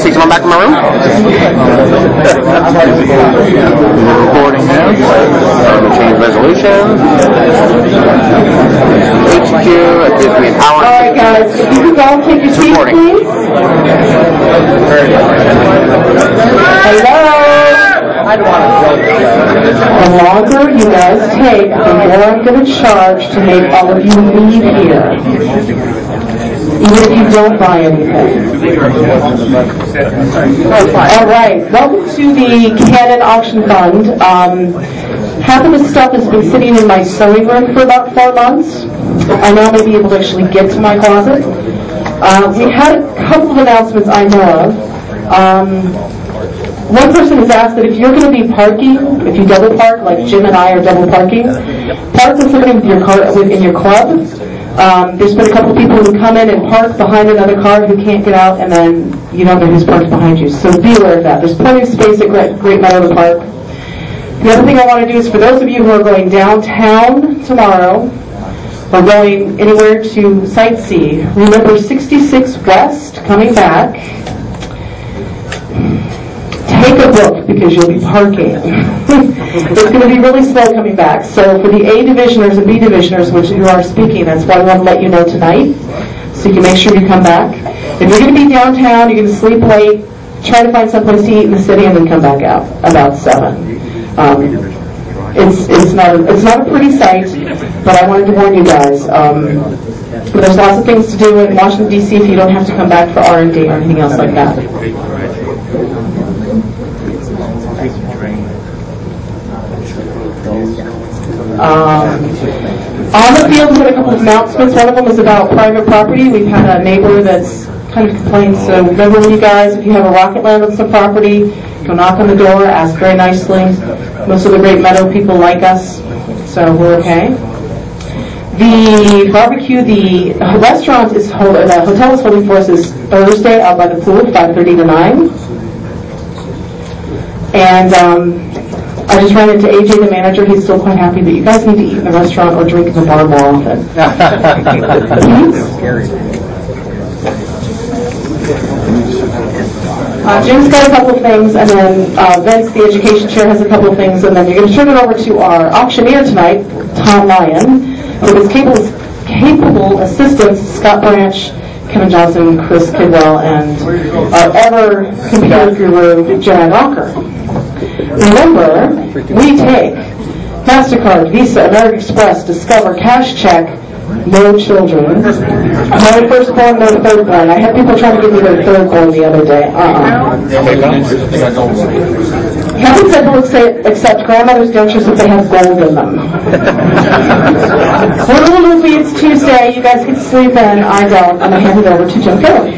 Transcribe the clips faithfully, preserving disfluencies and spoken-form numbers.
see someone back in my room? Recording now. Um, change resolution. H Q, it gives me an hour. Alright guys, if you could all take your seats, please. Hello? The longer you guys take, the more I'm going to charge to make all of you leave here. Even if you don't buy anything. Alright, welcome to the Canon Auction Fund. Um, half of this stuff has been sitting in my sewing room for about four months. I now may be able to actually get to my closet. Uh, we had a couple of announcements I know of. Um, one person has asked that if you're going to be parking, if you double park, like Jim and I are double parking, park with somebody with your car in your club. Um, there's been a couple of people who come in and park behind another car who can't get out, and then you don't know who's parked behind you. So be aware of that. There's plenty of space at Great, Great Meadow to park. The other thing I want to do is for those of you who are going downtown tomorrow, or going anywhere to sightsee, remember sixty-six West coming back. Take a book because you'll be parking. It's going to be really slow coming back. So for the A divisioners and B divisioners, which you are speaking, that's why I want to let you know tonight, so you can make sure you come back. If you're going to be downtown, you're going to sleep late, try to find someplace to eat in the city, and then come back out about seven. Um, it's it's not a, it's not a pretty sight, but I wanted to warn you guys. Um, there's lots of things to do in Washington D C if you don't have to come back for R and D or anything else like that. Um, on the field, we had a couple of announcements. One of them was about private property. We've had a neighbor that's kind of complained. So remember, you guys, if you have a rocket land on some property, go knock on the door, ask very nicely. Most of the Great Meadow people like us, so we're okay. The barbecue, the restaurant is holding, the hotel is holding for us is Thursday out by the pool, five thirty to nine. And um, I just ran into A J, the manager. He's still quite happy, but you guys need to eat in the restaurant or drink in the bar more often. Please? Uh, Jim's got a couple of things, and then uh, Vince, the education chair, has a couple of things, and then you're going to turn it over to our auctioneer tonight, Tom Lyon, with his capable, capable assistants, Scott Branch, Kevin Johnson, Chris Kidwell, and our ever computer guru, Jan Rocker. Remember, we take MasterCard, Visa, American Express, Discover, Cash Check, no children, no firstborn, no thirdborn. I had people trying to give me their thirdborn the other day. Uh-uh. Kevin said he'll accept grandmother's dentures if they have gold in them. We're a little loopy. It's Tuesday. You guys get to sleep in. I don't. I'm going to hand it over to Jim Phillips.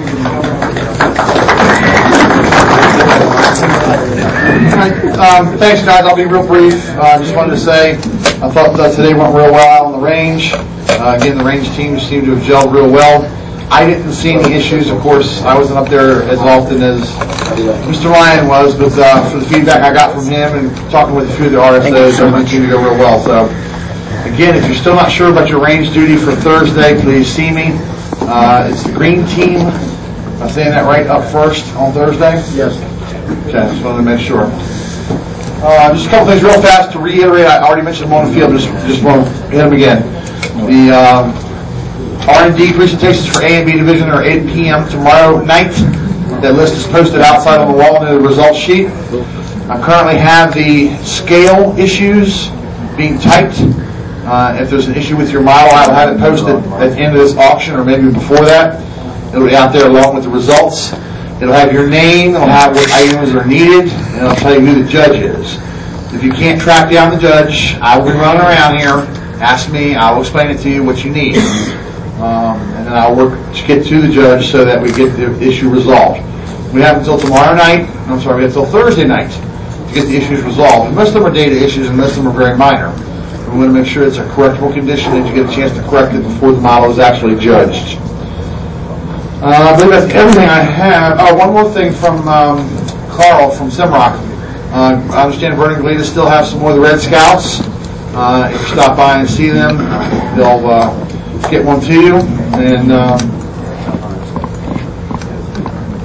Um, thanks, guys. I'll be real brief. I uh, just wanted to say I thought uh, today went real well out on the range. Uh, again, the range team seemed to have gelled real well. I didn't see any issues. Of course, I wasn't up there as often as Mister Ryan was, but uh, for the feedback I got from him and talking with a few of the R S Os, everything seemed to go real well. So, again, if you're still not sure about your range duty for Thursday, please see me. Uh, it's the green team. Am I saying that right? Up first on Thursday? Yes. Okay, just wanted to make sure. Uh, just a couple things real fast to reiterate. I already mentioned them on the field, but just, just want to hit them again. The um, R and D presentations for A and B division are eight p.m. tomorrow night. That list is posted outside on the wall in the results sheet. I currently have the scale issues being typed. Uh, if there's an issue with your model, I will have it posted at the end of this auction or maybe before that. It'll be out there along with the results. It'll have your name, it'll have what items are needed, and it'll tell you who the judge is. If you can't track down the judge, I will be running around here. Ask me, I will explain it to you what you need. Um, and then I'll work to get to the judge so that we get the issue resolved. We have until tomorrow night, I'm sorry, we have until Thursday night to get the issues resolved. And most of them are data issues and most of them are very minor. We want to make sure it's a correctable condition and you get a chance to correct it before the model is actually judged. Uh, I believe that's everything I have. Oh, one more thing from um, Carl from Simrock. Uh, I understand Vernon Galita still have some more of the Red Scouts. Uh, if you stop by and see them, they'll uh, get one to you. And um,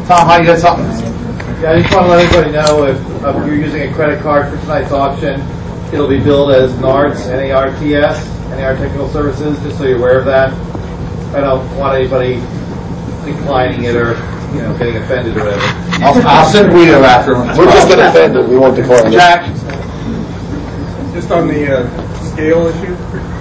Tom, how you had something? Yeah, I just want to let everybody know if, if you're using a credit card for tonight's auction, it'll be billed as NARTS, N A R T S, N A R Technical Services, just so you're aware of that. I don't want anybody declining it or, you know, getting offended or whatever. I'll, I'll send Guido after him. We're just getting offended. We won't declare it. Jack? Just on the uh, scale issue,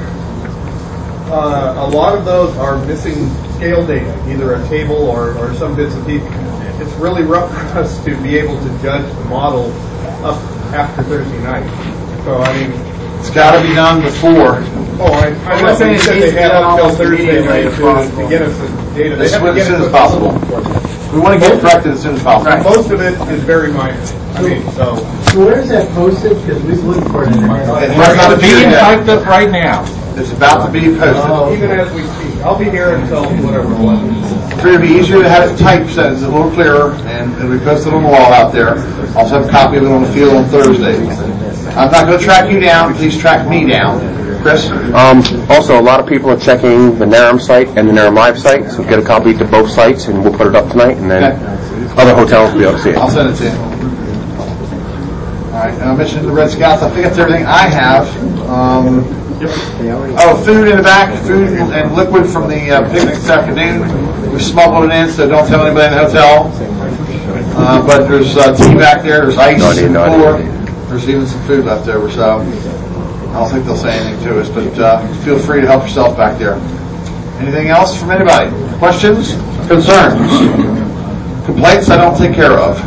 uh, a lot of those are missing scale data, either a table or, or some bits and pieces. It's really rough for us to be able to judge the model up after Thursday night. So, I mean... It's got to be done before. Oh, I, I'm not saying that they have up till Thursday night to, to get us the data. They As have to get soon it as possible. We want to get it corrected as soon as possible. And most of it is very minor. I mean, so... So where is that posted? Because we've looked for it in the It has not appeared yet. up right now. It's about to be posted. Even as we speak. I'll be here until whatever. It's going to be easier to have it typed so it's a little clearer, and it'll be posted on the wall out there. Also have a copy of it on the field on Thursday. I'm not going to track you down. Please track me down. Chris? Um, also, a lot of people are checking the NARAM site and the NARAM Live site, so get a copy to both sites, and we'll put it up tonight, and then Okay. other hotels will be able to see it. I'll send it to you. All right, and I mentioned the Red Scouts. I think that's everything I have. Um, oh, food in the back, food and liquid from the uh, picnic this afternoon. We smuggled it in, so don't tell anybody in the hotel. Uh, but there's uh, tea back there. There's ice No, I didn't, no, I cooler. didn't. There's even some food left over, so I don't think they'll say anything to us. But uh, feel free to help yourself back there. Anything else from anybody? Questions? Concerns? Complaints I don't take care of.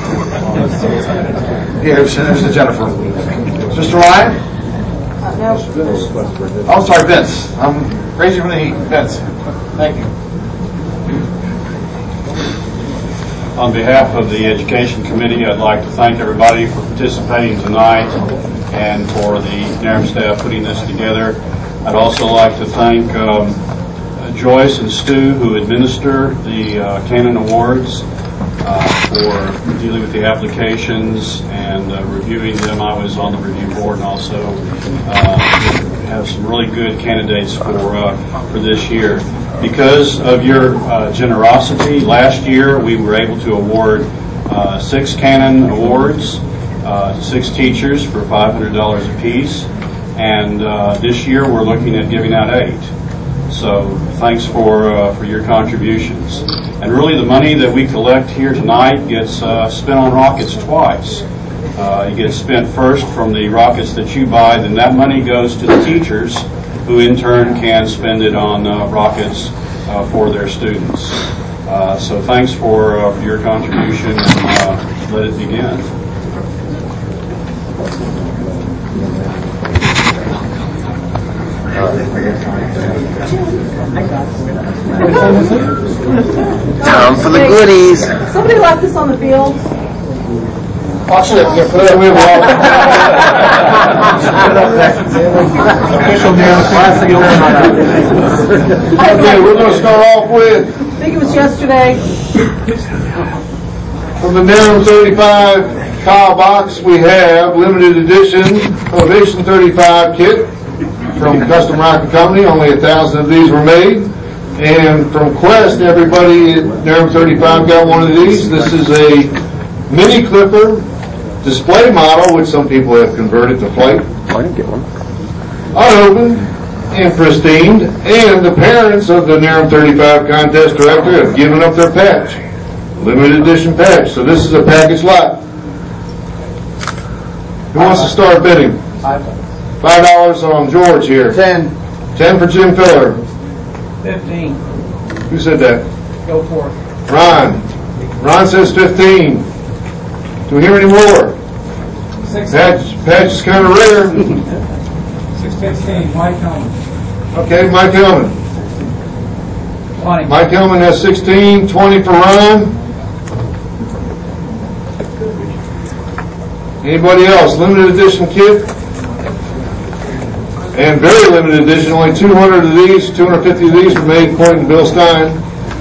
Here's, here's the Jennifer. Mister Ryan? Oh, sorry, Vince. I'm raising from the heat. Vince. Thank you. On behalf of the Education Committee, I'd like to thank everybody for participating tonight and for the NARAM staff putting this together. I'd also like to thank um, Joyce and Stu, who administer the uh, Canon Awards, uh, for dealing with the applications and uh, reviewing them. I was on the review board and also uh, have some really good candidates for uh, for this year. Because of your uh, generosity, last year we were able to award uh, six Canon Awards uh, to six teachers for five hundred dollars apiece, and uh, this year we're looking at giving out eight. So thanks for uh, for your contributions. And really the money that we collect here tonight gets uh, spent on rockets twice. Uh, it gets spent first from the rockets that you buy, then that money goes to the teachers, who in turn can spend it on uh, rockets uh, for their students. Uh, so thanks for, uh, for your contribution, and uh, let it begin. Time for the goodies. Somebody left this on the field. Watch it. Yeah, put it away. Okay, we're going to start off with, I think it was yesterday. from the NARAM thirty-five Kyle box, we have limited edition Elevation thirty-five kit from Custom Rocket Company. Only a thousand of these were made. And from Quest, everybody at NARAM thirty-five got one of these. This is a mini clipper display model, which some people have converted to plate. I didn't get one. Unopened and pristine, and the parents of the NARAM thirty-five contest director have given up their patch. Limited edition patch. So this is a package lot. Who wants to start bidding? Five dollars on George here. Ten. Ten for Jim Filler. Fifteen. Who said that? Go for it. Ron. Ron says fifteen. Do we hear any more? Six. Patch, patch is kind of rare. Six fifteen. Mike Hellman. Okay, Mike Hellman. Twenty. Mike Hellman has sixteen. Twenty for Ron. Anybody else? Limited edition kit? And very limited edition. Only two hundred of these, two hundred fifty of these were made according to Bill Stein.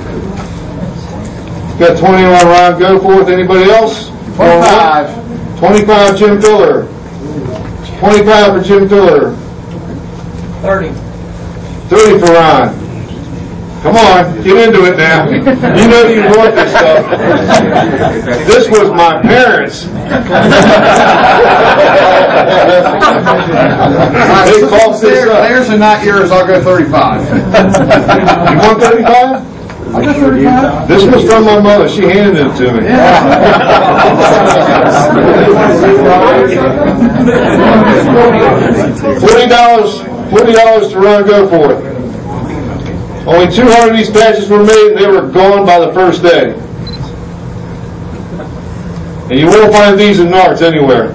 Got twenty on Ron Goforth. Anybody else? twenty-five. twenty-five Jim Filler. twenty-five for Jim Filler. Thirty. thirty for Ron. Come on, get into it now. You know you want this stuff. This was my parents. They cost this up. Theirs are not yours. I'll go thirty-five. You want thirty-five? I'll go thirty-five. This was from my mother. She handed it to me. Forty dollars. Forty dollars to run. Go for it. Only two hundred of these patches were made, and they were gone by the first day. And you won't find these in Nards anywhere.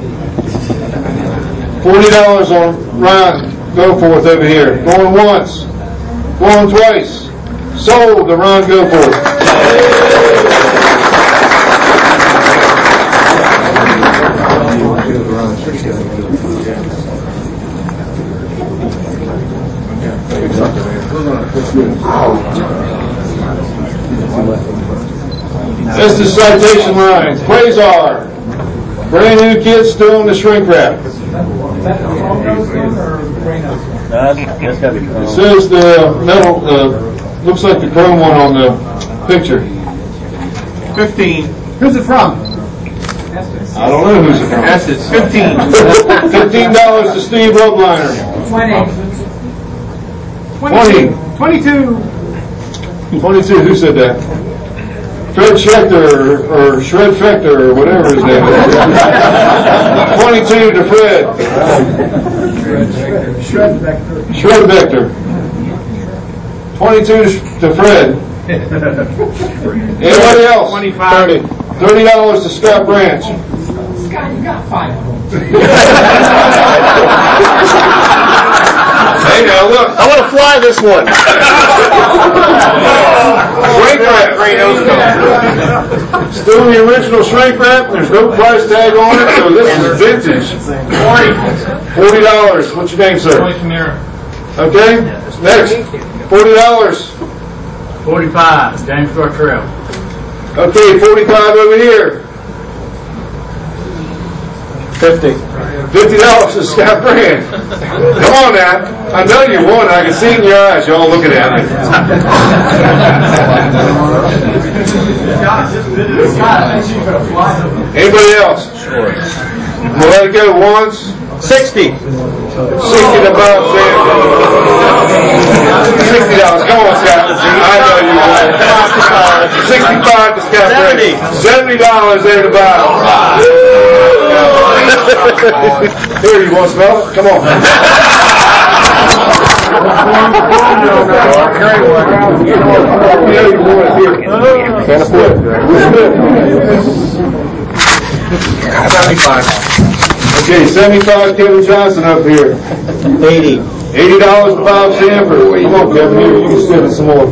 Forty dollars on Ryan Goforth over here. Going once. Going twice. Sold to Ron Goforth. That's the citation line. Quasar. Brand new kit, still in the shrink wrap. It says the metal, uh, looks like the chrome one on the picture. Fifteen. Who's it from? I don't know who's it from. Yes, it's fifteen. Fifteen dollars to Steve Robliner. Twenty. Twenty. Twenty-two. Twenty-two. Who said that? Fred Schechter or Shred Fechter or whatever his name is. Twenty-two to Fred. Shred vector. Shred Vector. Twenty-two to Fred. Anybody else? Twenty-five. Thirty dollars to Scott Branch. Scott, you got five of them. Hey now, look. I want to fly this one. Shrink wrap. Still the original shrink wrap. There's no price tag on it, so this is vintage. Forty dollars. What's your name, sir? Okay. Next. Forty dollars. Forty-five. James Gartrell. Okay. Forty-five over here. Fifty. Fifty dollars to Scott Brand. Come on now. I know you won. I can see it in your eyes. Y'all looking at me. Anybody else? We'll let it go once. Sixty. Sixty to Bob Sanford. Sixty dollars. Come on, Scott. I know you won. Sixty-five to Scott Brand. Seventy dollars there to Bob. Here, you want to smell it? Come on. Can't afford it. seventy-five. Okay, seventy-five Kevin Johnson up here. Eighty. Eighty dollars to Bob Sanford. Come on, Kevin. Here, you can spend it some more.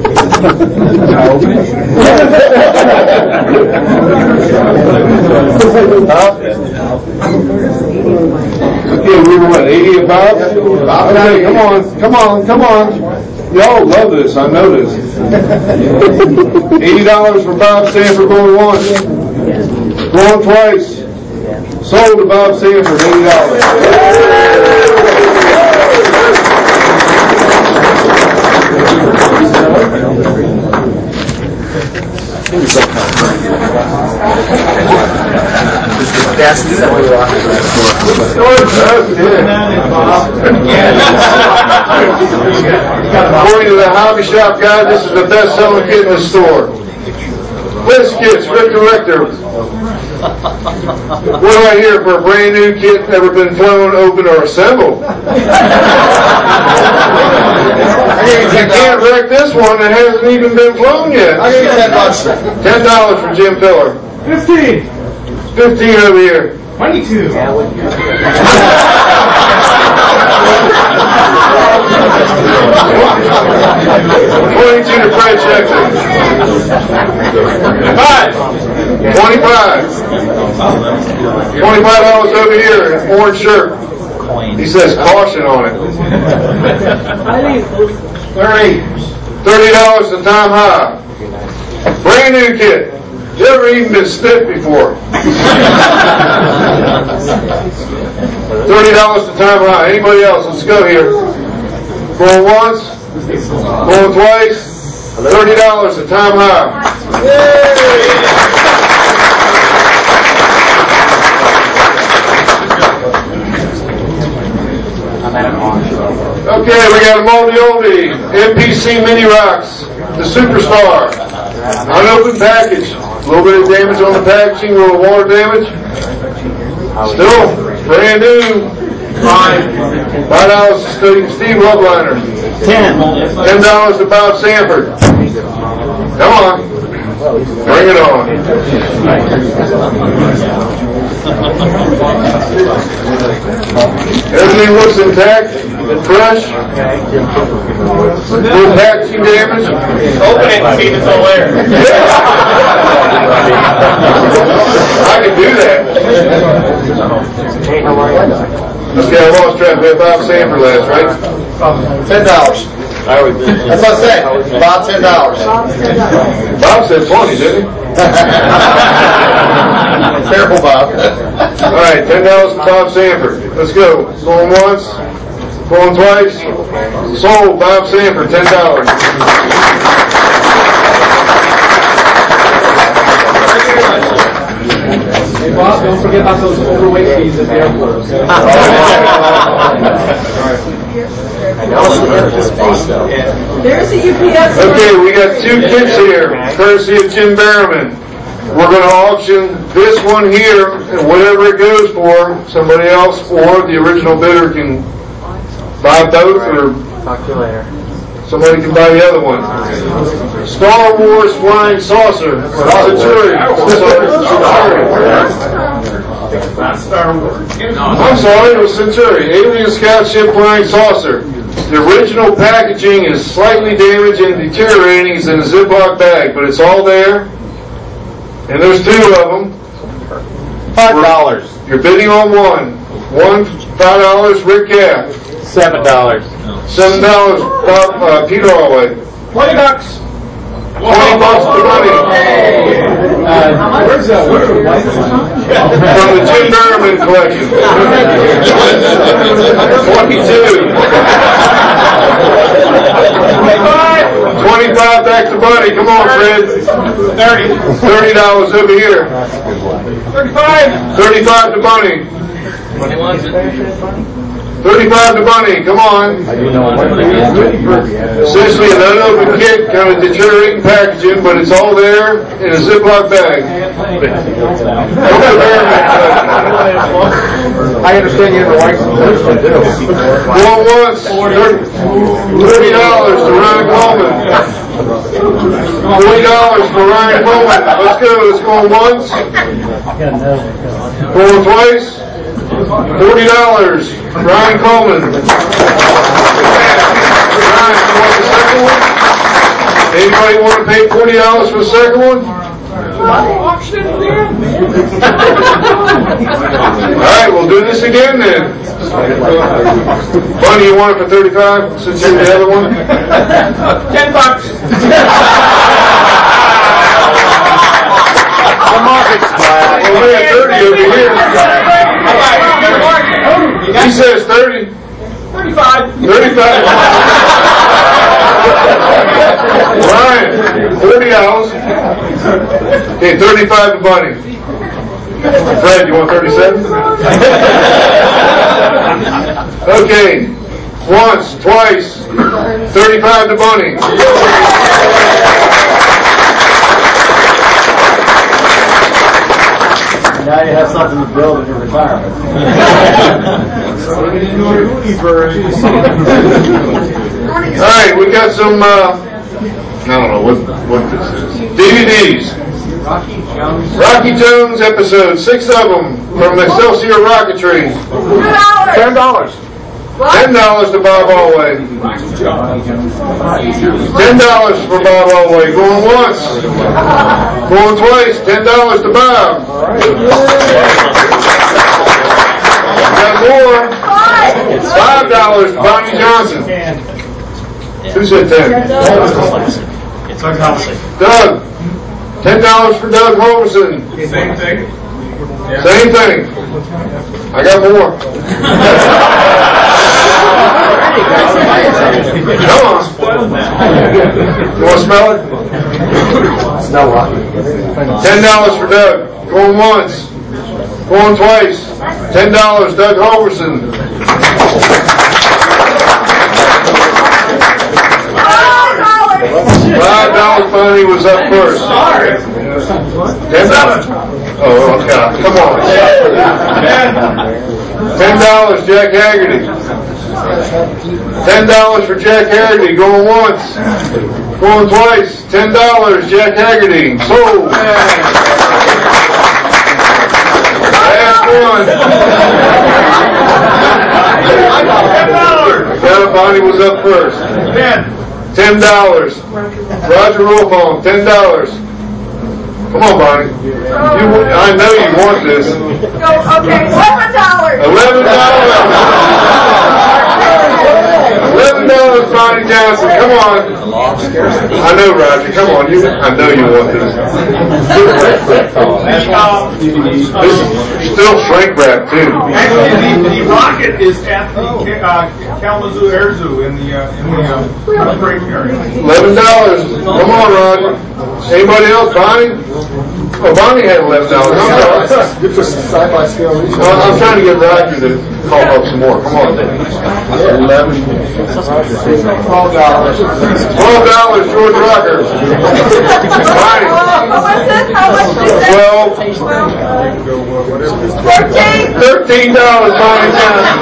Okay, we were what, eighty of Bob? Okay, come on, come on, come on. Y'all love this, I know this. Eighty dollars for Bob Sanford going once. Going twice. Sold to Bob Sanford, eighty dollars. According to the hobby shop guide, this is the best selling kit in the store. This kit's Rick Director. What do I hear for a brand new kit, never been flown, opened, or assembled? You can't wreck this one that hasn't even been flown yet. I'll give you ten bucks. Ten dollars for Jim Pillar. Fifteen. Fifteen over here. Twenty-two. Twenty-two to Fred Schechter. Five. Twenty-five. Twenty-five dollars over here. Orange shirt. He says caution on it. Thirty. Thirty dollars to Tom High. Brand new kit. You ever even been spit before? Thirty dollars to Tom High. Anybody else? Let's go here. Going once. Going twice. thirty dollars to Tom Howe. Okay, we got a multi-oldie, M P C Mini Rocks, the Superstar, unopened package, a little bit of damage on the packaging, a little water damage, still brand new. Five. Five dollars to Steve Loveliner. Ten. Ten dollars to Bob Sanford. Come on. Bring it on. Everything looks intact and fresh. No packaging damage. Open it and see if it's all there. I can do that. Okay, I lost track. We had Bob Sanford last, right? Ten dollars. That's what I said. About ten dollars. Bob said twenty, didn't he? Careful, Bob. All right, ten dollars for Bob Sanford. Let's go. Going once, going twice. Sold. Bob Sanford, ten dollars. Hey, Bob, don't forget about those overweight fees at the airport. There's a U P S. Okay, we got two kits here, courtesy of Jim Barrowman. We're going to auction this one here, and whatever it goes for, somebody else or the original bidder can buy both, or somebody can buy the other one. Star Wars Flying Saucer. Centurion. I'm sorry, it was Centurion. Alien Scout Ship Flying Saucer. The original packaging is slightly damaged and deteriorating. It's in a Ziploc bag, but it's all there. And there's two of them. Five dollars. You're bidding on one. One, five dollars, Rick Capp. Seven dollars. Seven dollars, Bob, uh, Peter Allway. Twenty bucks. Twenty bucks for money. Uh, where's that? Where's the white From the Jim Barrowman collection. Twenty-two. Twenty-five back to Buddy. Come on, Fred. Thirty. Thirty dollars over here. Thirty-five. Thirty-five to Bunny. Thirty-five to Bunny. Come on. Essentially an unopened kit, kind of deteriorating packaging, but it's all there in a Ziploc bag. I understand you have a license. Going once, thirty dollars to Ryan Coleman. Forty dollars for Ryan Coleman. Let's go. Let's go once. Going twice. Forty dollars. Ryan Coleman. Ryan, you want the second one? Anybody want to pay forty dollars for the second one? Alright, we'll do this again then. Bunny, you want it for thirty-five since you're the other one? Ten bucks. Well, we have thirty over here. He says thirty. Thirty-five. Thirty-five. Ryan, forty dollars. Okay, thirty-five to Bunny. Fred, you want thirty-seven? Okay, once, twice, thirty-five to Bunny. Now you have something to build in your retirement. All right, we got some, uh, I don't know what, what this is. D V Ds. Rocky Jones episodes, six of them from Excelsior Rocketry. Ten dollars. Ten dollars to Bob Allway. Ten dollars for Bob Allway. Going once. Going twice. Ten dollars to Bob. Got more. Five dollars to Bonnie Johnson. Who said ten? Doug. Ten dollars for Doug Homerson. Same thing. Same thing. I got more. Come on. You want to smell it? Smell what? Ten dollars for Doug. Going once. Going twice. Ten dollars, Doug Halverson. Five dollars, Bonnie was up first. Ten dollars. Oh, God, come on. Ten dollars, Jack Haggerty. Ten dollars for Jack Haggerty. Going once. Going twice. Ten dollars, Jack Haggerty. Sold. Last one. Yeah, Bonnie was up first. Ten dollars. Roger Rolfong, ten dollars. Come on, Bonnie. You, I know you want this. Okay, eleven dollars. Eleven dollars. Eleven dollars, Bonnie Johnson. Come on. I know, Roger. Come on. You, I know you want this. This is still shrink wrap too. Actually, the, the rocket is at the uh, Kalamazoo Air Zoo in the uh, in the uh, break area. Eleven dollars. Come on, Roger. Anybody else, Bonnie? Oh, Bonnie had eleven dollars. I'm sorry. Good for sci-fi scale. I'm trying to get Roger to call up some more. Come on. Eleven. Twelve dollars. Twelve dollars, George Rocker. Bonnie. How much is it? How much is it? Twelve. Fourteen. Thirteen dollars, Bonnie Johnson.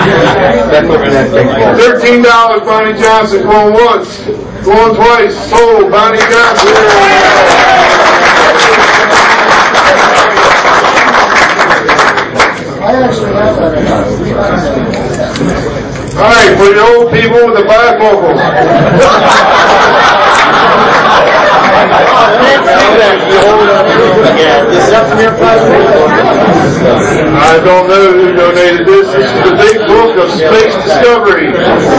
Thirteen dollars, Bonnie Johnson. Going once. Going twice. Sold, Bonnie Johnson. All right, for the old people with the bifocals. I don't know who donated this. This is the big book of space discovery.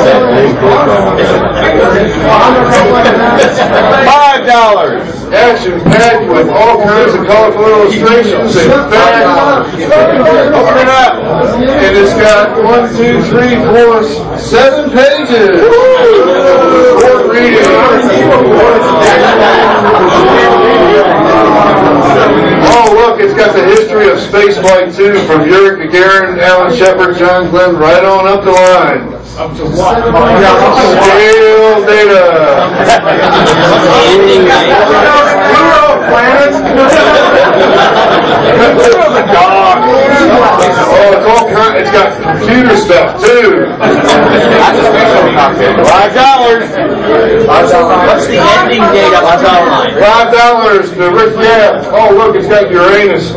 Five dollars. Action packed with all kinds of colorful illustrations and facts. Open it up. And it's got one, two, three, four, seven pages. Worth reading. Oh, look, it's got the history of spaceflight two from Yuri Gagarin, Alan Shepard, John Glenn, right on up the line. Up to what? Scale data. Oh, it's all kind. It's got computer stuff too. Five dollars. What's the ending date of our outline? Five dollars to Rick Gapp. Oh, look, it's got Uranus.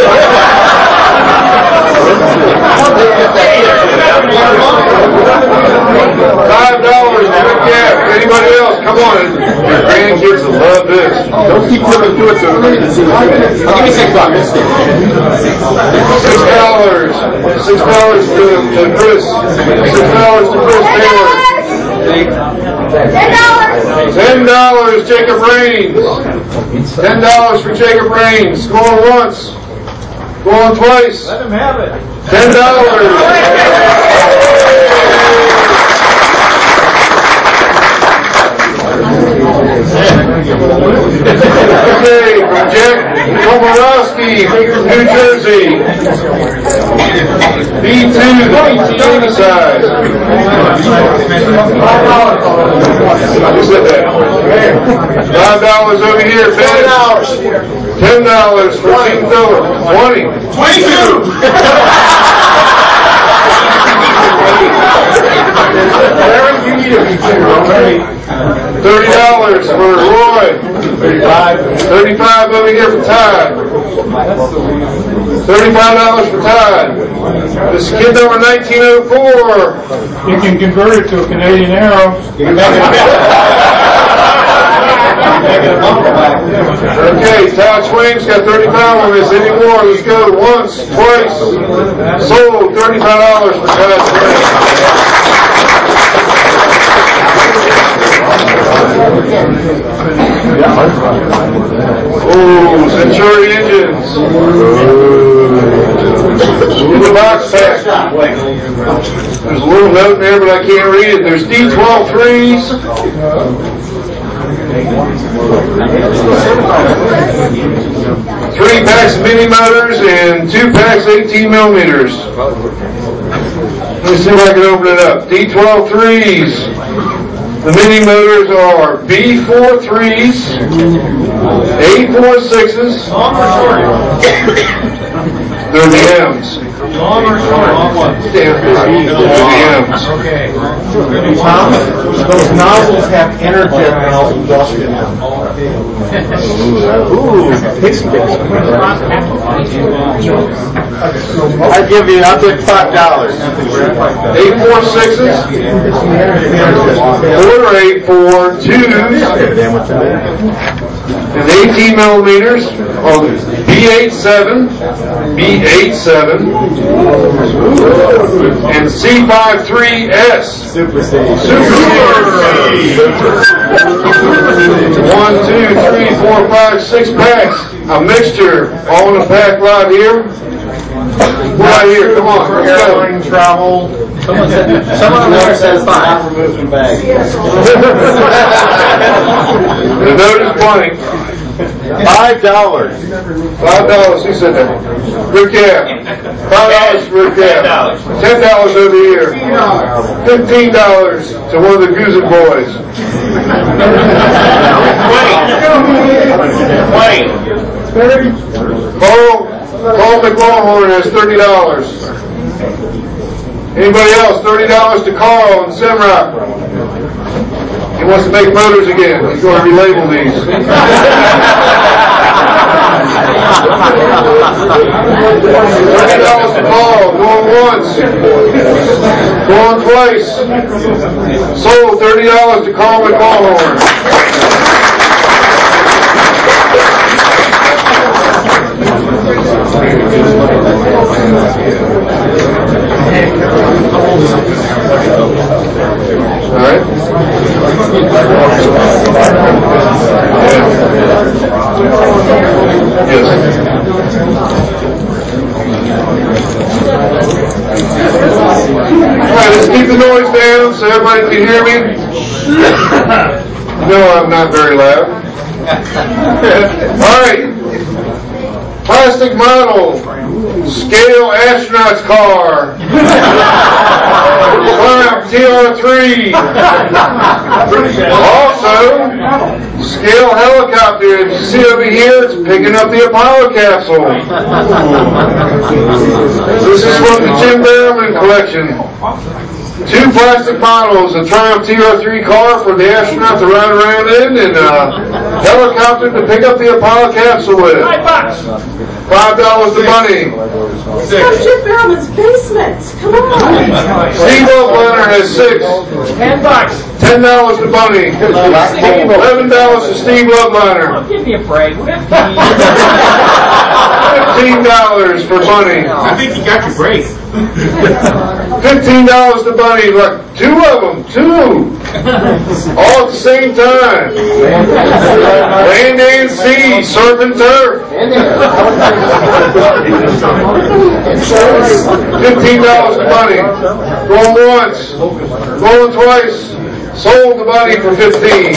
Five dollars to Rick Gapp. Anybody else? Come on. Your grandkids will love this. Don't keep flipping through it so we can see. Give me six bucks. Six dollars. Six dollars to, to Chris. Six dollars to Chris Taylor. Ten dollars. Ten dollars, Jacob Raines. Ten dollars for Jacob Raines. Going once. Going twice. Let him have it. Ten dollars. Okay, from Jack Komorowski, New Jersey. B two, the B T eighty size. Who said that? Five dollars over here, Ben. Ten dollars for Team Philip. Twenty. Twenty-two. Thirty dollars for Roy. Thirty-five. Thirty-five over here for Todd. Thirty-five dollars for Todd. This is kid number nineteen oh four. You can convert it to a Canadian arrow. Okay, Todd Swain's got thirty-five on this. Any more? Let's go. Once, twice. Sold. Thirty-five dollars for Todd Swain. Oh, Century Engines. In the box pack. There's a little note there, but I can't read it. There's D twelve threes. Three packs of mini motors and two packs of eighteen millimeters. Let me see if I can open it up. D twelve threes. The mini motors are B four threes, A four sixes. They're the M's. Long or short? Long one. They're the M's. Okay. Tom, those nozzles have energetic nozzles built in them. Ooh, tasty bits. I'll give you, I'll take five dollars. Eight four sixes, four eight four twos, and eighteen millimeters on B eighty-seven, B eighty-seven, and C fifty-three S. Super C. Super C. One, two, three, four, five, six packs. A mixture, all in a pack right here. Right here, come on, let's go. Airline travel. Someone said, someone there says five. The note is blank. Five dollars. Five dollars, who said that? Rick Gabb. Five dollars for Rick Gabb. Ten dollars over here. Fifteen dollars to one of the Guzik boys. Twenty. Carl, Carl McLaughlin has thirty dollars. Anybody else? Thirty dollars to Carl in Simrock. He wants to make motors again. He's going to relabel these. Thirty dollars to Carl. Going once. Going twice. Sold thirty dollars to Carl McLaughlin. All right. Yes. All right, let's keep the noise down so everybody can hear me. No, I'm not very loud. All right. Plastic model, scale astronaut's car, Triumph T R three. Also, scale helicopter. As you see over here, it's picking up the Apollo capsule. This is from the Jim Barrowman collection. Two plastic models, a Triumph T R three car for the astronaut to ride around in, and a helicopter to pick up the Apollo capsule with. Five bucks. Five dollars to money. It's from Chip Barrowman's basement. Come on. Steve Loveliner has six. Ten bucks. Ten dollars to money. Eleven dollars to Steve Loveliner. Give me a break. Fifteen dollars for money. I think you got your break. Fifteen dollars to money. Like two of them. Two. All at the same time. Land and sea. Surf and turf. Fifteen dollars to money. Going once. Going twice. Sold the money for fifteen.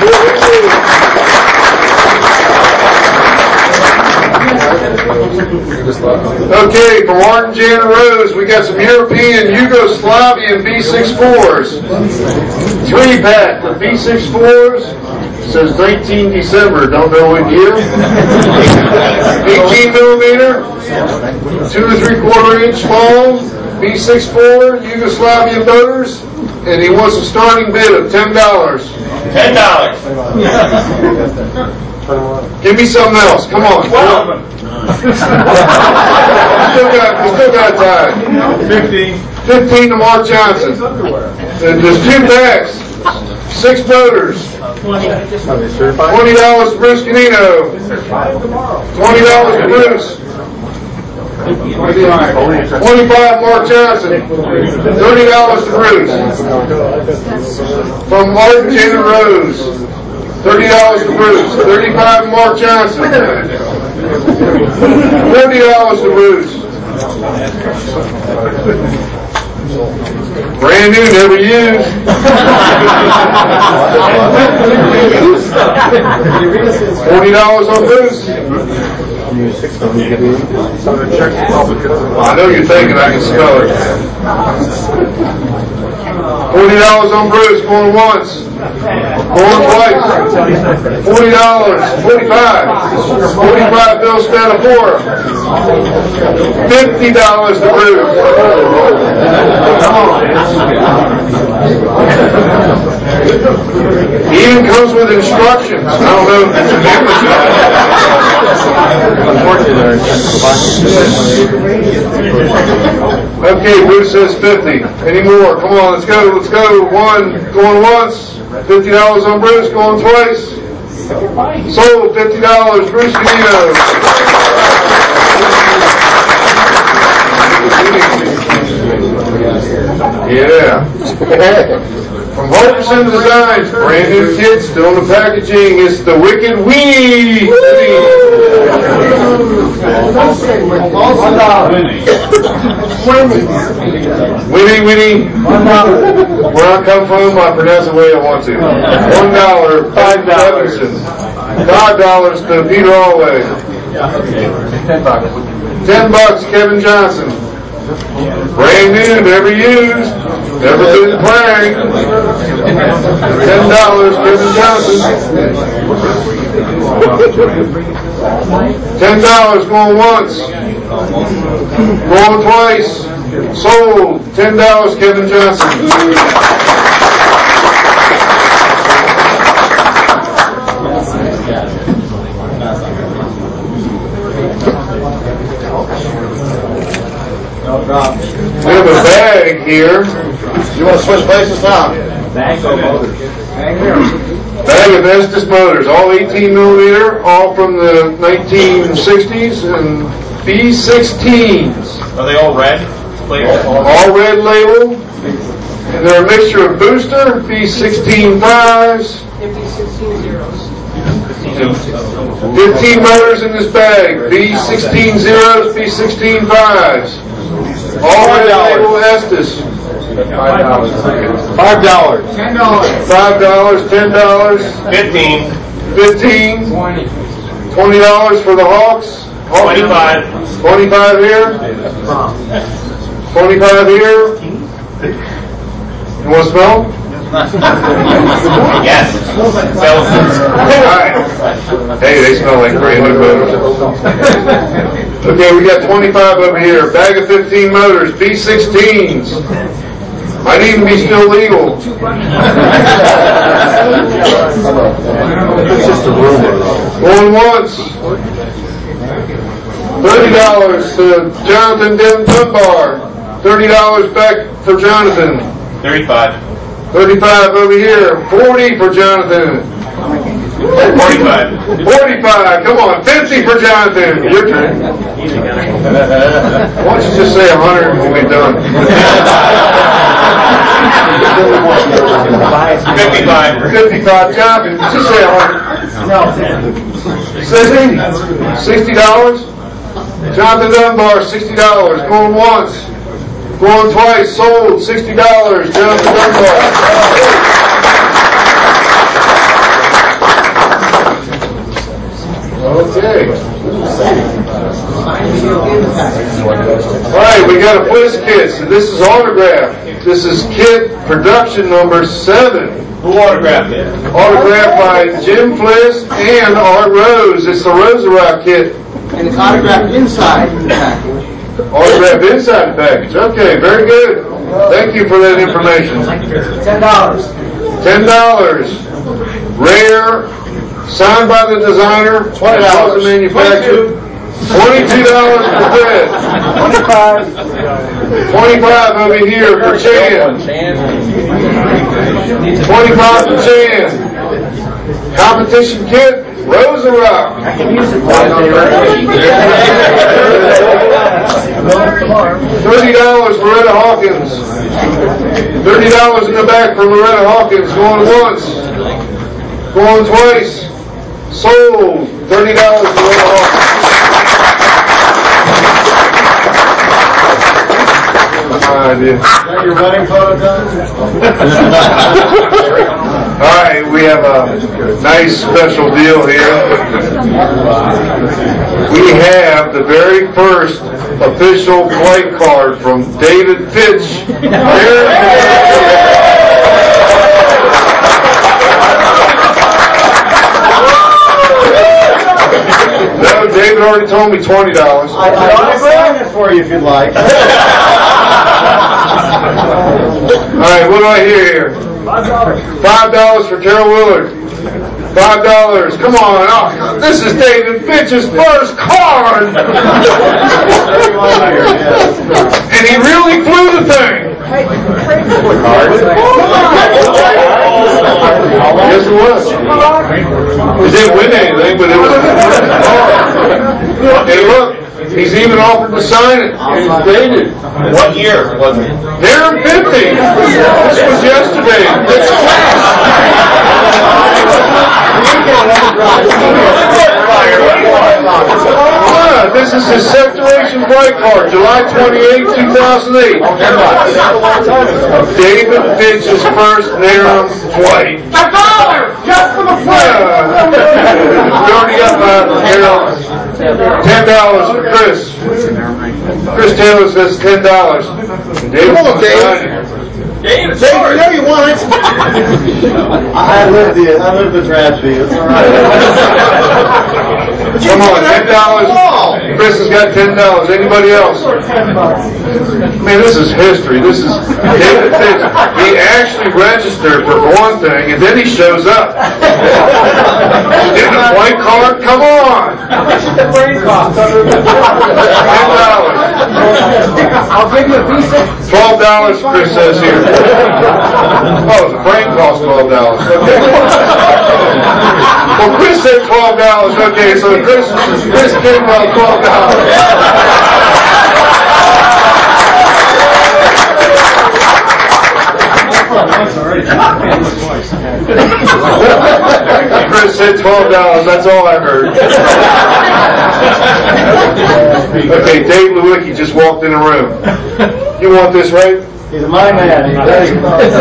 Okay, from Art and Janet Rose, we got some European Yugoslavian B sixty-fours. Three pack of B sixty-fours. Says nineteen December, don't know what year. eighteen millimeter, two to three quarter inch long, B sixty-four, Yugoslavian motors, and he wants a starting bid of ten dollars. Ten dollars. Give me something else, come on. Twelve. We still got, we still got time. Fifteen. Fifteen to Mark Johnson. And there's two packs, six motors. Twenty dollars to Bruce Canino. Twenty dollars to Bruce. Twenty-five Mark Johnson. Thirty dollars to Bruce. From Art and Janet Rose. Thirty dollars to Bruce. Thirty-five Mark Johnson. Forty dollars to Bruce. Brand new, never used. Forty dollars on Bruce. I know you're thinking I can smell it. Forty dollars on Bruce, going once, going twice. Forty dollars, forty-five, forty-five Bill Spadafora. Fifty dollars to Bruce. He even comes with instructions. I don't know if it's a membership. Okay, Bruce says fifty. Any more? Come on, let's go. Let's go. One going once. Fifty dollars on Bruce. Going twice. Sold. Fifty dollars. Bruce Canino. Yeah. From Hoperson Designs, brand new kit, still in the packaging. It's the Wicked Weenie. Winnie, Winnie. Where I come from, I pronounce the way I want to. One dollar, five dollars. Five dollars to Peter Allway. Ten bucks. Ten bucks, Kevin Johnson. Brand new, never used, never been playing. Ten dollars, Kevin Johnson. Ten dollars going once, going twice. Sold. Ten dollars, Kevin Johnson. We have a bag here. You want to switch places now? Bag of Motors. Bag of Estes Motors, all eighteen millimeter, all from the nineteen sixties, and B sixteens. Are they all red? All, all red label. And they're a mixture of booster, B sixteen fives. And B sixteen zeros. fifteen motors in this bag, B sixteen zeros, B sixteen fives. All red label Estes. Five dollars. Five dollars. Ten dollars. Five dollars. Ten dollars. Fifteen. Fifteen. Twenty. Twenty dollars for the Hawks. Twenty-five. Twenty-five here. Twenty-five here. You want to smell? Yes. Smells. Alright. Hey, they smell like brand new motors. Okay, we got twenty-five over here. Bag of fifteen motors, B sixteens. Might even be still legal. It's just a rumor. Going once. Thirty dollars to Jonathan Dunbar. Thirty dollars back for Jonathan. Thirty-five. Thirty-five over here. Forty for Jonathan. Forty-five. Forty-five. Come on, fifty for Jonathan. Your turn. Why don't you just say a hundred and we'll be done? Fifty-five. Fifty-five. Jonathan, just say a hundred. No. Sixty. Sixty dollars. Jonathan Dunbar, sixty dollars. Going once. Going twice. Sold. Sixty dollars. Jonathan Dunbar. Okay. Alright, we got a Bliss kit. So this is autographed. This is kit production number seven. Who autographed it? Autographed by Jim Fliss and Art Rose. It's the Rosa kit. And it's autographed inside the package. Autographed inside the package. Okay, very good. Thank you for that information. Ten dollars. Ten dollars. Rare. Signed by the designer. Twenty dollars. The manufacturer. Twenty-two dollars for Fred. Twenty-five. Twenty-five over here for Chan. Twenty-five for Chan. Competition kit. Rosa Rock. I can use it Thirty dollars for Loretta Hawkins. Thirty dollars in the back for Loretta Hawkins. Going once. Going twice. Sold. Thirty dollars for Loretta Hawkins. my idea. Is that your wedding photo done? All right, we have a nice special deal here. We have the very first official play card from David Fitch. No, David already told me twenty dollars. I, I'll sign it for you if you'd like. All right, what do I hear here? Five dollars for Carol Willard. Five dollars. Come on. Oh, this is David Fitch's first card. And he really flew the thing. Yes, it was. He didn't win anything, but it was. Hey, look. He's even offered to sign it. It's dated. What year was it? Darren fifty. This was yesterday. It's Ah, this is his Separation Bright card, July twenty-eighth, two thousand eight. David Fitch's first Narrum White. A dollar! Just for the frame! We already got five for Carol. Ten dollars for Chris. Chris Taylor says ten dollars. David's Come on, David. signing. David, Dave, you know you want it. I lived the I lived the tragedy. It's all right. Come on, ten dollars. Chris has got ten dollars. Anybody else? Man, this is history. This is David Fitch. He actually registered for one thing, and then he shows up. Getting a white card? Come on. Ten dollars. I'll give you a visa. Twelve dollars, Chris says here. Oh, the frame costs twelve dollars. Okay. Well, Chris said twelve dollars. Okay, so Chris, Chris came about twelve dollars. Chris said twelve dollars. That's all I heard. Okay, Dave Lewicki just walked in the room. You want this, right? He's my man. He's ready.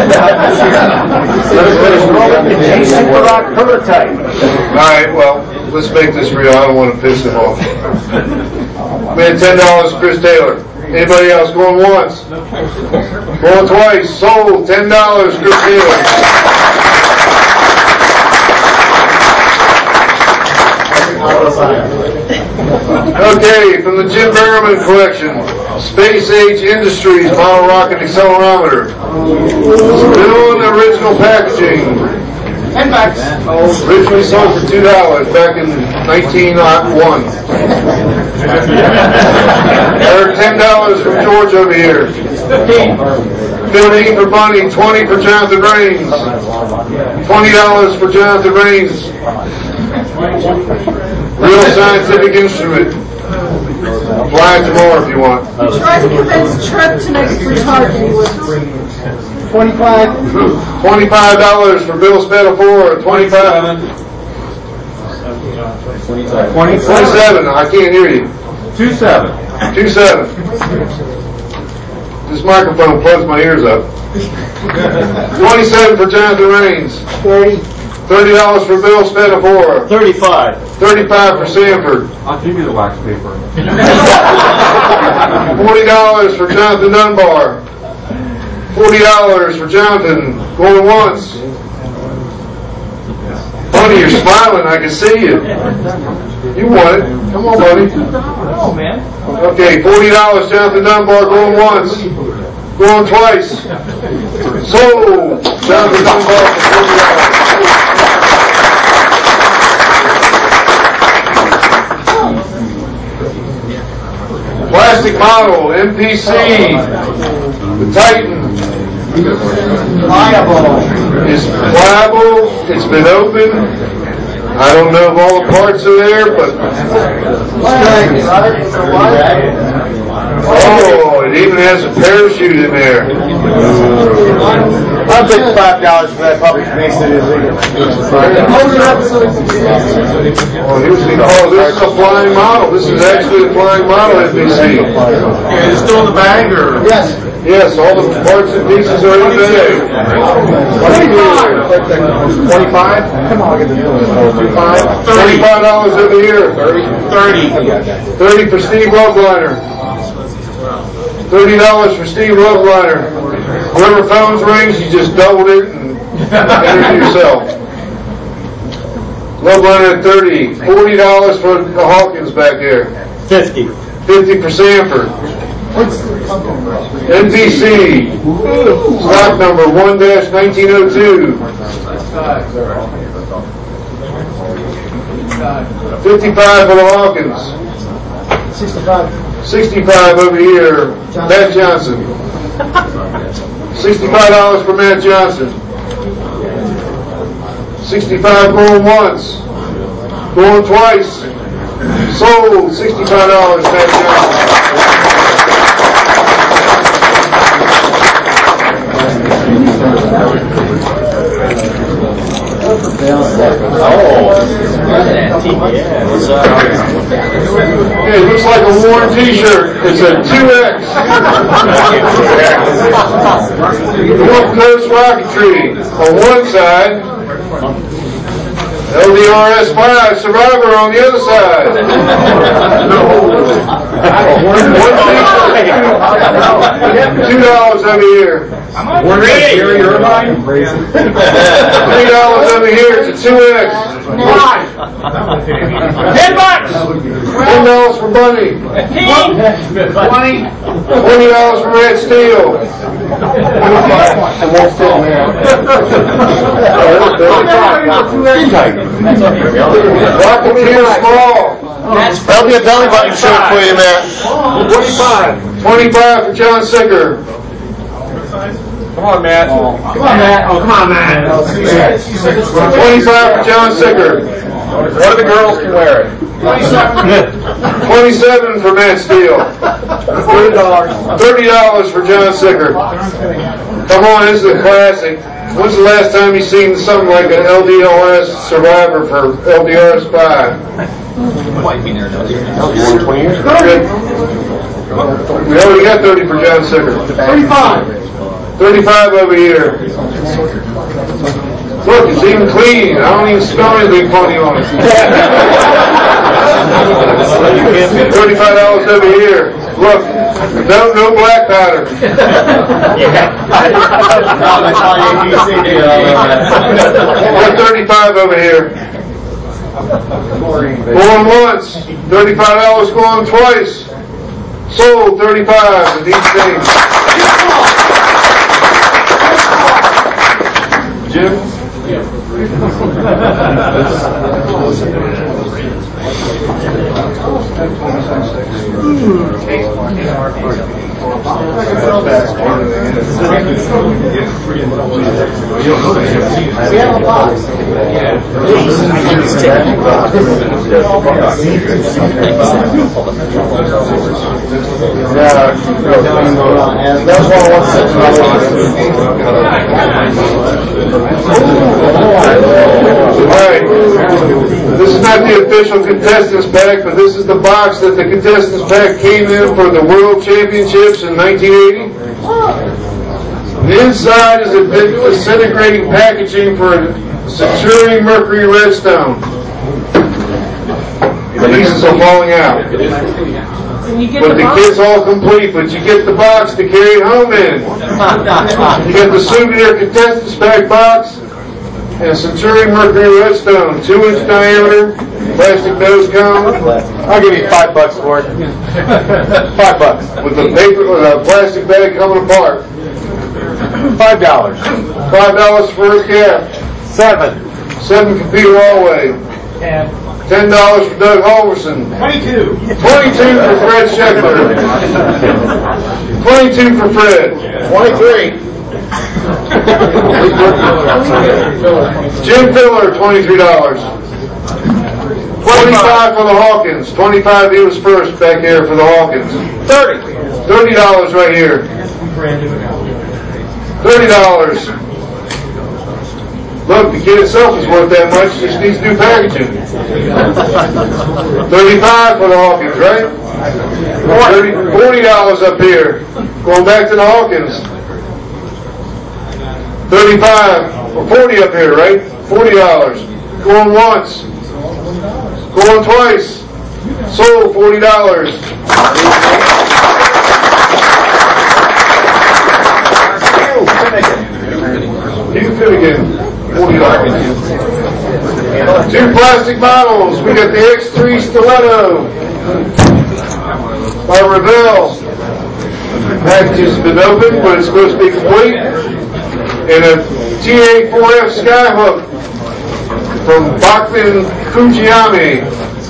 All right, well, let's make this real. I don't want to piss him off. Man, ten dollars, Chris Taylor. Anybody else going once? Going twice. Sold. Ten dollars, Chris Taylor. Okay, from the Jim Berriman collection, Space Age Industries Model Rocket Accelerometer. Still in the original packaging. Ten bucks. Originally sold for two dollars back in nineteen oh one. I heard ten dollars from George over here. Fifteen for Bunny, twenty for Jonathan Rains. Twenty dollars for Jonathan Rains. Real scientific instrument. Fly it tomorrow if you want. Try to convince Trent to make it for Target. Twenty-five. Twenty-five dollars for Bill Spatafor. Twenty-five. Twenty-seven. I can't hear you. Two seven. Two seven. This microphone plugs my ears up. Twenty-seven for Jonathan Rains. Thirty. Thirty dollars for Bill Spatafor. Thirty-five. Thirty-five for Sanford. I'll give you the wax paper. Forty dollars for Jonathan Dunbar. Forty dollars for Jonathan. Going once. Buddy, you're smiling. I can see you. You want it. Come on, buddy. Oh, man. Okay, forty dollars, Jonathan Dunbar. Going once. Going twice. Sold. Jonathan Dunbar for forty dollars. Plastic model, M P C, the Titan. Pliable. It's pliable, it's been opened. I don't know if all the parts are there, but... Oh, it It even has a parachute in there. I'll take five dollars for that public makes it illegal. Oh, here's the, oh, this is a flying model. This is actually a flying model N B C. Yeah, it's still in the bag, or? Yes. Yes, all the parts and pieces are in there. Twenty-five? Come on, I'll get the twenty-five. Twenty-five dollars over here. Thirty. Thirty for Steve Loveliner. Thirty dollars for Steve Loveliner. Whoever phones rings, you just doubled it and entered yourself. Loveliner at thirty. Forty dollars for the Hawkins back there. Fifty. Fifty for Sanford. N B C. Stock number one dash nineteen oh two. Fifty-five for the Hawkins. Sixty-five. Sixty-five over here. Matt Johnson. Sixty-five dollars for Matt Johnson. Sixty-five going once. Going twice. Sold. Sixty-five dollars, Matt Johnson. Okay, it looks like a worn t-shirt. It's a two X. North Coast Rocketry on one side. L D R S five Survivor on the other side. Two dollars over here. Three dollars over here. It's a two X. Ten bucks! Ten dollars for Bunny. Twenty. Twenty dollars for Red Steel. Rocketeer Small. That'll be a belly button shirt for you, Matt. Twenty-five. Twenty-five for John Sicker. Come on, Matt. Come on, Matt. Oh, come on, Matt. Twenty-five for John Sicker. One of the girls can wear it. Twenty-seven for Matt Steele. Thirty dollars. Thirty dollars for John Sicker. Come on, this is a classic. When's the last time you seen something like an L D R S Survivor for L D R S five? twenty years ago. Good. We already got thirty for John Sicker. Thirty-five. Thirty-five over here. Look, it's even clean. I don't even smell anything funny on it. Thirty-five dollars over here. Look, no, no black powder. We're thirty-five over here. Going once. Thirty-five dollars going twice. Sold thirty-five of each thing. Jim? That's one one six. Alright, this is not the official contestants pack, but this is the box that the contestants pack came in for the World Championships in nineteen eighty. The inside is a disintegrating packaging for a Centurion Mercury Redstone. The pieces are falling out. But the kit's all complete, but you get the box to carry it home in. You get the souvenir contestants pack box and a Centurion Mercury Redstone, two inch diameter, plastic nose cone. I'll give you five bucks for it. Five bucks. With the paper, with a plastic bag coming apart. Five dollars. Five dollars for a cap. Seven. Seven for Peter Allway. Ten dollars for Doug Halverson. Twenty-two. Twenty-two for Fred Scheckler. Twenty-two for Fred. Twenty-three. Jim Filler, twenty-three dollars. Twenty-five for the Hawkins. Twenty-five, he was first back here for the Hawkins. Thirty. Thirty dollars right here. Thirty dollars. Look, the kid itself is worth that much. Just needs new packaging. Thirty-five for the Hawkins, right? Thirty, forty dollars up here. Going back to the Hawkins. Thirty-five or forty up here, right? Forty dollars. Going once. Going twice. Sold forty dollars. Hugh Finnegan, forty dollars. Two plastic bottles. We got the X three Stiletto by Revell. Package has been opened, but it's supposed to be complete. And a T A four F Skyhook from Bachman Fujiyami.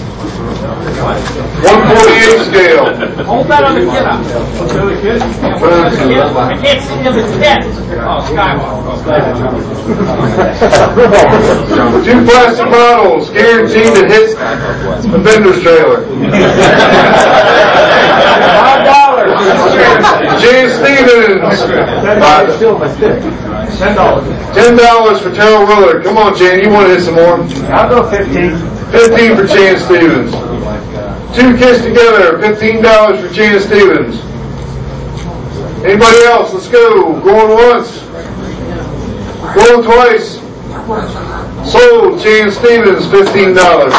one forty-eight scale. Hold that on the kid up. I can't see him as head. Oh, Skywalker. Two plastic bottles, guaranteed to hit the vendor's trailer. Five dollars. Jan Stevens. Ten dollars. Ten dollars for Terrell Willard. Come on, Jan, you want to hit some more? I'll go fifteen. Fifteen for Jan Stevens. Two Kiss Together, fifteen dollars for Jan Stevens. Anybody else? Let's go. Going once. Going twice. Sold, Jan Stevens, fifteen dollars.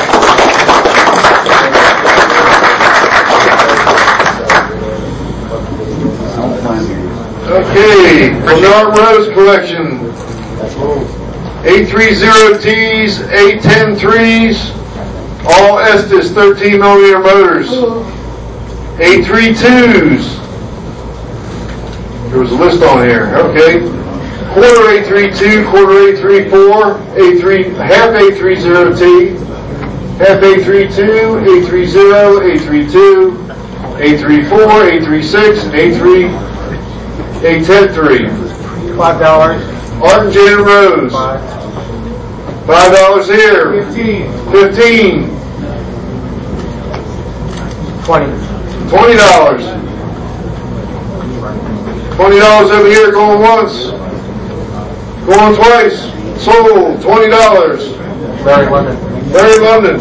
Okay, Bernard Rose Collection. A thirty T's, A ten threes, all Estes thirteen millimeter motors. A thirty-twos. There was a list on here. Okay. Quarter A thirty-two, quarter A thirty-four, A three, half A thirty T, half A thirty-two, A thirty, A thirty-two, A thirty-four, A thirty-six, and A three, A ten three. Five dollars. Art and Janet Rose. Five dollars here. Fifteen. Fifteen. Twenty. Twenty dollars. Twenty dollars over here going once. Going twice. Sold. Twenty dollars. Barry London. Barry London.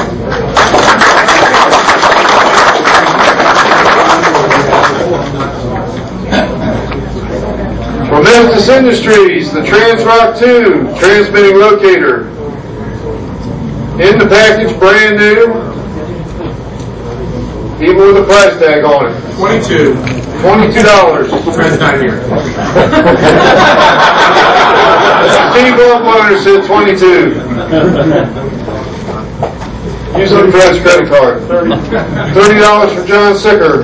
From Memphis Industries, the Transrock two transmitting locator. In the package, brand new. Even with a price tag on it. Twenty-two. Twenty-two dollars. Fred's not here. Steve Goldwater said twenty-two. Using Fred's credit card. Thirty dollars for John Sicker.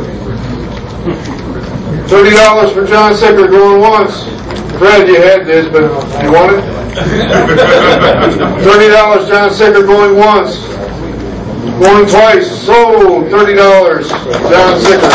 Thirty dollars for John Sicker going once. Fred, you had this, but you want it? Thirty dollars John Sicker going once. Going twice. Sold. Thirty dollars John Sicker.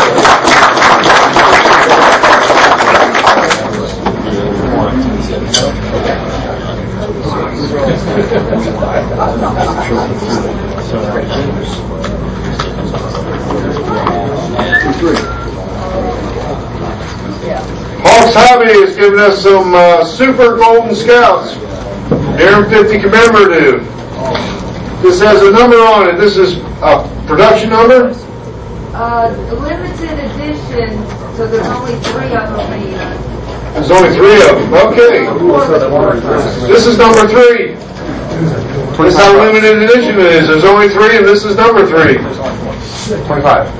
Hawks Hobby has given us some uh, Super Golden Scouts. Air fifty commemorative. This has a number on it. This is a production number? Uh, limited edition, so there's only three of them made. There's only three of them. Okay. This is number three. This is how limited edition it is. There's only three, and this is number three. Twenty-five.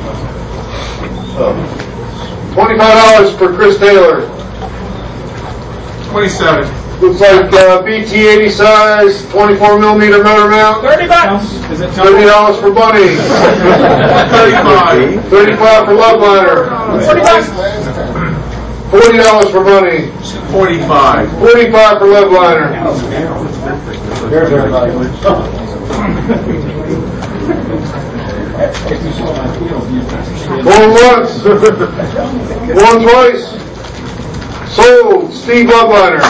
Twenty-five dollars for Chris Taylor. Twenty-seven. Looks like uh, B T eighty size, twenty-four millimeter motor mount. Thirty bucks. Thirty dollars for Bunny. Thirty-five. Thirty-five for Loveliner. Forty bucks. Forty dollars for Bunny. Forty-five. Forty-five for Loveliner. Going once. Going twice. Sold. Steve Loveliner.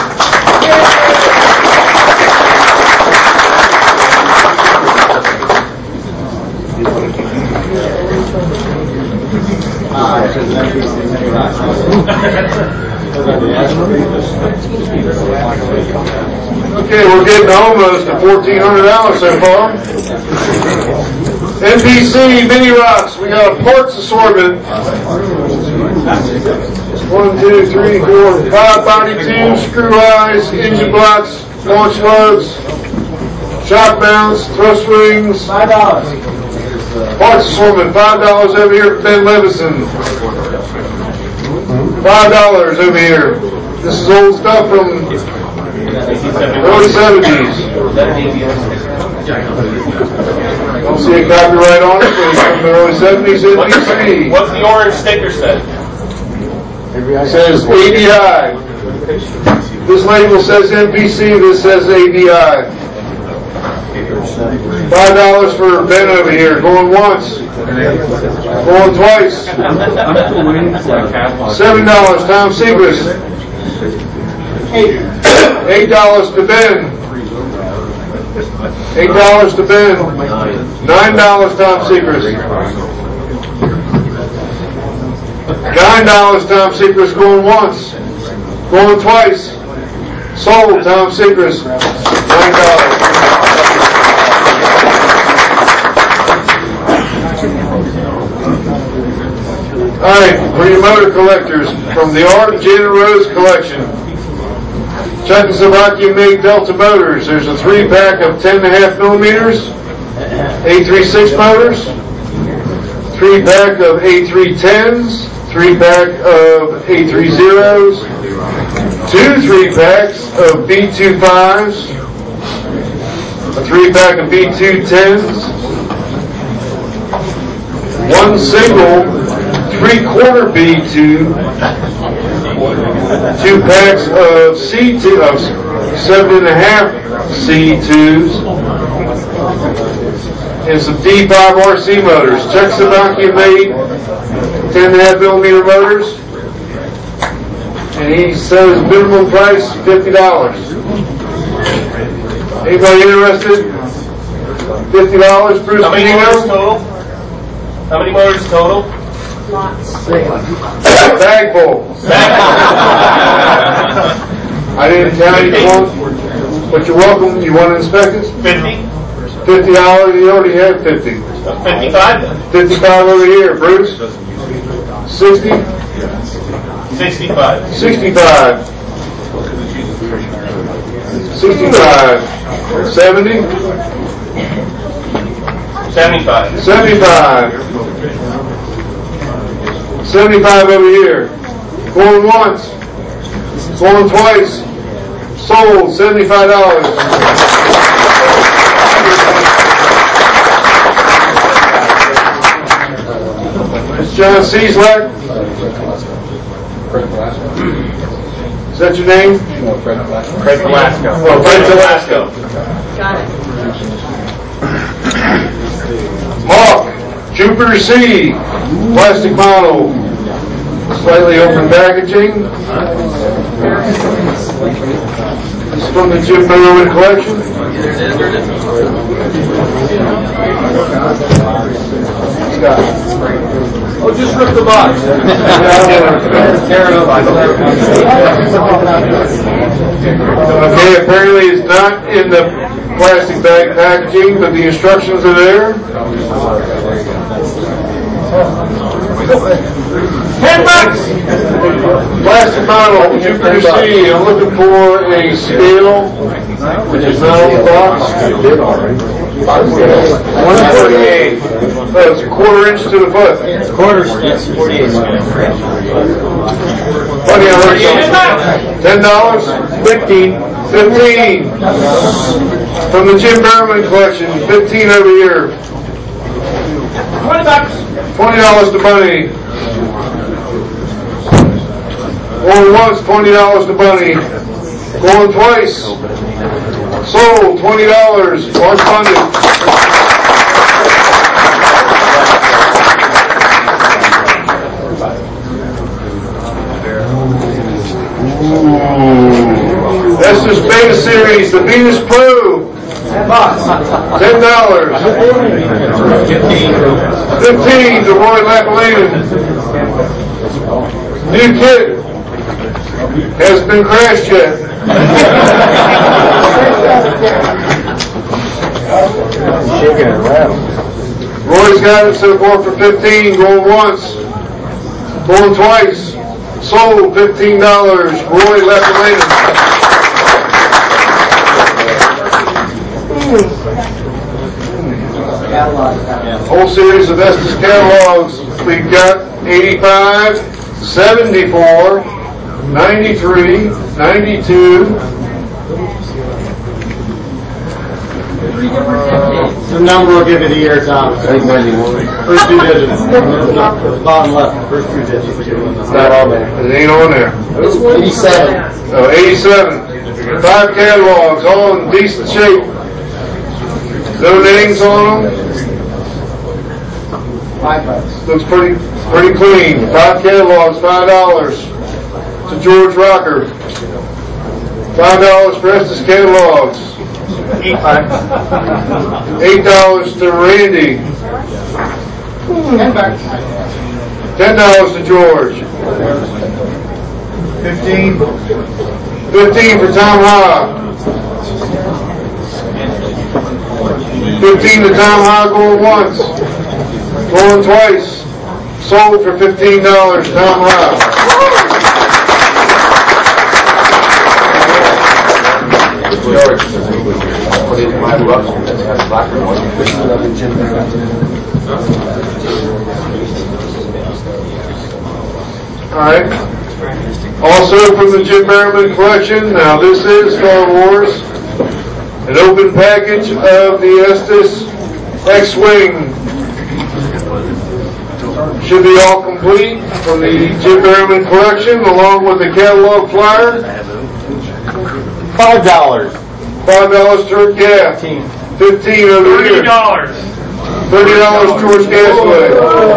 Okay, we're getting almost to fourteen hundred dollars so far. N P C Mini Rocks, we got a parts assortment. One, two, three, four, five body tubes, screw eyes, engine blocks, launch lugs, shock mounts, thrust rings. Five dollars. Parts assortment, five dollars over here at Ben Levison. Five dollars over here. This is old stuff from early seventies. Don't see a copyright on it, but it's from the early seventies N B C. What's the orange sticker say? It says A D I. This label says N P C, this says A D I. Five dollars for Ben over here, going once, going twice. Seven dollars, Tom Segrist. Eight dollars to Ben. Eight dollars to Ben. Nine dollars, Tom Segrist. Nine dollars, Tom Segrist, going once, going twice. Sold, Tom Segrist. Nine dollars. All right, for your motor collectors, from the Art and Janet Rose collection, Czechoslovakian made Delta motors. There's a three pack of ten and a half millimeters, A thirty-six motors, three pack of A three tens, three pack of A thirties, two three packs of B twenty-fives, a three pack of B two tens, one single three quarter B two, two packs of C two, of seven and a half C twos, and some D five R C motors. Czechoslovakia made ten and a half millimeter motors, and he says minimum price fifty dollars. Anybody interested? Fifty dollars, Bruce. How many motors total? How many motors total? Bag full. I didn't count each one, but you're welcome. You want to inspect it? Fifty. Fifty dollars. You already had fifty. Fifty-five. Fifty-five over here, Bruce. Sixty. Sixty-five. Sixty-five. Sixty-five. Seventy. Seventy-five. Seventy-five. Seventy-five over here. Going once. Going twice. Sold. Seventy-five dollars. Mister John Cieslak. Is that your name? Fred Velasco. Oh, Fred Velasco. Got it. Hawk, Jupiter C, plastic model, slightly open packaging. This is from the Jim Berman collection. Oh, just rip the box. Okay, apparently it's not in the plastic bag packaging, but the instructions are there. Ten bucks. Plastic model, Jupiter C. I'm looking for a scale, which is not on the box. one forty-eight. Oh, it's a quarter inch to the foot. Quarters, yes, forty-eight. Funny, I heard something. Ten dollars? Fifteen. Fifteen. From the Jim Berman collection. Fifteen over here. Twenty bucks. Twenty dollars to Bunny. Going once, twenty dollars to Bunny. Going twice. Sold, twenty dollars. Large funded. That's this beta series, the Venus Pro. Ten dollars. Fifteen to Roy Lapalina. New kit. Hasn't been crashed yet. Shaking it around. Roy's got it so far for fifteen, going once, going twice, sold fifteen dollars. Roy left the lane. Whole series of Estes catalogs. We've got eighty-five, seventy-four, ninety-three, ninety-two. The number will give you the year, Tom. ninety-one. First two digits. Bottom left, first two digits. It's not on there. It ain't on there. eighty-seven. Oh, eighty-seven. Five catalogs, all in decent shape. No names on them. Five bucks. Looks pretty pretty clean. Five catalogs, five dollars to George Rocker. Five dollars for Estes catalogs. Eight bucks. Eight dollars to Randy. Ten bucks. Ten dollars to George. Fifteen. Fifteen for Tom Ha. Fifteen to Tom Ha, going once. Going twice. Sold for fifteen dollars, Tom Ha. Alright. Also from the Jim Merriman collection, now this is Star Wars. An open package of the Estes X-Wing. Should be all complete from the Jim Merriman collection, along with the catalog flyer. Five dollars. Five dollars George Gaff. Fifteen over here. Thirty dollars. Thirty dollars George Gasway.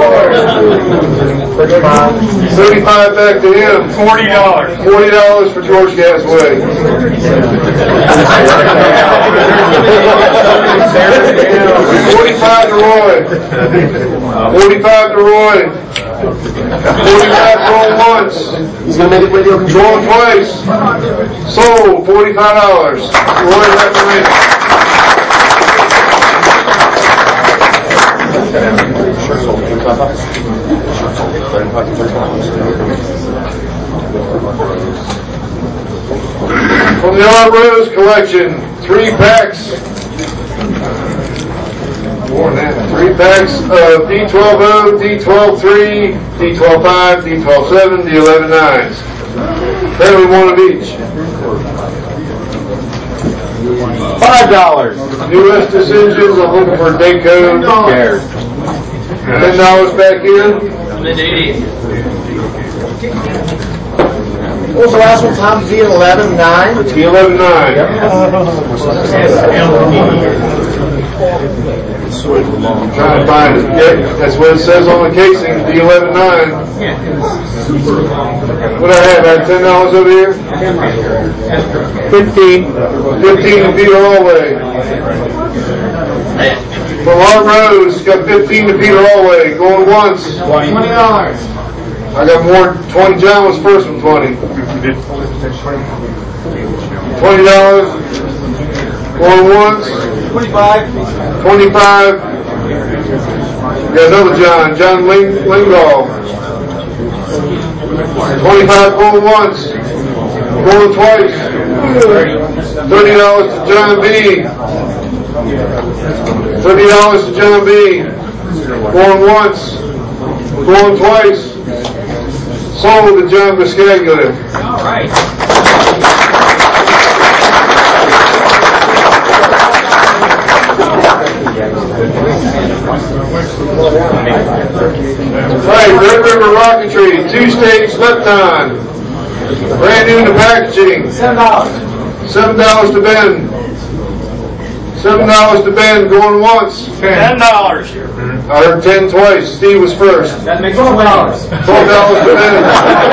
Thirty-five back to him. Forty dollars. Forty dollars for George Gasway. Forty-five to Roy. Forty-five to Roy. Forty-five going once. He's gonna make it radio control. Going twice. Sold forty-five dollars. Roy left the lane. From the R. Rose collection, three packs. More than that. Three packs of D twelve oh, D twelve three, D twelve five, D twelve seven, D eleven nines. Apparently one of each. Five dollars. New Estes engines, I'm looking for a day code. Who cares? Ten dollars back in. What was the last one, Tom? D eleven nine? D eleven nine. I'm trying to find it. Yep, that's what it says on the casing, D eleven nine. What I have, I have ten dollars over here? Fifteen. Fifteen to Peter Allway. From Art Rose, got fifteen to Peter Allway, going once. Twenty dollars. I got more, twenty, John was first with twenty. Twenty dollars, going once. Twenty-five. Twenty-five. Got another John, John Ling, Lindahl. Twenty-five going once, going twice. Thirty dollars to John B. Thirty dollars to John B. Going once, going twice. Sold to John Biscaglia. All right. Right, Red River Rocketry, two-stage Lepton. Brand new to packaging. Seven dollars. Seven dollars to Ben. Seven dollars to Ben, going once. Ten dollars. I heard ten twice. Steve was first. That makes twelve dollars. Twelve dollars to Ben.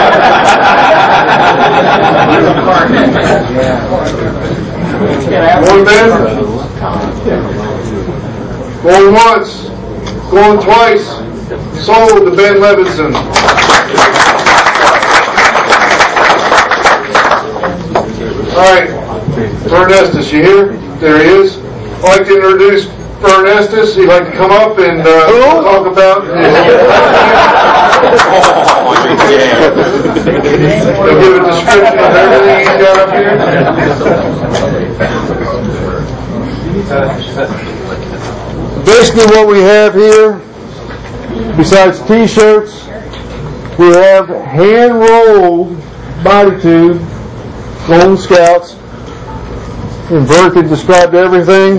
Going Ben. Going once. Going twice. Sold to Ben Levinson. All right, Vern Estes, you here? There he is. I'd like to introduce Vern Estes. He'd like to come up and uh, talk about. He'll give a description of everything he's got up here. Basically, what we have here, besides T-shirts, we have hand-rolled body tube, Golden Scouts. And Vern could describe everything.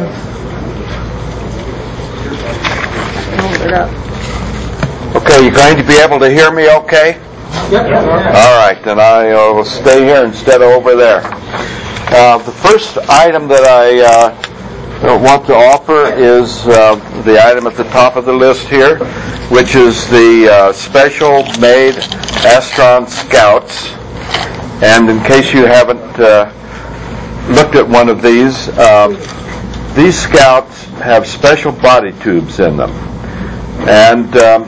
Okay, you're going to be able to hear me okay? Yep. All right, then I uh, will stay here instead of over there. Uh, the first item that I uh, want to offer is uh, the item at the top of the list here, which is the uh, special made Astron Scouts. And in case you haven't uh, looked at one of these, uh, these Scouts have special body tubes in them. And um,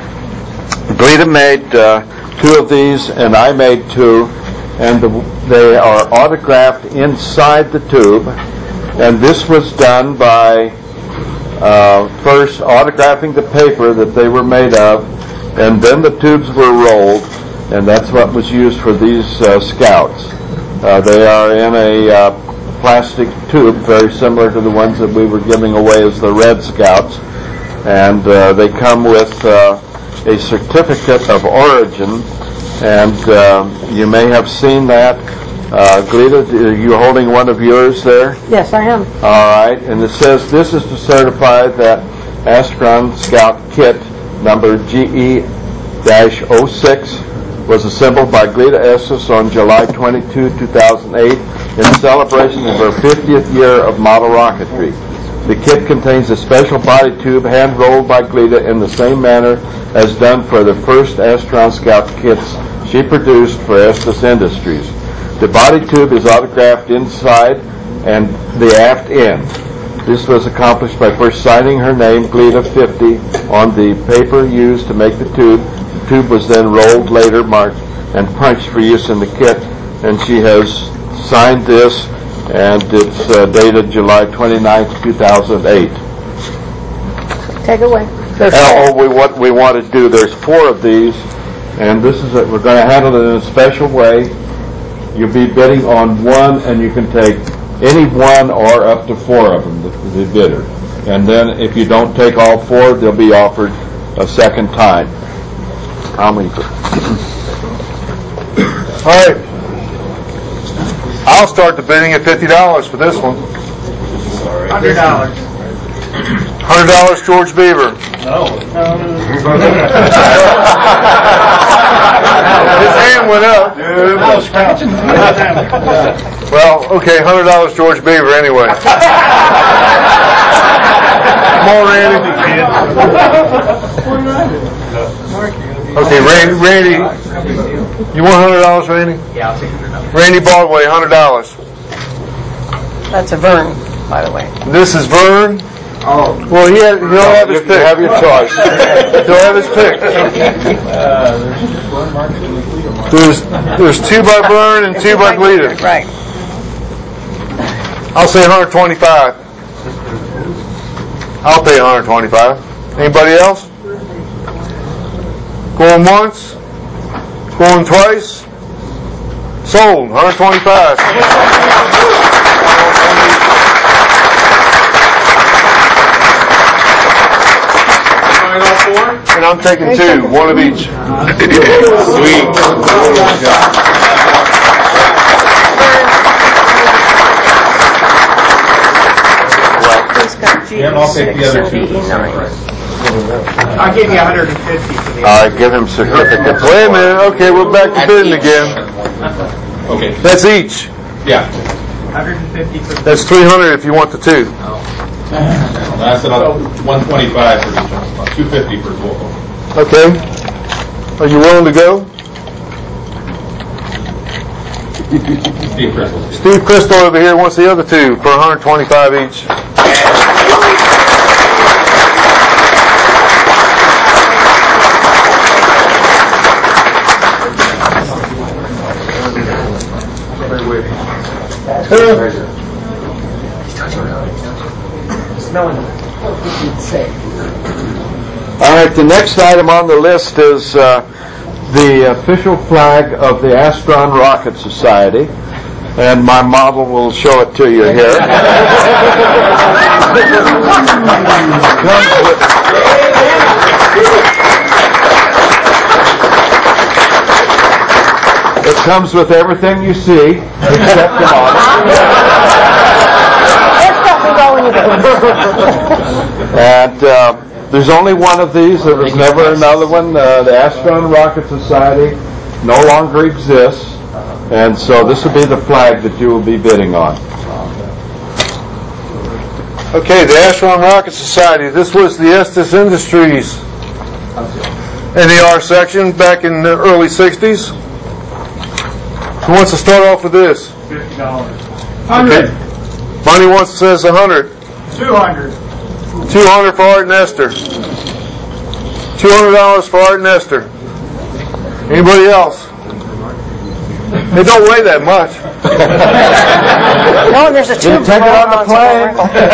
Glita made uh, two of these, and I made two, and the, they are autographed inside the tube. And this was done by uh, first autographing the paper that they were made of, and then the tubes were rolled, and that's what was used for these uh, Scouts. Uh, they are in a uh, plastic tube, very similar to the ones that we were giving away as the Red Scouts, and uh, they come with uh, a certificate of origin, and uh, you may have seen that. Uh, Glita, are you holding one of yours there? Yes, I am. All right, and it says this is to certify that Astron Scout Kit number G E zero six was assembled by Glita Estes on July twenty-second, two thousand eight in celebration of her fiftieth year of model rocketry. The kit contains a special body tube hand-rolled by Glita in the same manner as done for the first Astron Scout kits she produced for Estes Industries. The body tube is autographed inside and the aft end. This was accomplished by first signing her name, Glita fifty, on the paper used to make the tube. The tube was then rolled later, marked, and punched for use in the kit, and she has signed this, and it's uh, dated July twenty-ninth, two thousand eight. Take it away. Oh, we, what we want to do, there's four of these, and this is it. We're going to handle it in a special way. You'll be bidding on one, and you can take any one or up to four of them, the, the bidder. And then if you don't take all four, they'll be offered a second time. How many? All right. I'll start the bidding at fifty dollars for this one. one hundred dollars. one hundred dollars, George Beaver. No. His hand went up. Well, okay, one hundred dollars, George Beaver, anyway. Come on, Randy. Okay, Randy, Randy, you want one hundred dollars, Randy? Yeah, I'll take one hundred dollars. Randy Baldway, one hundred dollars. That's a Vern, by the way. This is Vern. Oh. Well, he had, he'll have his You pick. have your choice. He'll have his pick. There's there's two by Vern and two by Glita. Right. I'll say one hundred twenty-five. I'll pay one hundred twenty-five. Anybody else? Going once? Going twice? Sold. one hundred twenty-five. And I'm taking two, one of each. Sweet. Yeah, I'll take the other two. I'll give you one hundred fifty for the All right, give him certificates. Wait a minute. Okay, we're back to bidding again. Okay. That's each. Yeah. one hundred fifty for the That's three hundred if you want the two. That's about one twenty-five for each one. two fifty for both. Okay. Are you willing to go? Steve Crystal. Steve Crystal over here wants the other two for one hundred twenty-five each. All right, the next item on the list is uh, the official flag of the Astron Rocket Society, and my model will show it to you here. It comes with everything you see, except the model. And uh, there's only one of these. There was never another one. Uh, the Astron Rocket Society no longer exists, and so this will be the flag that you will be bidding on. Okay, the Astron Rocket Society. This was the Estes Industries N A R section back in the early sixties. Who wants to start off with this? Fifty dollars. Okay. Money wants to says a hundred. Two hundred. Two hundred for Art and Esther. Two hundred dollars for Art and Esther. Anybody else? They don't weigh that much. No, there's a tube. Take it on the plane.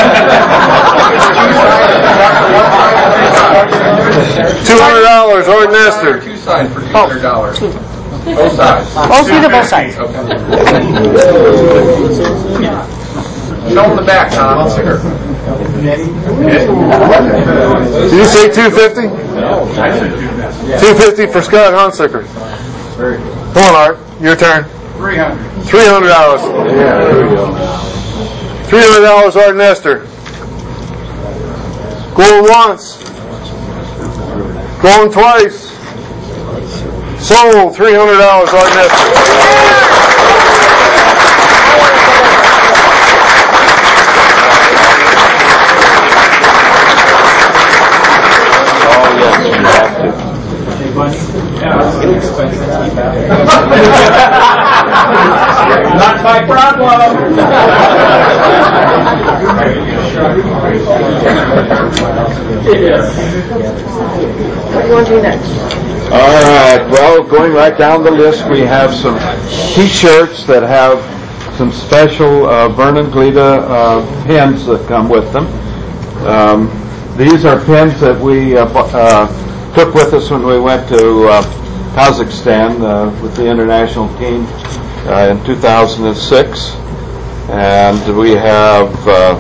Two hundred dollars, Art and Esther. Two sides for two hundred dollars. Both sides. Both do the both sides. Show them the back, Tom. Did you say two fifty? Two fifty for Scott Hunsaker. Come on, Art. Your turn. Three hundred. Three hundred dollars. Three hundred dollars, Art and Esther. Going once. Going twice. Sold. Three hundred dollars, Art and Esther. Not my problem. What do you want to do next? All right, well, going right down the list, we have some T-shirts that have some special uh, Vernon Glida uh, pins that come with them. Um, these are pins that we uh, uh, took with us when we went to uh, Kazakhstan uh, with the international team uh, in two thousand six, and we have uh,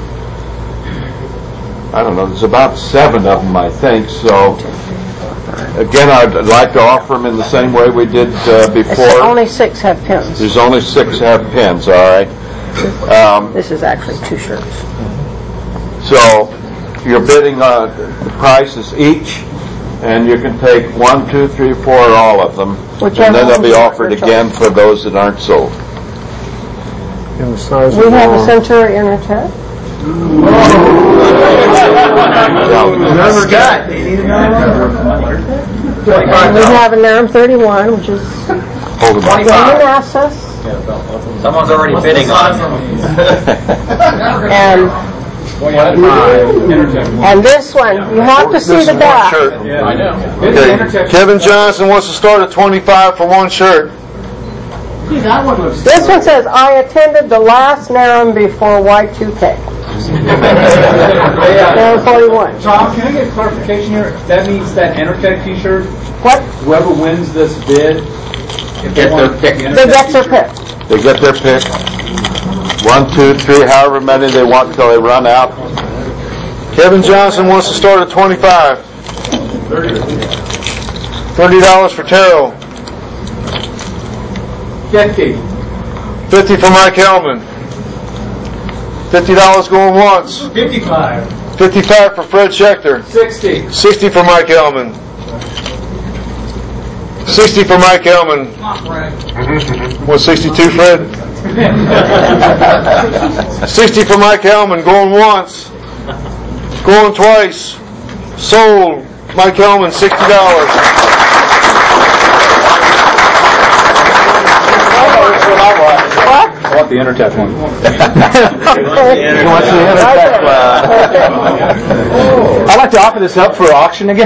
I don't know, there's about seven of them, I think. So again, I'd like to offer them in the same way we did uh, before. Only six have pins. There's only six have pins, all right. Um, this is actually two shirts. So you're bidding on the prices each, and you can take one, two, three, four, or all of them, Whichever and then they'll be one's offered your again choice. for those that aren't sold. In the size We of have a all. Century Intertech. Scott. And we have a NARM thirty-one, which is Hold them up. Roman Access. Someone's already bidding on it. And and this one, you have to see This the is one back. shirt. I know. Okay. Kevin Johnson wants to start at twenty-five for one shirt. This one says, I attended the last NARM before Y two K. NARM forty-one. Tom, can I get clarification here? That means that Intertech t-shirt, What? whoever wins this bid, if Get they want their pick. the They Intertech get their t-shirt, pick. They get their pick. One, two, three, however many they want until they run out. Kevin Johnson wants to start at twenty-five. Thirty dollars for Terrell. fifty. Fifty for Mike Hellman. Fifty dollars going once. fifty-five. Fifty-five for Fred Schechter. sixty. Sixty for Mike Hellman. Sixty for Mike Hellman. What, sixty-two, Fred? Sixty for Mike Hellman. Going once. Going twice. Sold. Mike Hellman, sixty dollars. What? want the Intertech one. He wants the Intertech one. I'd like to offer this up for auction again.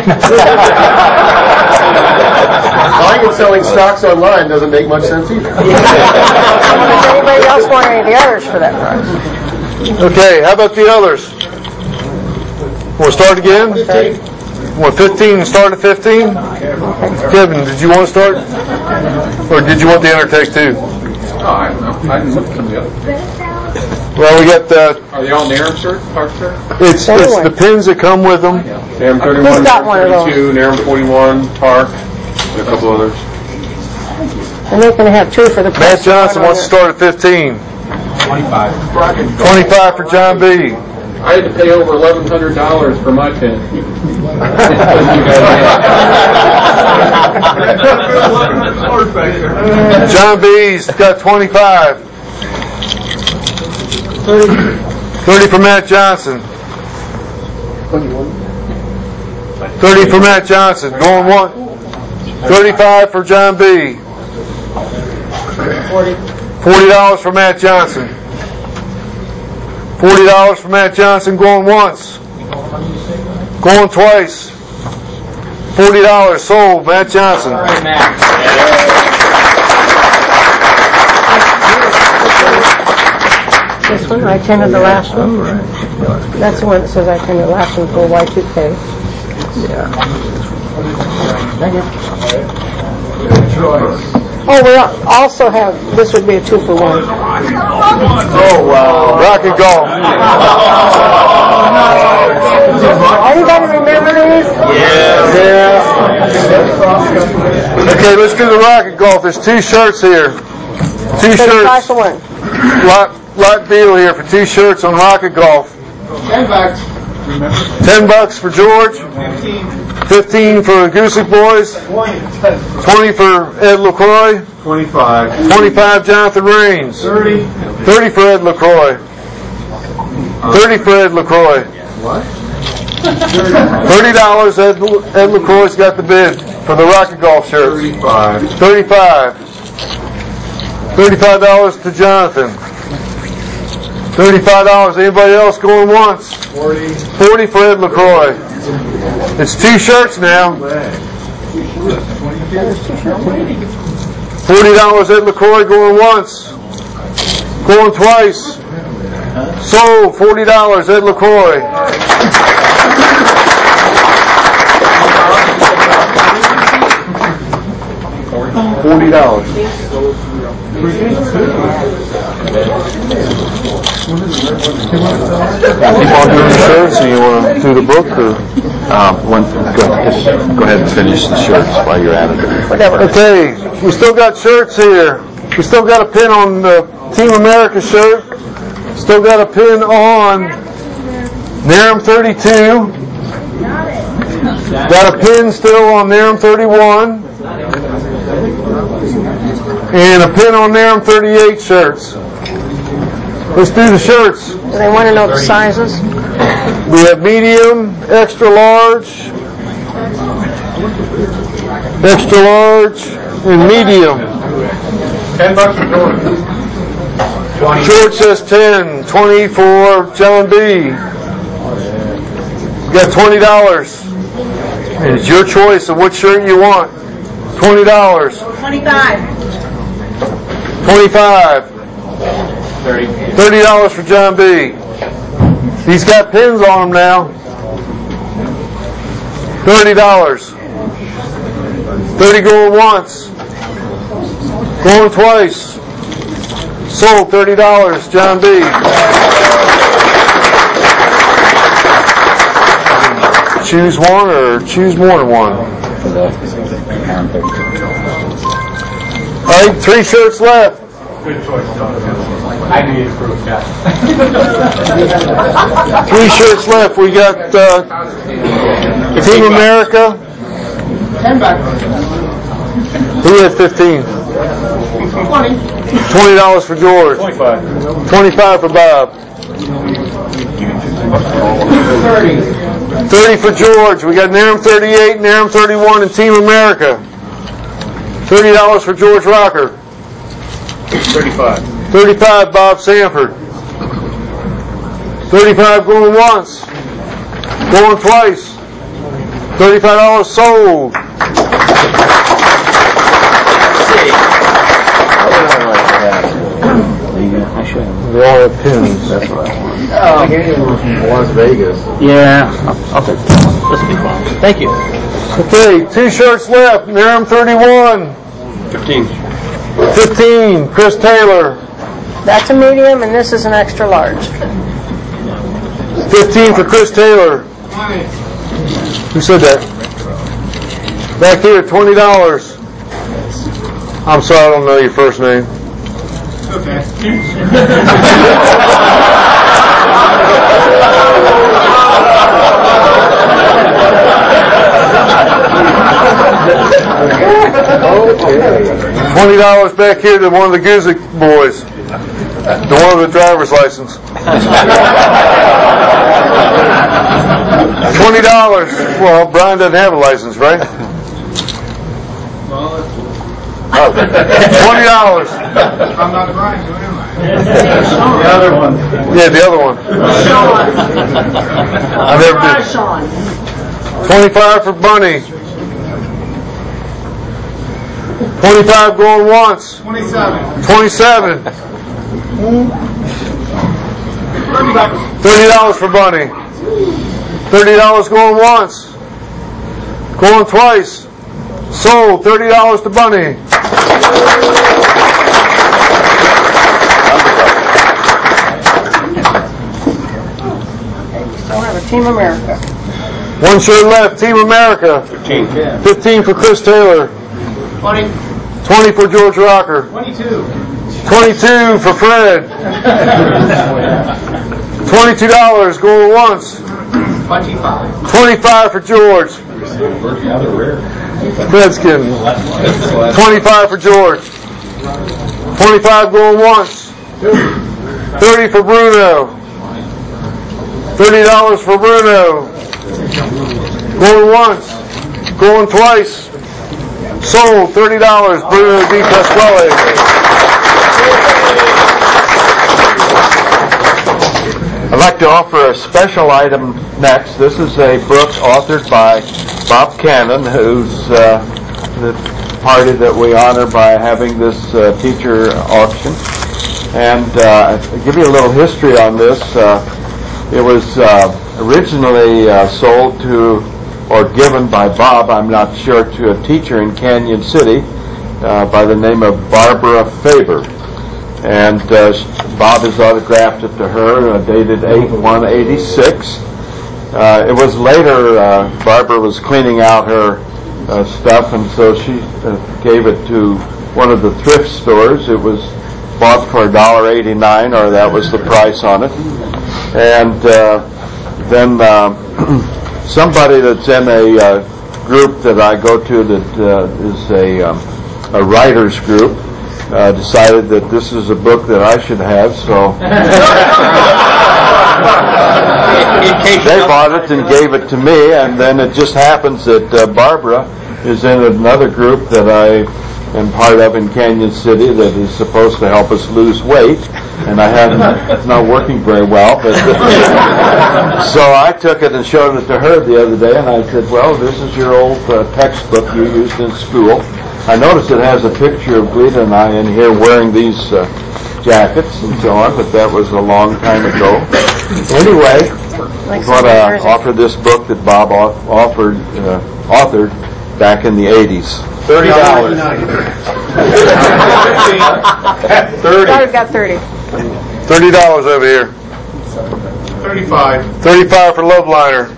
Buying and selling stocks online doesn't make much sense either. Does anybody else want any of the others for that price? Okay, how about the others? Want to start again? Want fifteen and start at fifteen? Kevin, did you want to start? Or did you want the Intertech too? Oh, I don't know. I didn't look at some of the others. Well, we got the... Are they all NARM shirts, Park shirts? It's, it's the pins that come with them. NARM thirty-one, NARM thirty-two, NARM forty-one, Park, and a couple others. And they're going to have two for the Matt Johnson wants to start at fifteen. twenty-five. twenty-five for John B. I had to pay over eleven hundred dollars for my pin. John B's got twenty-five. thirty for Matt Johnson. thirty for Matt Johnson. Going one. thirty-five for John B. forty dollars for Matt Johnson. forty dollars for Matt Johnson. Going once. Going twice. forty dollars sold. Matt Johnson. This one, I attended the last one. That's the one that says I attended the last one for Y two K. Yeah. Oh, we also have, this would be a two for one. Oh, wow. Rocket golf. Anybody remember these? Yeah. Okay, let's do the rocket golf. There's two shirts here. Two shirts. One. Lot, lot deal here for two shirts on rocket golf. Ten bucks. Ten bucks for George. Fifteen for Goosick Boys. Twenty for Ed LaCroix. Twenty-five. Twenty-five Jonathan Raines. Thirty. Thirty for Ed LaCroix. Thirty for Ed LaCroix. What? Thirty dollars. Ed, Ed LaCroix's got the bid for the rocket golf shirts. Thirty-five. Thirty-five. Thirty-five dollars to Jonathan. Thirty-five dollars. Anybody else going once? Forty. Forty for Ed LaCroix. It's two shirts now. Forty dollars Ed LaCroix going once. Going twice. Sold. Forty dollars Ed LaCroix. Forty dollars. Keep on doing the shirts, or you want to do the book, or? Um, one, go, just go ahead and finish the shirts while you're at it. Whatever. Okay, we still got shirts here. We still got a pin on the Team America shirt. Still got a pin on NARM thirty-two. Got a pin still on NARM thirty-one. And a pin on NARM thirty-eight shirts. Let's do the shirts. Do they want to know the sizes? We have medium, extra large, extra large, and medium. Ten bucks for George. George says ten. Twenty for John B. You got twenty dollars. And it's your choice of what shirt you want. Twenty dollars. Twenty-five. Twenty-five. Thirty. Thirty dollars for John B. He's got pins on him now. Thirty dollars. Thirty going once. Going twice. Sold. Thirty dollars. John B. Choose one or choose more than one. All right, three shirts left. Good choice, I knew you'd approve that. Three shirts left. We got uh, Team America. Ten bucks. He had fifteen. Twenty. Twenty dollars for George. Twenty-five. Twenty-five for Bob. Thirty. Thirty for George. We got NARM thirty-eight, NARM thirty-one, and Team America. Thirty dollars for George Rocker. Thirty-five. thirty-five, Bob Sanford. thirty-five going once. Going twice. thirty-five dollars sold. They all have pins. That's right. Oh, Las Vegas. Yeah. I'll take that. This will be fun. Thank you. Okay, two shirts left. Merrim thirty-one. Fifteen. Fifteen. Chris Taylor. That's a medium, and this is an extra large. Fifteen for Chris Taylor. Who said that? Back here, twenty dollars. I'm sorry, I don't know your first name. Okay. Twenty dollars back here to one of the Guzik boys. The one with the driver's license. Twenty dollars. Well, Brian doesn't have a license, right? Twenty dollars. I'm not Brian, who am I? The other one. Yeah, the other one. I never did. Twenty-five for Bunny. Twenty-five going once. Twenty-seven. Twenty-seven. Thirty dollars for Bunny. Thirty dollars going once. Going twice. Sold. Thirty dollars to Bunny. Still have a Team America. One shirt left. Team America. Fifteen. Fifteen for Chris Taylor. Twenty. Twenty for George Rocker. Twenty-two. Twenty-two for Fred. Twenty-two dollars going once. Twenty-five. Twenty-five for George. Fred's kidding. Twenty-five for George. Twenty-five going once. Thirty for Bruno. Thirty dollars for Bruno. Going once. Going twice. Sold. Thirty dollars. Bruno Di Pasquale. I'd like to offer a special item next. This is a book authored by Bob Cannon, who's uh, the party that we honor by having this uh, teacher auction. And uh, I'll give you a little history on this. Uh, it was uh, originally uh, sold to, or given by Bob, I'm not sure, to a teacher in Canyon City uh, by the name of Barbara Faber. And uh, Bob has autographed it to her, uh, dated eight one eighty-six. Uh, it was later, uh, Barbara was cleaning out her uh, stuff, and so she uh, gave it to one of the thrift stores. It was bought for one dollar eighty-nine, or that was the price on it. And uh, then uh, somebody that's in a uh, group that I go to that uh, is a, um, a writer's group, Uh, decided that this is a book that I should have, so they bought it and gave it to me, and then it just happens that uh, Barbara is in another group that I am part of in Canyon City that is supposed to help us lose weight, and I haven't, it's not working very well, but so I took it and showed it to her the other day, and I said, well, this is your old uh, textbook you used in school. I noticed it has a picture of Glita and I in here wearing these uh, jackets and so on, but that was a long time ago. Anyway, I want to offer this book that Bob offered, uh, authored back in the eighties. Thirty dollars. Thirty. I've got thirty. Thirty dollars over here. Thirty-five. Thirty-five for Loveliner.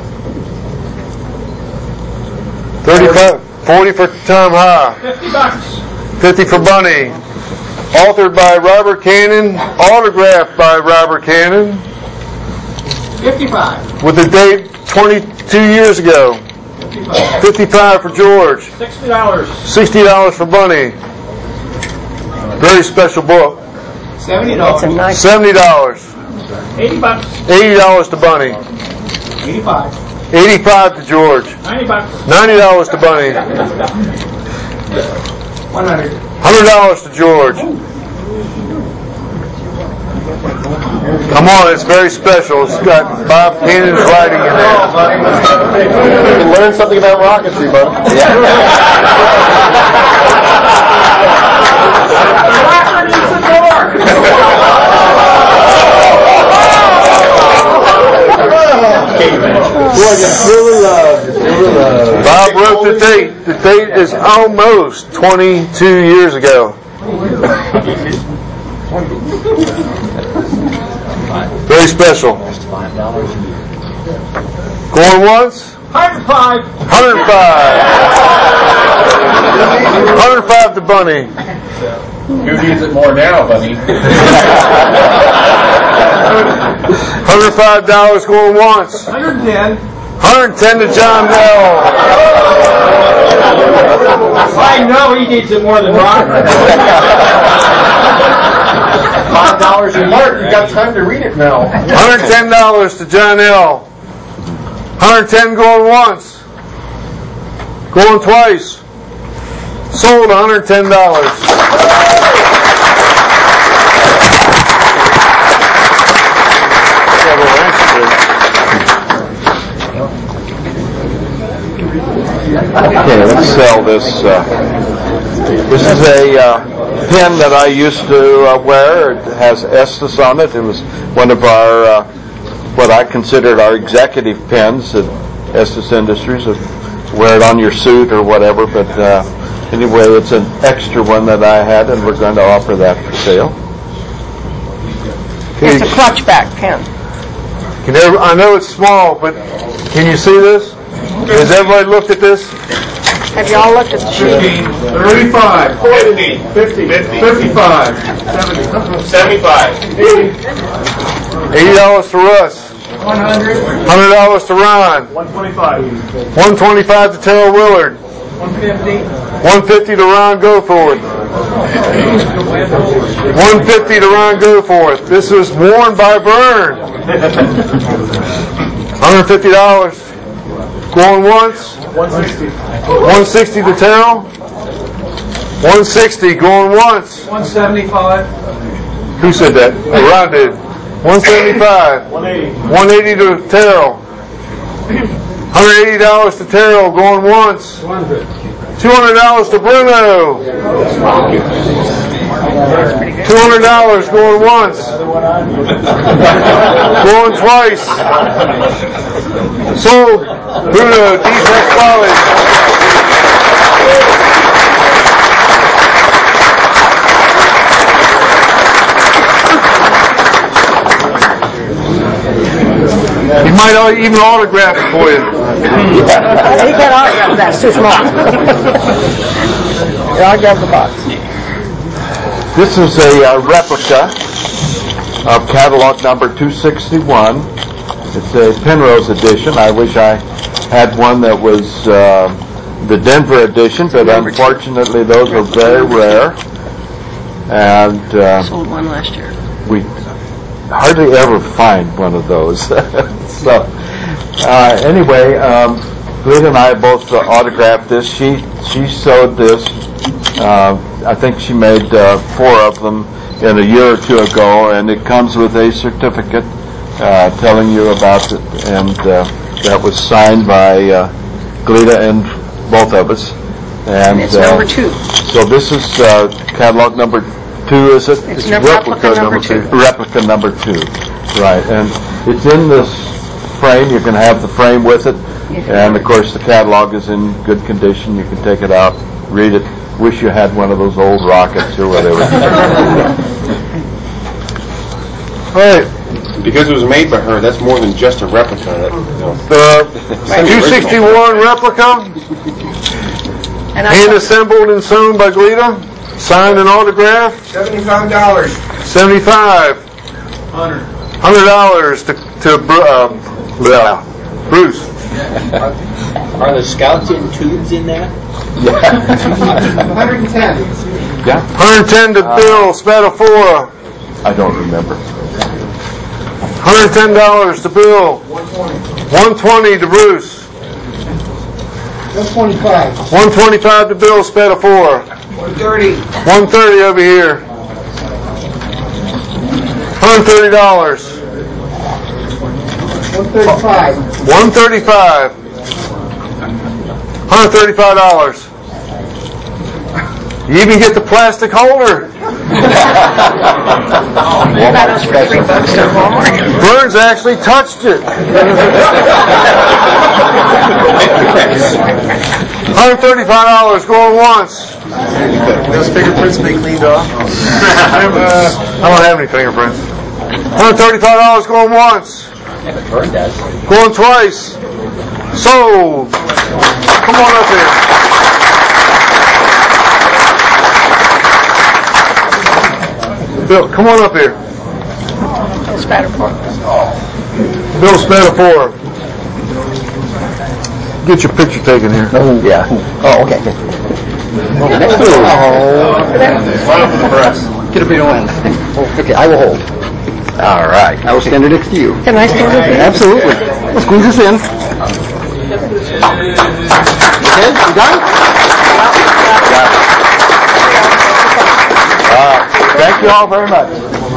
Thirty-five. Forty for Tom High. Fifty bucks. Fifty for Bunny. Authored by Robert Cannon. Autographed by Robert Cannon. Fifty-five. With the date twenty-two years ago. Fifty-five. Fifty-five for George. Sixty dollars. Sixty dollars for Bunny. Very special book. Seventy dollars. Seventy dollars. Eighty bucks. Eighty dollars to Bunny. Eighty-five. Eighty-five to George. Ninety bucks. Ninety dollars to Bunny. One hundred. Hundred dollars to George. Come on, it's very special. It's got Bob Cannon's writing in there. Learn something about rocketry, bud. Bob wrote the date. The date is almost twenty-two years ago. Very special. Going once? one hundred five. one hundred five. one hundred five to Bunny. Who needs it more now, buddy? one hundred five dollars going once. one hundred ten. one hundred ten to John Bell. I know he needs it more than Ron. Five dollars a mark. You got time to read it now. one hundred ten dollars to John L. one hundred ten going once. Going twice. Sold one hundred ten dollars. Okay, let's sell this. Uh, this is a uh, pin that I used to uh, wear. It has Estes on it. It was one of our, uh, what I considered our executive pins at Estes Industries. Wear it on your suit or whatever, but uh, anyway, it's an extra one that I had, and we're going to offer that for sale. It's a clutch back pin. Can every, I know it's small, but can you see this? Has everybody looked at this? Have y'all looked at the sheet? thirty-five. fifty. fifty. fifty-five. seventy. seventy-five. eighty dollars to Russ. one hundred. one hundred dollars to Ron. one twenty-five. one twenty-five to Terrell Willard. one fifty. one fifty to Ron Goforth. one fifty to Ron Goforth. This was worn by Vern. one hundred fifty dollars. Going once. one sixty. one sixty to Terrell. one sixty going once. one seventy-five. Who said that? Oh, Ron did. one seventy-five. one eighty. one eighty to Terrell. one hundred eighty dollars to Terrell going once. two hundred. two hundred dollars to Bruno. two hundred dollars going once. Going twice. Sold. Bruno, D-Tech College. He might even autograph it for you. He can't autograph that. It's too small. Yeah, I'll grab the box. This is a uh, replica of catalog number two sixty-one. It's a Penrose edition. I wish I had one that was uh, the Denver edition, but unfortunately those are very rare. And uh, sold one last year. We hardly ever find one of those. So uh, anyway, um, Glita and I both uh, autographed this. She she sewed this. Uh, I think she made uh, four of them in a year or two ago, and it comes with a certificate uh, telling you about it, and uh, that was signed by uh, Glita and both of us. And, and it's uh, number two. So this is uh, catalog number two, is it? It's, it's replica, replica number two. two. Replica number two, right. And it's in this frame. You can have the frame with it. And, of course, the catalog is in good condition. You can take it out, read it. Wish you had one of those old rockets or whatever. All right. Because it was made by her, that's more than just a replica. That, you know. The two sixty-one replica, hand assembled and sewn by Glita, signed and autographed. seventy-five dollars. seventy-five. one hundred. one hundred dollars to, to uh, uh, Bruce. Are the scouts in tubes in that? one hundred ten. Yeah. one hundred ten to Bill Spadafora. I don't remember. one hundred ten dollars to Bill. one twenty to Bruce. one twenty-five. one twenty-five to Bill Spadafora. one thirty. one thirty over here. hundred thirty dollars. one thirty-five. one thirty-five. one hundred thirty-five dollars. You even get the plastic holder. Burns actually touched it. one hundred thirty-five dollars going once. Those fingerprints be cleaned off? I don't have any fingerprints. one hundred thirty-five dollars going once. Going twice. Sold. Come on up here. Bill, come on up here. Bill Spatafor. Bill Spatafor. Get your picture taken here. Oh, yeah. Oh, okay. Next to oh. Line up for the press. Get a bit of wind. Okay, I will hold. All right. I will stand it next to you. Can I stand it? Absolutely. We'll squeeze this in. Okay, you done? Uh, thank you all very much.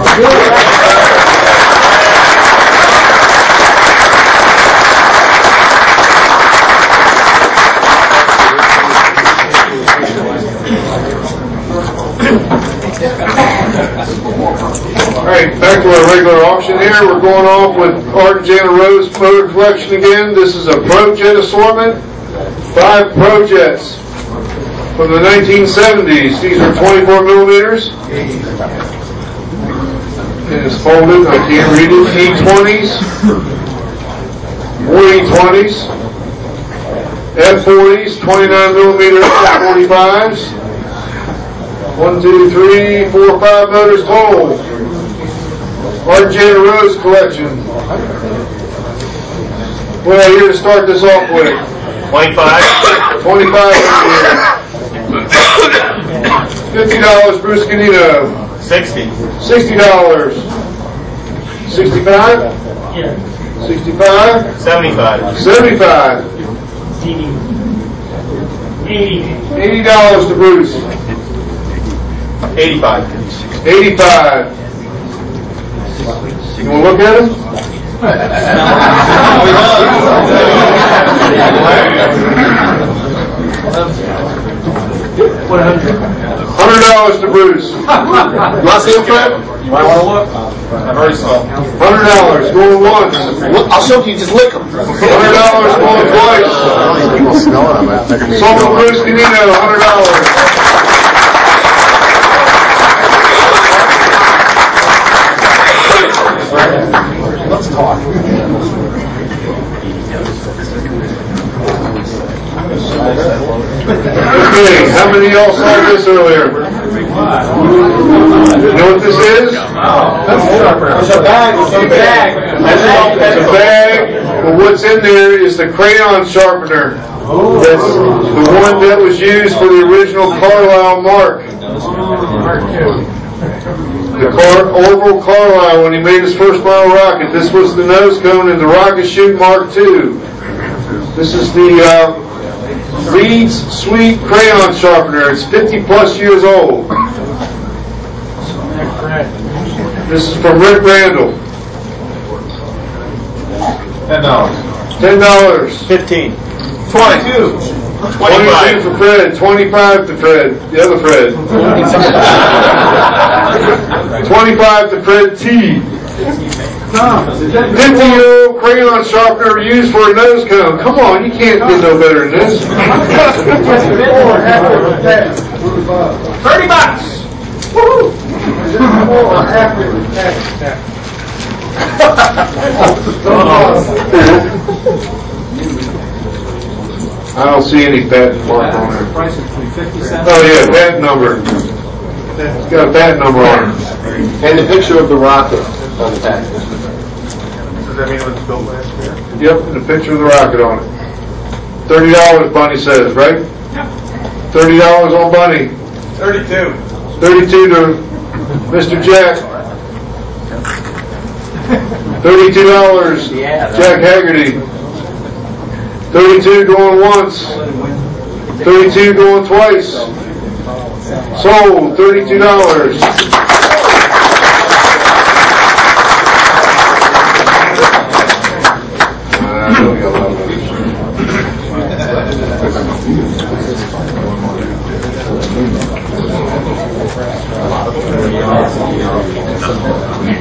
All right, back to our regular auction here. We're going off with Art and Jana Rose Motor Collection again. This is a ProJet assortment. Five ProJets from the nineteen seventies. These are twenty-four millimeters. It is folded. I can't read it. E twenties. More E twenties. F forties. twenty-nine millimeter F forty-fives. One, two, three, four, five motors total. Art and Jana Rose Collection. Well, here to start this off with. twenty-five. twenty-five fifty dollars, Bruce Canino. sixty. sixty dollars. sixty-five? Yeah. sixty-five? seventy-five. seventy-five. eighty. eighty dollars to Bruce. eighty-five. eighty-five. You want to look at him? one hundred dollars to Bruce. You want to see him, Fred? You might want to look. I've already saw. one hundred dollars going once. I'll show you, just lick them. one hundred dollars going twice. You will smell it, I bet. Sold to Bruce Canino, one hundred dollars. Let's talk. Okay, how many of y'all saw this earlier? You know what this is? It's a bag. It's a bag. It's a bag, but what's in there is the crayon sharpener. That's the one that was used for the original Carlisle mark. The Car- Orville Carlisle, when he made his first model rocket, this was the nose cone in the Rocket Chute Mark two. This is the uh, Reed's Sweet Crayon Sharpener. It's fifty plus years old. This is from Rick Randall. Ten dollars. Ten dollars. Fifteen. Twenty-two. Twenty-two for Fred. Twenty-five to Fred. The other Fred. Twenty-five to Fred T. Fifty-year-old crayon sharpener used for a nose cone. Come on, you can't get no better than this. Thirty bucks. Woo-hoo. I don't see any patent mark on there. Oh yeah, patent number. It's got a patent number on it. And the picture of the rocket on the package. Does that mean it was built last year? Yep, and a picture of the rocket on it. Thirty dollars, Bunny says, right? Thirty dollars on Bunny. Thirty-two. Thirty-two to Mister Jack. Thirty-two dollars, Jack Haggerty. Thirty-two going once. Thirty-two going twice. Sold, thirty-two dollars.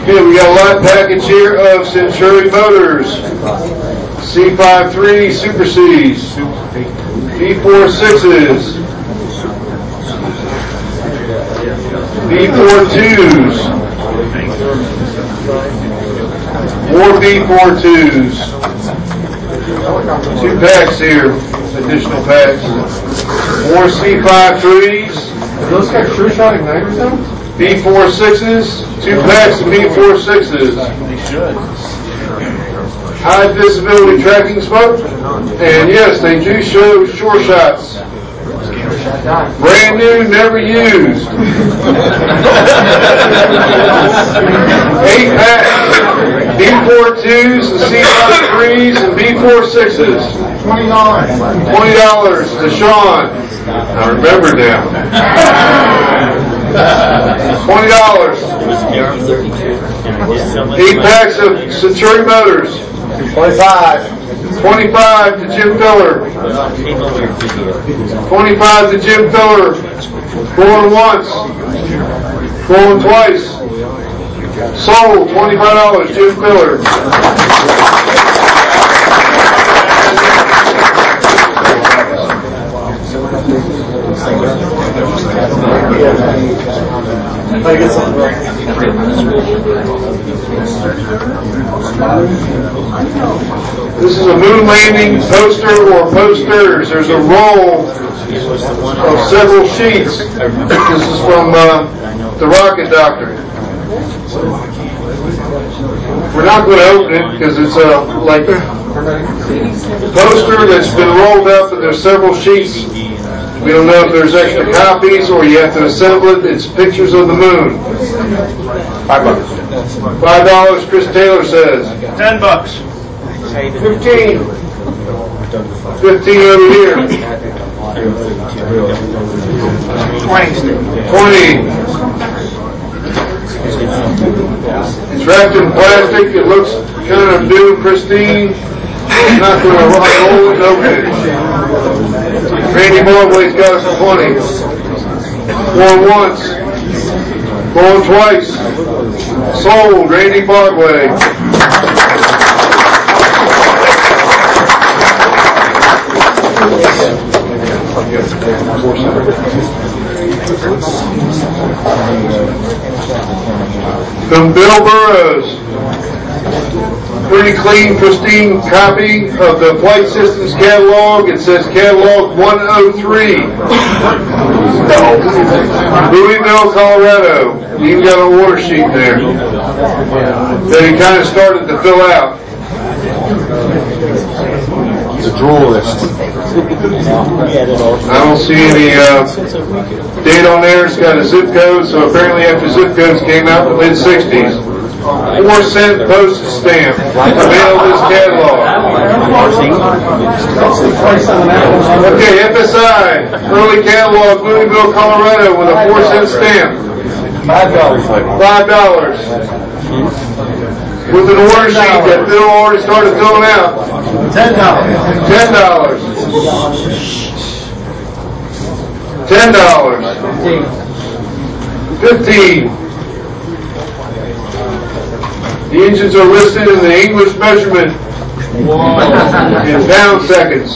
Okay, we got a live package here of Century Motors, C fifty-three Super Cs, B forty-sixes, B forty-twos, more B forty-twos, two packs here, additional packs, more C fifty-threes, Are those got Sure Shot igniters on? B forty-sixes, two packs of B forty-sixes. High visibility tracking smoke, and yes, they do show Sure Shots. Brand new, never used. Eight packs, B forty-twos, and C fifty-threes, and B forty-sixes. Twenty dollars. Twenty dollars to Sean. I remember now. Twenty dollars. Eight packs of Century Motors. Twenty-five. Twenty-five to Jim Filler. Twenty-five to Jim Filler. Going once. Going twice. Sold. Twenty-five dollars. Jim Filler. This is a moon landing poster or posters. There's a roll of several sheets. This is from uh, the Rocket Doctor. We're not going to open it because it's a like poster that's been rolled up and there's several sheets. We don't know if there's extra copies or you have to assemble it. It's pictures of the moon. Five bucks. Five dollars, Chris Taylor says. Ten bucks. Fifteen. Fifteen over here. Twenty. Twenty. It's wrapped in plastic. It looks kind of new and pristine. I'm not going to roll it and open it. Randy Broadway's got us for twenty. Going once. Going twice. Sold. Randy Broadway. From Bill Burrows. Pretty clean, pristine copy of the Flight Systems catalog. It says catalog one oh three. Louisville, Colorado. You even got an order sheet there that he kind of started to fill out. The drool list. I don't see any uh, date on there. It's got a zip code, so apparently after zip codes came out in the mid sixties. Four cent postage stamp. Avail this catalog. Okay, F S I, early catalog, Louisville, Colorado, with a four cent stamp. Five dollars. Five dollars. With an order sheet that Bill already started filling out. Ten dollars. Ten dollars. Ten dollars. Fifteen. The engines are listed in the English measurement in pound seconds.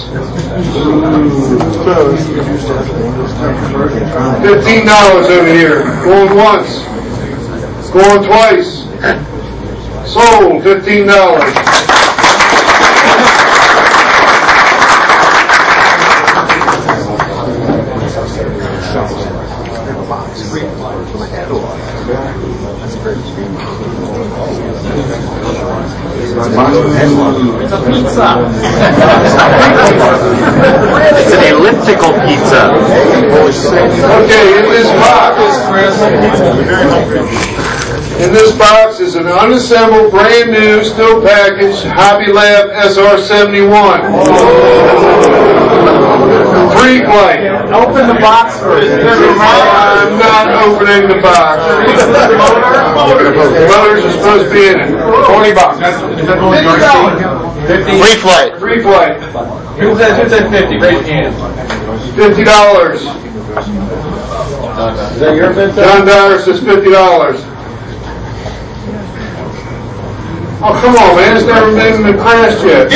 Fifteen dollars over here. Going once. Going twice. Sold. Fifteen dollars. It's a pizza. It's an elliptical pizza. Okay, in this box, in this box is an unassembled, brand new, still packaged Hobby Lab S R seventy-one. Pre-flight. Open the box first. I'm not opening the box. The motors are supposed to be in it. Twenty bucks. Fifty. Free flight. Free flight. Who said, who said fifty? Raise your hand. Fifty dollars. Is that your bid? John Dyer says fifty dollars. Oh, come on, man, it's never been crashed yet.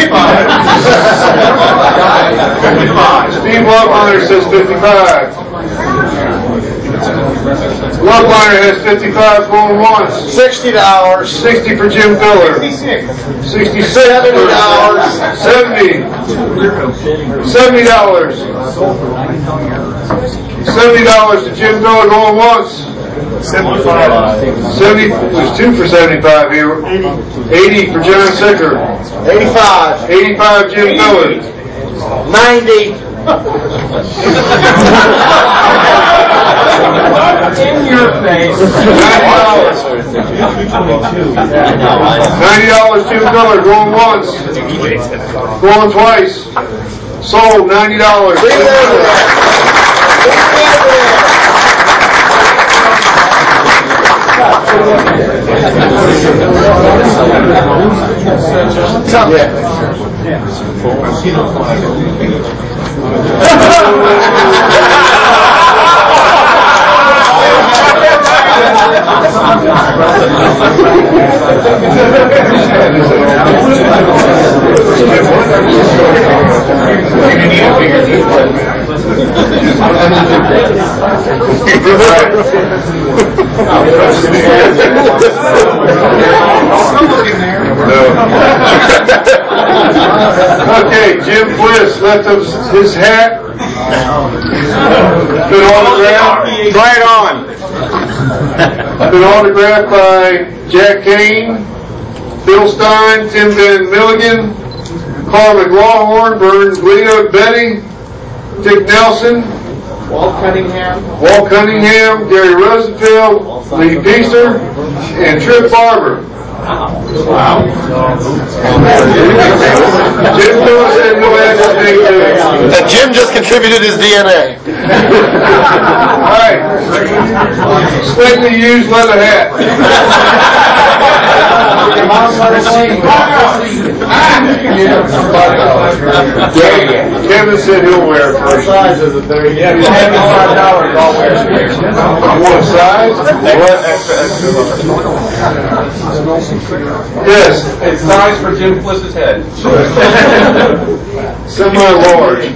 Steve Loveliner says fifty-five. Loveliner has fifty-five going once. Sixty dollars. Sixty for Jim Miller. Sixty-six. Seventy dollars. Seventy. Seventy dollars. Seventy dollars to Jim Miller going once. Seventy-five. Seventy. There's two for seventy-five here. Eighty for John Sicker. Eighty-five. Eighty-five Jim Miller. Ninety. In your face. Ninety dollars. Ninety dollars Jim Miller going once. Going twice. Sold ninety dollars. Okay, Jim Bliss left us his hat. Been autographed. Try it on. Been autographed by Jack Kane, Bill Stein, Tim Van Milligan, Carl McLaughlin, Vern Guido, Benny, Dick Nelson, Walt Cunningham. Walt Cunningham, Gary Rosenfeld, Lee Peaster, and Trip Barber. Wow. Jim Lewis said no anything to it. And Jim just contributed his D N A. Alright. Slightly used leather hat. Kevin said he'll wear it first. What size is it there? Yeah, five dollars I'll wear it. What size? Yes. It's size for Jim Bliss's head. Semi-large.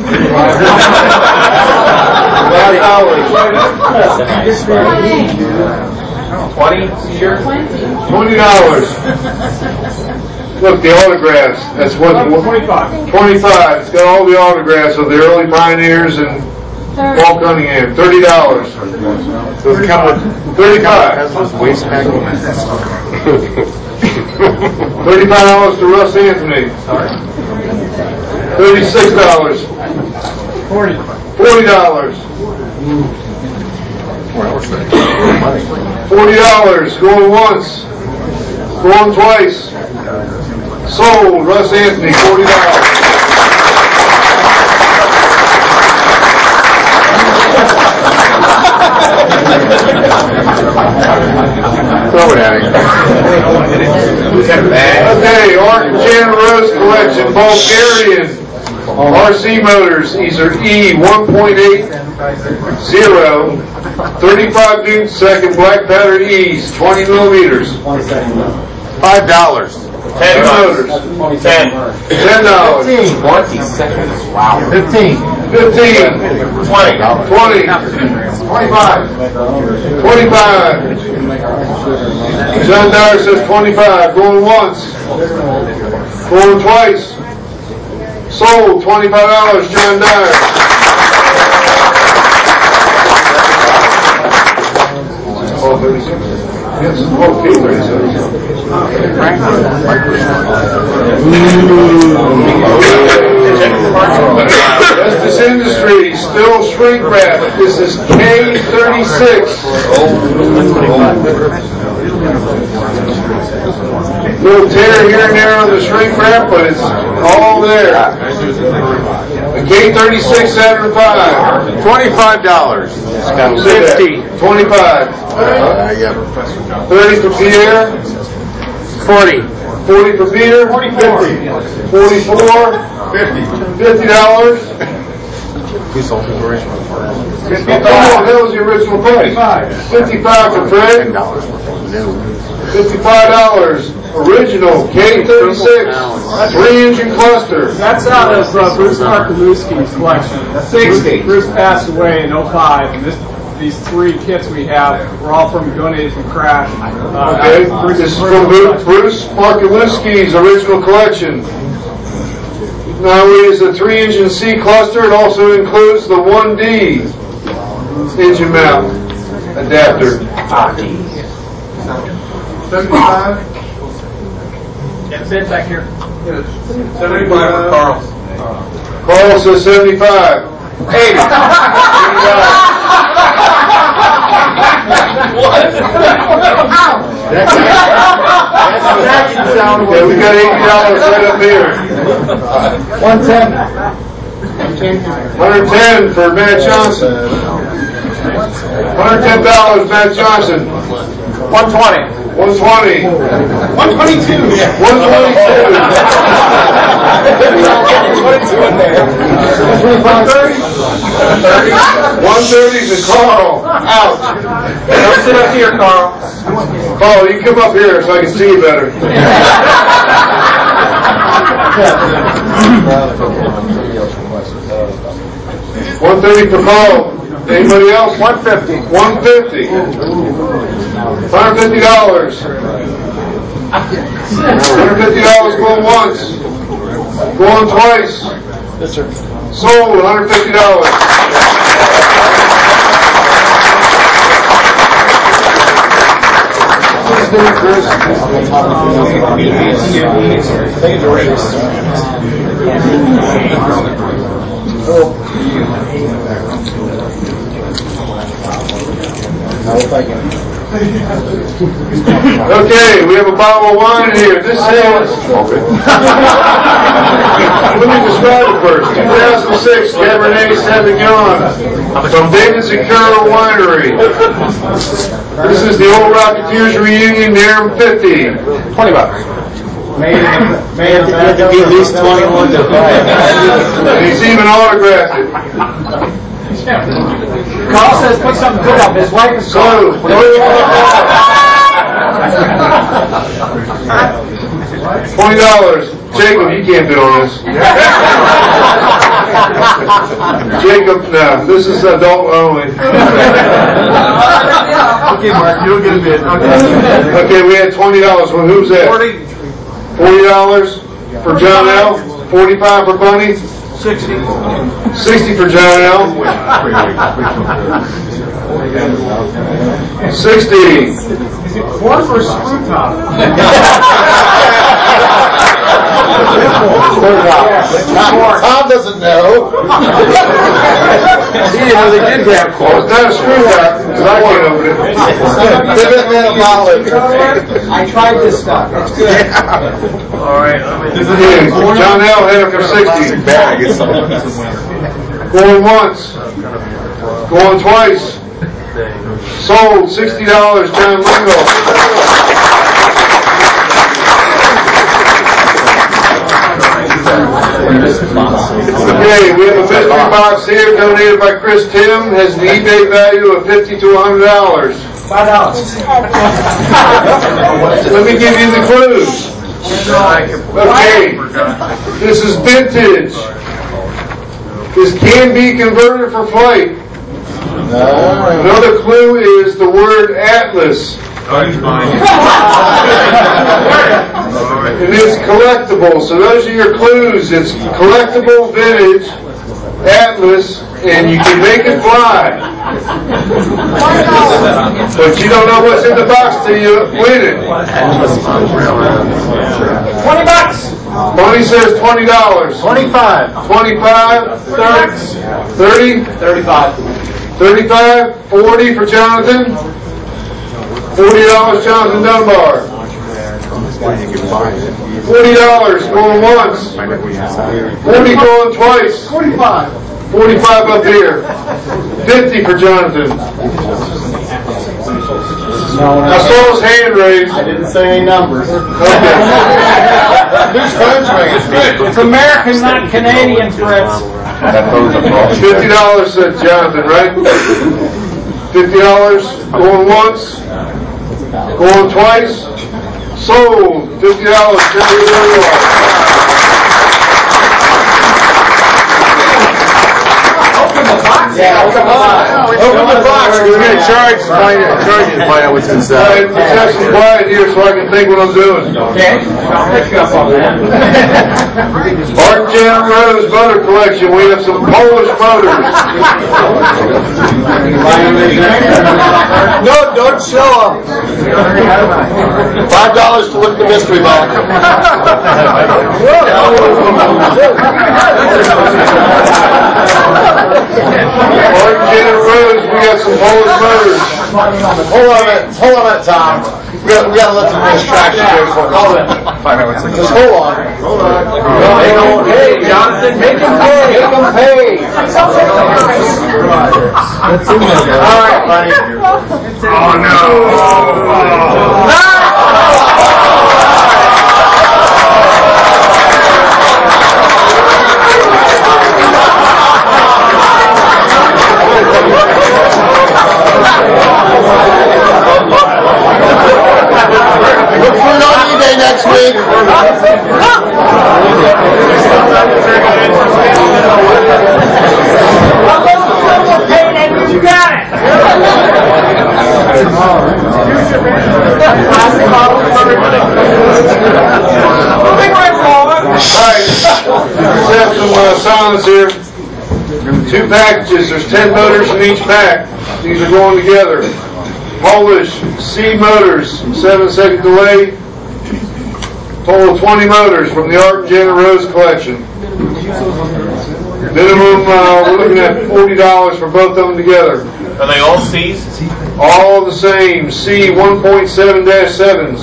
Five dollars. Twenty here? Twenty dollars. Look, the autographs. That's what. Twenty-five. Twenty-five. It's got all the autographs of the early pioneers and Walt Cunningham. Thirty dollars. Does it come with Thirty-five. has this waist pack? Thirty-five dollars to Russ Anthony. Thirty-six dollars. Forty. Forty dollars. Forty dollars. Going once. Going twice. Sold. Russ Anthony. Forty dollars. Throw it at him. Okay, Art and Janet Rose collection, Bulgarian. R C Motors, these are E one point eight zero, thirty-five newton second black powder E's, twenty millimeters. Five dollars. Ten motors. Ten. Ten dollars. Twenty seconds. Wow. Fifteen. Fifteen. Twenty. Twenty. Twenty-five. Twenty-five. John Dyer says twenty-five. Going once. Going twice. Sold. Twenty-five dollars. John Dyer. Oh, thirty-six. Yes. Oh, P thirty-six. Estes Industries, still shrink wrap. This is K thirty-six. Little tear here and there on the shrink wrap, but it's all there. The K thirty-six Saturn five. Twenty-five dollars. Fifty. Twenty-five. Thirty for Pierre. Forty. Forty for Peter. Fifty. Forty-four. Fifty. Fifty dollars. He sold his original part. Fifty-five. Oh, that was the original price. Fifty-five for Fred. Ten dollars for new. Fifty-five dollars. original K thirty-six, three-engine cluster. That's out of uh, Bruce Markalewski's collection. sixty. Bruce, Bruce passed away in oh five, and this, these three kits we have were all from donated from Crash. Uh, Okay, Bruce's this is original from Bru- collection. Bruce Markalewski's original collection. Now it is a three-engine C cluster. It also includes the one D engine mount adapter. Seventy-five? Get bid back here. Seventy-five for Carl. Carl says seventy-five. Eighty. Okay, we got eighty dollars right up here. one ten. one hundred ten for Matt Johnson. one hundred ten dollars, Matt Johnson. one twenty. one twenty. one twenty-two. one twenty-two. one thirty. one thirty to Carl. Out. Come sit up here, Carl. Carl, you come up here so I can see you better. one thirty for Carl. Anybody else? one fifty. one fifty. one hundred fifty dollars. one hundred fifty dollars going once. Going twice. Yes, sir. Sold, one hundred fifty dollars. Okay, we have a bottle of wine here. This is. Let me describe it first. two thousand six Cabernet Sauvignon from David Zakura Winery. This is the Old Rocketeers Reunion Narum fifty. twenty bucks. May have to be at least twenty-one to buy. And he's even autographed it. Carl says put something good up. His wife is So, twenty dollars. Jacob, you can't bid on this. Jacob, no. This is adult only. Okay, Mark, you'll get a bid. Okay. Okay, we had twenty dollars. Well, who's that? Forty. Forty dollars for John L. Forty-five for Bunny. Sixty. Sixty for John L. Sixty. One for a screw top. Tom doesn't know. He didn't know they did that. Well, it's not a screw top, because I can't open it. Give it that knowledge. I tried this stuff. It's good. Okay, John L. had it for sixty. Going once. Going twice. Sold, sixty dollars, John Lingle. Okay, we have a mystery box here donated by Chris Tim. Has an eBay value of fifty to one hundred dollars. Five dollars. Let me give you the clues. Okay, this is vintage. This can be converted for flight. Another clue is the word Atlas. It is collectible, so those are your clues. It's collectible, vintage, Atlas, and you can make it fly. But you don't know what's in the box till you win it. Twenty bucks. Bonnie says twenty dollars. Twenty-five. Twenty-five. Thirty. Thirty. Thirty-five. Thirty-five. Forty for Jonathan. Forty dollars, Jonathan Dunbar. Forty dollars going once. Forty going twice. Forty-five. Forty-five up here. Fifty for Jonathan. I saw his hand raised. I didn't say any numbers. Okay. Whose phone's ringing? It's American, not Canadian, Fritz. Fifty dollars, said Jonathan, right? Fifty dollars going once. Going twice. Sold, fifty dollars. Yeah, open the box. Open the box. We're going to charge, find out, charge you to find out what's inside. Let's have some quiet here so I can think what I'm doing. Okay. I'll pick you up on that. Art Jan Rose Motor Collection. We have some Polish motors. No, don't show them. Five dollars to look the mystery box. Art Jan Rose, we got some Polish motors. Hold on a minute, hold on a minute, Tom. We gotta, we gotta let the distraction go for a moment. Just hold on. Hold on. Hey, Jonathan, make him pay. Make him pay. All right, buddy. Oh, no. Look for it on eBay next week. You got it. Moving right forward. Alright, let's have some uh, silence here. Two packages, there's ten motors in each pack. These are going together. Polish C Motors, seven second delay. Total twenty motors from the Art and Janet Rose collection. Minimum, uh, we're looking at forty dollars for both of them together. Are they all C's? All the same, C one point seven dash sevens.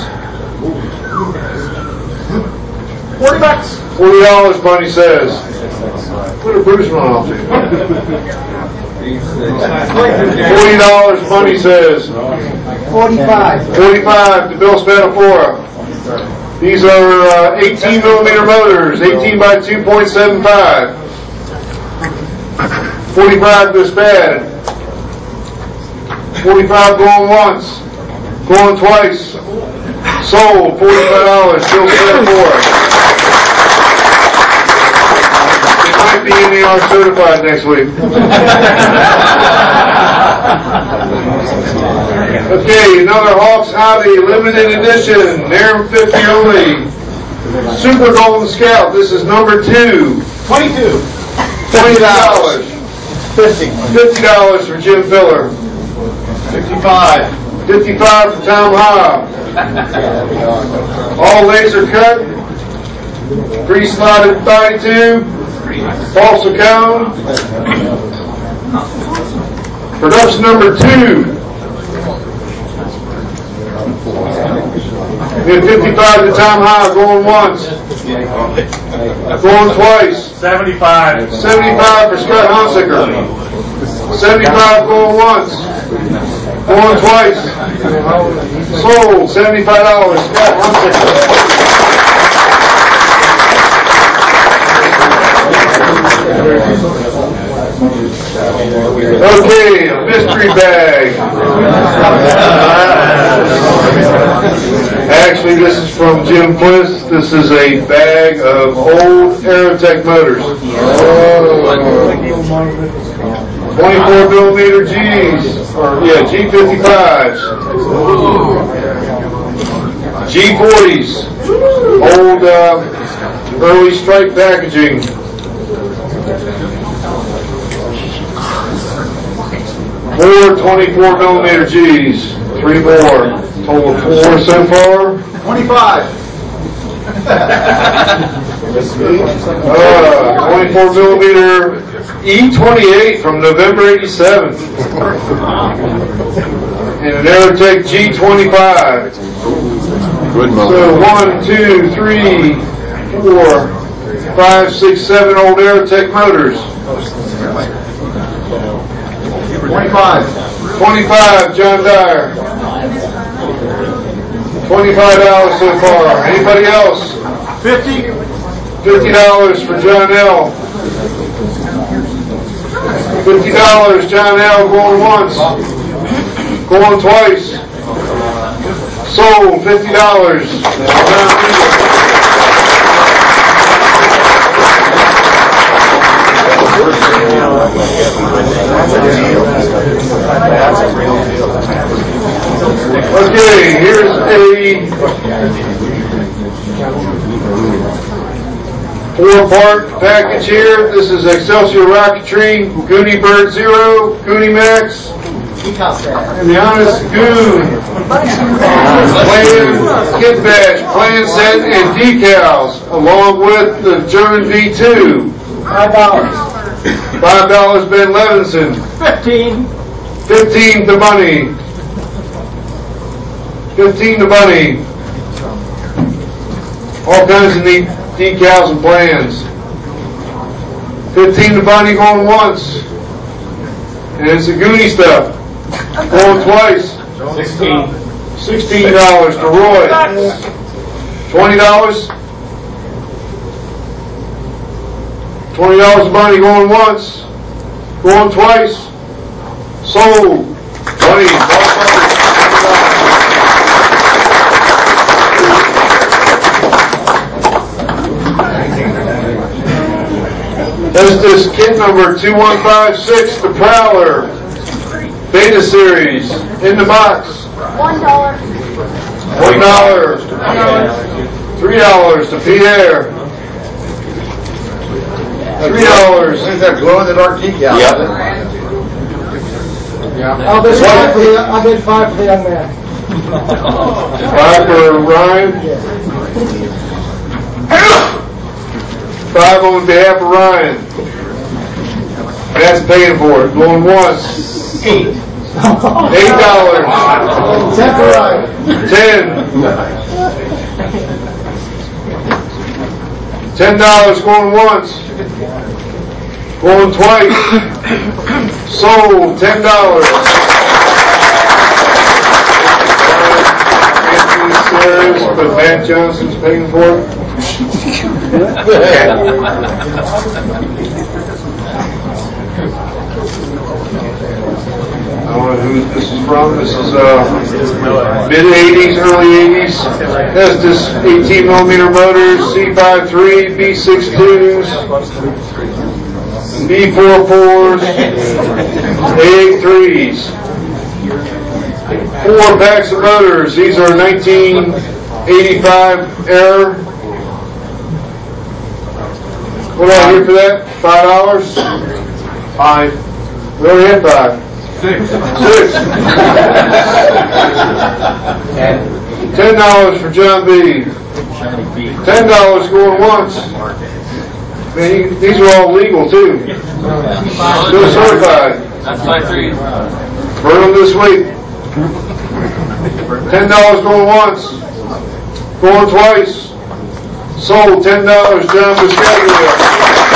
Forty bucks. Forty dollars, Bunny says. Put a Bruce one off. Forty dollars, Bunny says. Forty-five. Forty-five to Bill Spadafora. These are uh, eighteen millimeter motors, eighteen by two point seven five. Forty-five to Spad. Forty-five going once, going twice. Sold, forty-five dollars. Bill Spadafora. Might be N A R certified next week. Okay, another Hawks Hobby limited edition, Narum fifty only. Super Golden Scout, this is number two. Twenty-two. Twenty dollars. Fifty. Fifty dollars for Jim Filler. Fifty-five. Fifty-five for Tom Hobb. All laser cut. Pre-slotted thigh tube. False cone. Production number two. We have fifty-five to Tom Hobb going once. Going twice. Seventy-five. seventy-five for Scott Hunsicker. seventy-five going once. Going twice. Sold. seventy-five dollars. Scott Hunsicker. Okay, a mystery bag. Actually, this is from Jim Bliss. This is a bag of old Aerotech motors. twenty-four millimeter G's, or yeah, G fifty-fives. G forties. Old, uh, early strike packaging. Four twenty-four millimeter G's. Three more. Total of four so far. Twenty-five. Uh, twenty-four millimeter E twenty-eight from November eighty-seven. And an Aerotech G twenty-five. Good So one, two, three, four, five, six, seven old Aerotech motors. Twenty-five. Twenty-five, John Dyer. Twenty-five dollars so far. Anybody else? Fifty. Fifty dollars for John L. Fifty dollars, John L. Going once. Going twice. Sold, fifty dollars. Okay, here's a four-part package here. This is Excelsior Rocketry, Goonie Bird Zero, Goonie Max, and the Honest Goon. Plan, kit badge, plan set, and decals, along with the German V two. Five dollars. Five dollars, Ben Levinson. Fifteen. Fifteen to Bunny. Fifteen to Bunny. All kinds of neat decals and plans. Fifteen to Bunny going once. And it's the Goonie stuff. Going twice. Sixteen. Sixteen dollars to Roy. Twenty dollars. Twenty dollars to Bunny going once. Going twice. Sold. Bunny. That's this kit number two one five six, the Prowler Beta Series, in the box. One dollar. One dollar. Three dollars to Pierre. Three dollars. Is that glow in the dark decal? Yep. I'll bid five for the, I'll bid five for the young man. Five for Ryan. Five on behalf of Ryan. That's paying for it. Going once. Eight. Eight dollars. Ten for Ryan. Ten. Ten dollars going once. Going twice. Sold. Ten dollars. Anthony says, but Matt Johnson's paying for it. I don't know who this is from. This is uh, mid eighties, early eighties. That's just eighteen millimeter motors, C fifty-three, B sixty-twos, B forty-fours, A eighty-threes. Four packs of motors. These are nineteen eighty-five era. What do I hear for that? Five dollars? Five. We already had five. Six. Six. Ten dollars for John B. Ten dollars going once. Man, you, these are all legal too. Still certified. That's my three. Burn them this week. Ten dollars going once. Going twice. Sold. Ten dollars, John Biscaglia.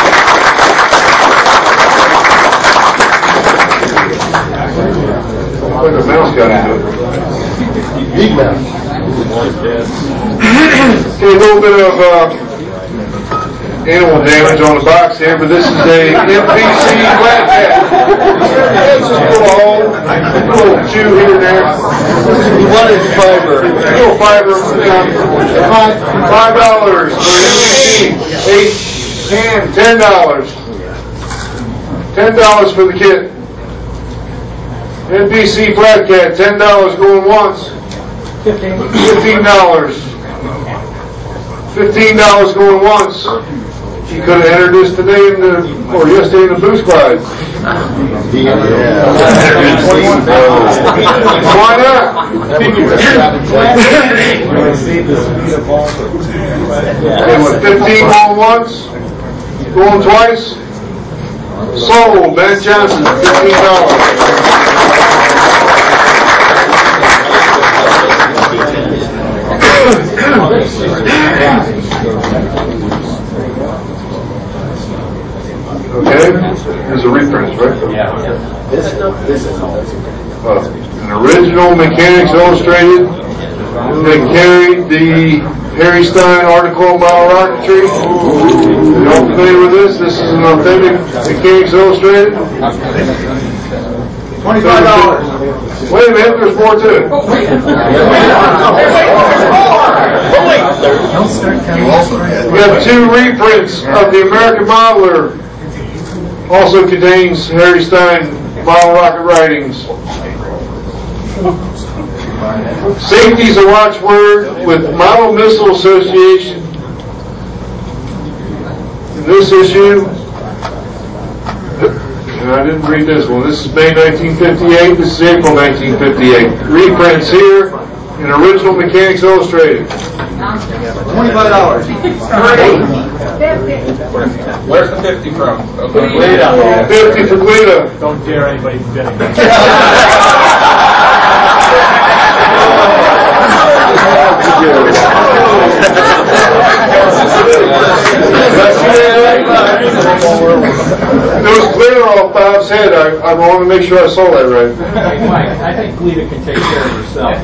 Like a mouse got into it. Big mouse. Okay, a little bit of uh, animal damage on the box here, but this is a M P C flat cap. It's just a little hole, a little chew here and there. What is fiber? A little fiber. Uh, five, five dollars for M P C. Eight, ten, ten dollars. Ten dollars for the kit. N B C flat cat, ten dollars going once. Fifteen dollars. Fifteen dollars going once. You could have entered this today in the, or yesterday in the Boost Clyde. Why not? And with fifteen going once, going twice. Sold, Ben Johnson, fifteen dollars. Okay, there's a reprint, right? Yeah. This stuff, this is all. Uh, an original Mechanics Illustrated. They carried the Harry Stein article about rocketry. You all familiar with this? This is an authentic Mechanics Illustrated. Twenty-five dollars. Wait a minute, there's more too. We have two reprints of the American Modeler. Also contains Harry Stein model rocket writings. Safety is a watchword with Model Missile Association. In this issue, and I didn't read this one. This is May nineteen fifty-eight. This is April nineteen fifty-eight. Reprints here in original Mechanics Illustrated. Twenty-five dollars. Where's the fifty from? Cleta. Fifty for Cleta. Don't dare anybody bidding. There was glitter off Bob's head. I, I want to make sure I saw that right. Mike, I think Cleta can take care of herself.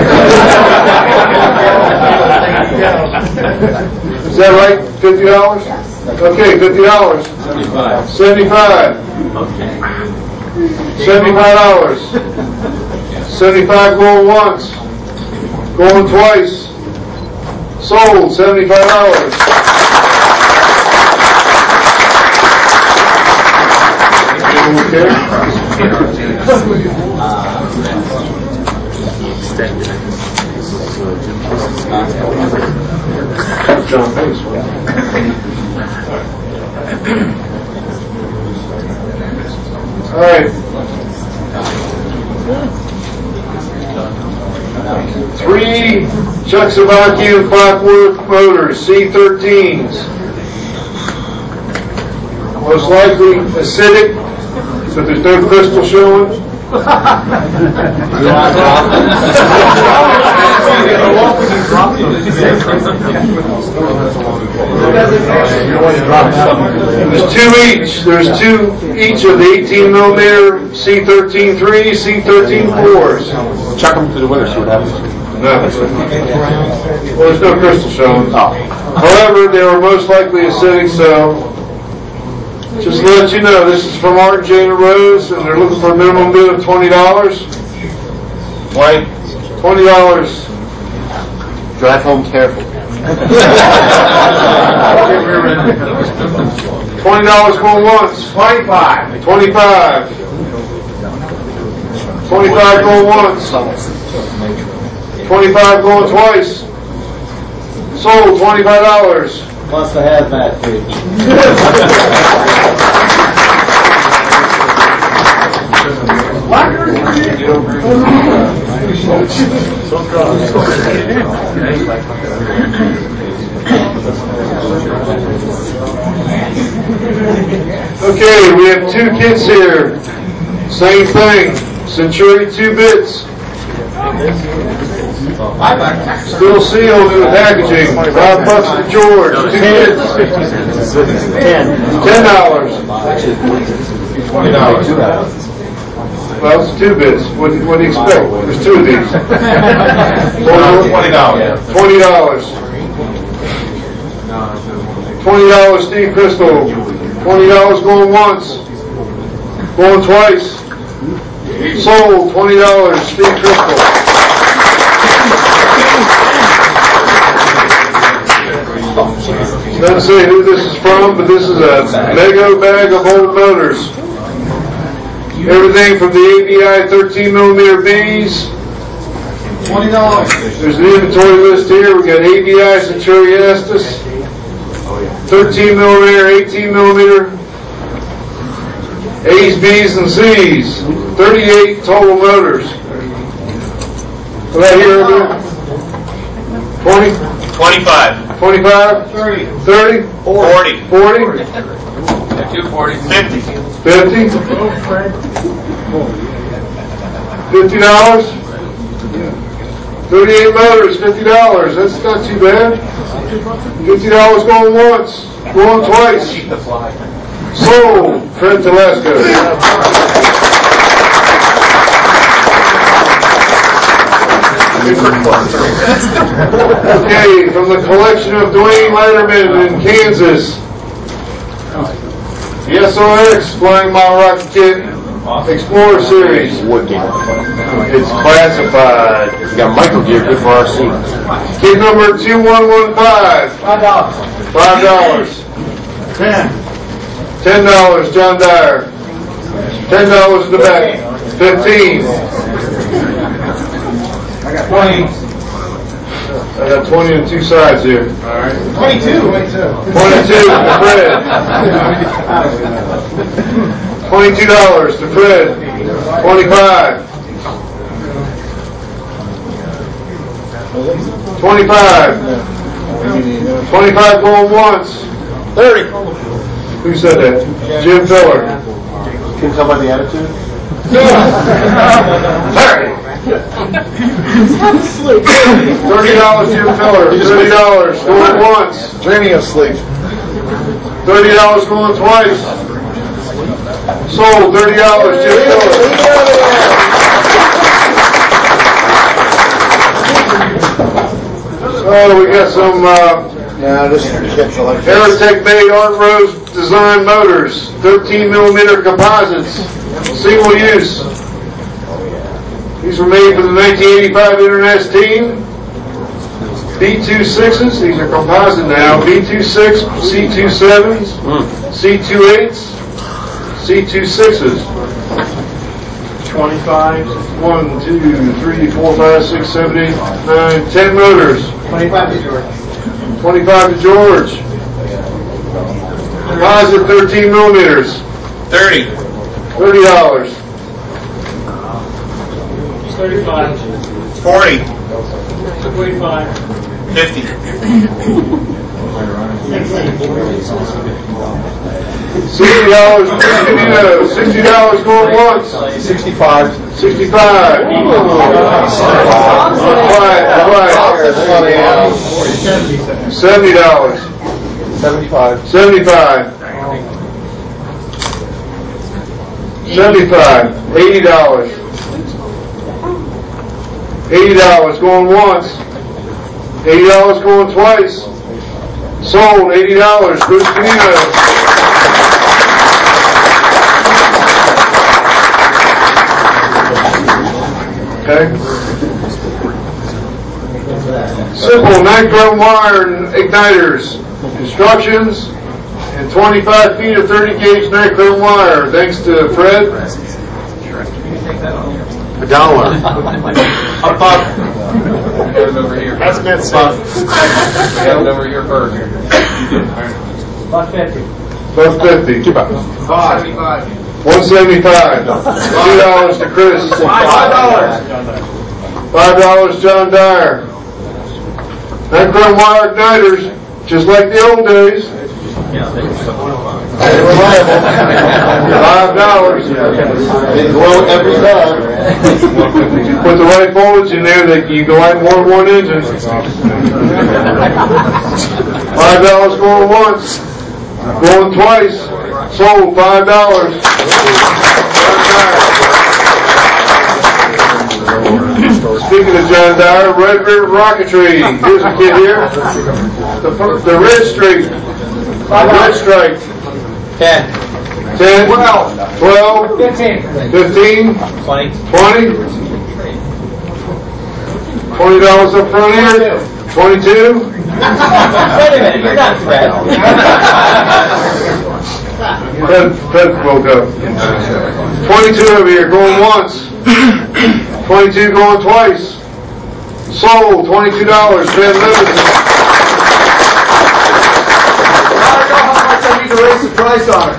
Is that right? Fifty dollars? Okay, fifty dollars. Seventy-five. Seventy-five. Okay. Seventy-five dollars. Seventy-five going once. Going twice. Sold. Seventy-five dollars. Okay. John Pace. All right. Three Czechoslovakian clockwork motors, C thirteens. Most likely acidic, but there's no crystal showing. There's two each. There's two each of the eighteen millimeter C thirteen threes, C thirteen fours. Chuck them to the window, see what happens. No. Well, there's no crystal showing. However, they were most likely acidic, so just to let you know, this is from Art and Jana Rose, and they're looking for a minimum bid of twenty dollars. White. Twenty dollars. Drive home careful. Twenty dollars going once. Twenty-five. Twenty-five. Twenty-five going once. Twenty-five going twice. Sold. Twenty-five dollars. Plus the hazmat fee. Okay, we have two kits here. Same thing. Centuri two bits. Still sealed in the packaging. Five bucks for George. Two bits. Ten. Ten dollars. Twenty dollars. Well, it's two bits. What, what do you expect? There's two of these. Twenty dollars. Twenty dollars. Twenty dollars, Steve Crystal. Twenty dollars going once. Going twice. Sold. Twenty dollars, Steve Crystal. Doesn't say who this is from, but this is a Lego bag of old motors. Everything from the A B I thirteen millimeter Bs. Twenty dollars. There's an inventory list here. We got A B I Centuri Estes, thirteen millimeter, eighteen millimeter, A's, B's, and C's. thirty-eight total motors. Right here, twenty? Twenty-five. twenty-five? Thirty. thirty? Forty. forty? Two forty. Fifty. fifty? fifty dollars? thirty-eight motors, fifty dollars. That's not too bad. fifty dollars going once, going twice. Sold. Fred Telesco. Okay, from the collection of Dwayne Letterman in Kansas. The S O X Flying Model Rocket Kit, Explorer Series. It's classified. You got micro gear good for R C. Kid number two one one five. Five dollars. Five dollars. Ten. Ten dollars, John Dyer. Ten dollars in the back. Fifteen. I got twenty. I got twenty on two sides here. Twenty-two. Twenty-two. Twenty-two to Fred. Twenty-two dollars to Fred. Twenty-five. Twenty-five. Twenty-five going once. Thirty. Who said that? Jim Filler. Can you tell by the attitude? Thirty. Thirty dollars, Jim Filler. Thirty dollars going once. Dreaming of sleep. Thirty dollars going twice. Sold. Thirty dollars, Jim Filler. Oh, we got some. Uh, Yeah, this gets like Aerotech made Art Rose design motors, thirteen millimeter composites, single use. These were made for the nineteen eighty-five International team. B twenty-sixes, these are composite now. B twenty-six, C twenty-sevens, C twenty-eights, C twenty-sixes. twenty-fives, one, two, three, four, five, six, seven, eight, nine, ten motors. Twenty-five to George. twenty-five to George. Composite thirteen millimeters. Thirty. Thirty dollars. Thirty-five. Forty. Forty-five. Fifty. Sixty dollars. Sixty dollars going once. sixty-five. Sixty-five. Quiet, quiet. Seventy dollars. Seventy-five. Seventy-five. Seventy-five. Eighty dollars. Eighty dollars going once. Eighty dollars going twice. Sold. Eighty dollars. Bruce Canino. Okay. Simple nitro wire igniters. Instructions and twenty-five feet of thirty gauge nitro wire. Thanks to Fred. A dollar. A buck. Get it over here. That's good stuff. Get it over here first. Buck fifty. Buck fifty. Two bucks. Five. Seventy-five. One seventy-five. Two dollars to Chris. Five dollars. Five dollars, John Dyer. Nitro wire igniters, just like the old days. Five dollars. They glow every time. Put the right voltage in there that you can light more than one engine. Five dollars going once, going twice. Sold. Five dollars. Speaking of John Dyer, Red River Rocketry. Here's a kid here. The, the red streak. Red stripe. Ten. Ten. Twelve. Twelve. Fifteen. Fifteen. Twenty. Twenty. Twenty dollars up front here. Twenty-two. Wait a minute, you're not Fred. Fred, Fred woke up. Twenty-two over here, going once. Twenty-two going twice. Sold. Twenty-two dollars. Fred Limited. Now I know how much I need to raise the price on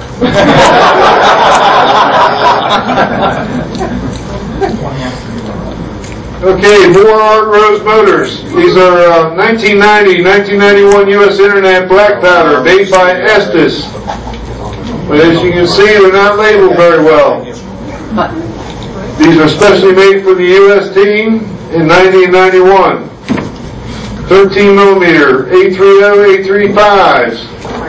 it. Okay, more Art Rose motors. These are uh, nineteen ninety, nineteen ninety-one U S Internet black powder made by Estes. But as you can see, they're not labeled very well. These are specially made for the U S team in nineteen ninety-one. thirteen millimeter A thirty, A thirty-fives.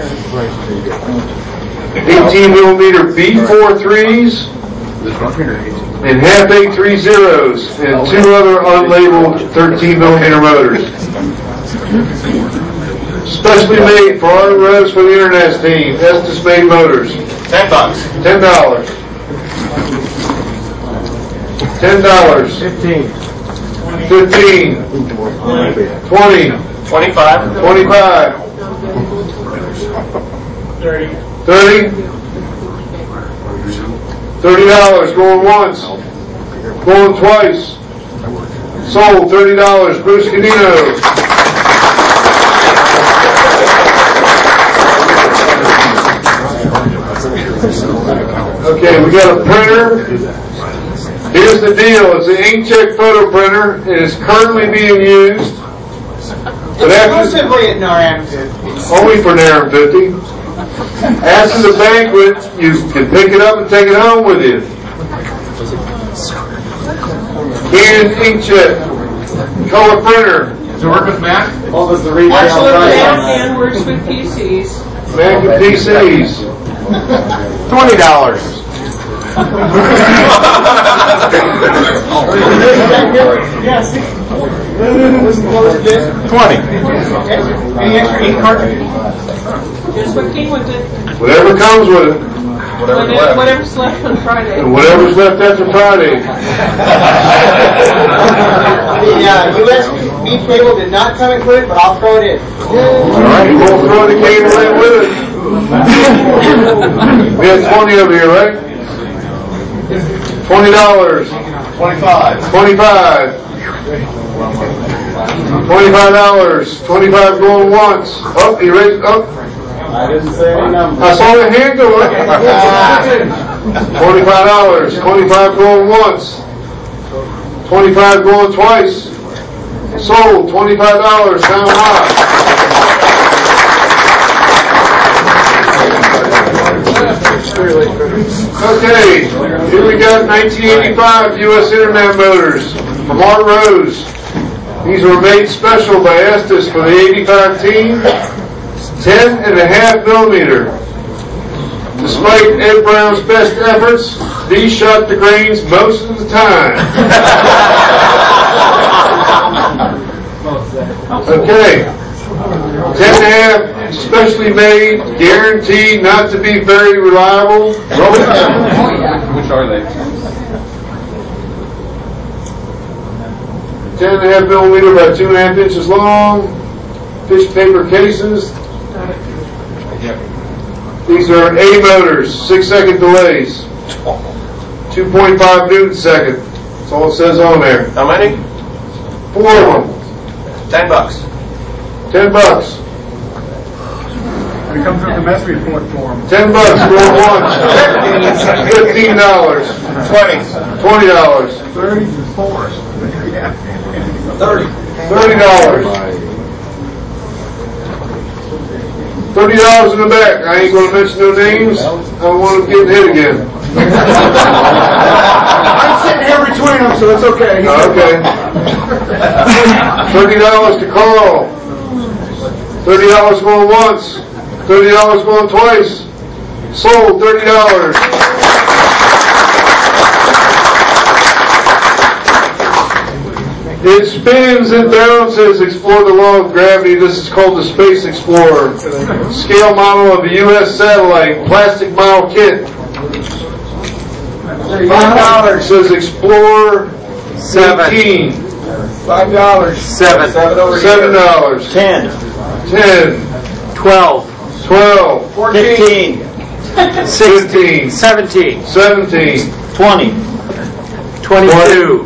eighteen millimeter B forty-threes. And half A thirties and two other unlabeled thirteen millimeter motors. Specially made for Art Rose for the Internet team. Estes made motors. Ten bucks. Ten dollars. ten dollars. Fifteen. Fifteen. Twenty. Twenty-five. Twenty-five. Thirty. Thirty. Thirty dollars, going once. Going twice. Sold, thirty dollars, Bruce Canino. Okay, we got a printer. Here's the deal, it's an inkjet photo printer. It is currently being used. But after, Exclusively at NARAM fifty. only for NARAM fifty. After the banquet, you can pick it up and take it home with you. Canon inkjet color printer. Does it work with Mac? What was the retail price on that? And works with P Cs. Mac and P Cs. Twenty dollars. Yes. Twenty. Any extra ink cartridge? Just what came with it. Whatever comes with it. Whatever- Whatever's left on Friday. And whatever's left after Friday. The uh, U S B cable did not come included, but I'll throw it in. All right, you won't throw the cable in with it. We had twenty over here, right? Twenty dollars. Twenty-five. Twenty-five. Twenty-five dollars. Twenty-five going once. Oh, you raised up. I didn't say any number. I saw the hand go up. Twenty-five dollars. Twenty-five going once. Twenty-five going twice. Sold. Twenty-five dollars. Sound high. Okay, here we got nineteen eighty-five U S Internet motors from Art Rose. These were made special by Estes for the eighty-five team. ten and a half millimeter. Despite Ed Brown's best efforts, these shot the grains most of the time. Okay. ten and a half, specially made, guaranteed not to be very reliable. Which are they? ten and a half millimeter by two and a half inches long, fish paper cases. These are A motors, six second delays, two point five newton second. That's all it says on there. How many? Four of them. Ten bucks. Ten bucks. It comes with the mess report form. Ten bucks for one. Fifteen dollars. Twenty. Twenty dollars. Thirty and four. Thirty. Thirty dollars. Thirty dollars in the back. I ain't gonna mention no names. I don't want them getting hit again. I'm sitting here between them, so it's okay. Okay. Thirty dollars to Carl. Thirty dollars going once. Thirty dollars going twice. Sold. Thirty dollars. It spins and bounces. Explore the law of gravity. This is called the Space Explorer. Scale model of a U S satellite. Plastic model kit. Five dollars. Says Explorer seventeen. Five dollars. Seven. Seven dollars. Ten. Ten. Twelve. Twelve. Fifteen. Sixteen. Seventeen. Seventeen. Twenty. Twenty-two.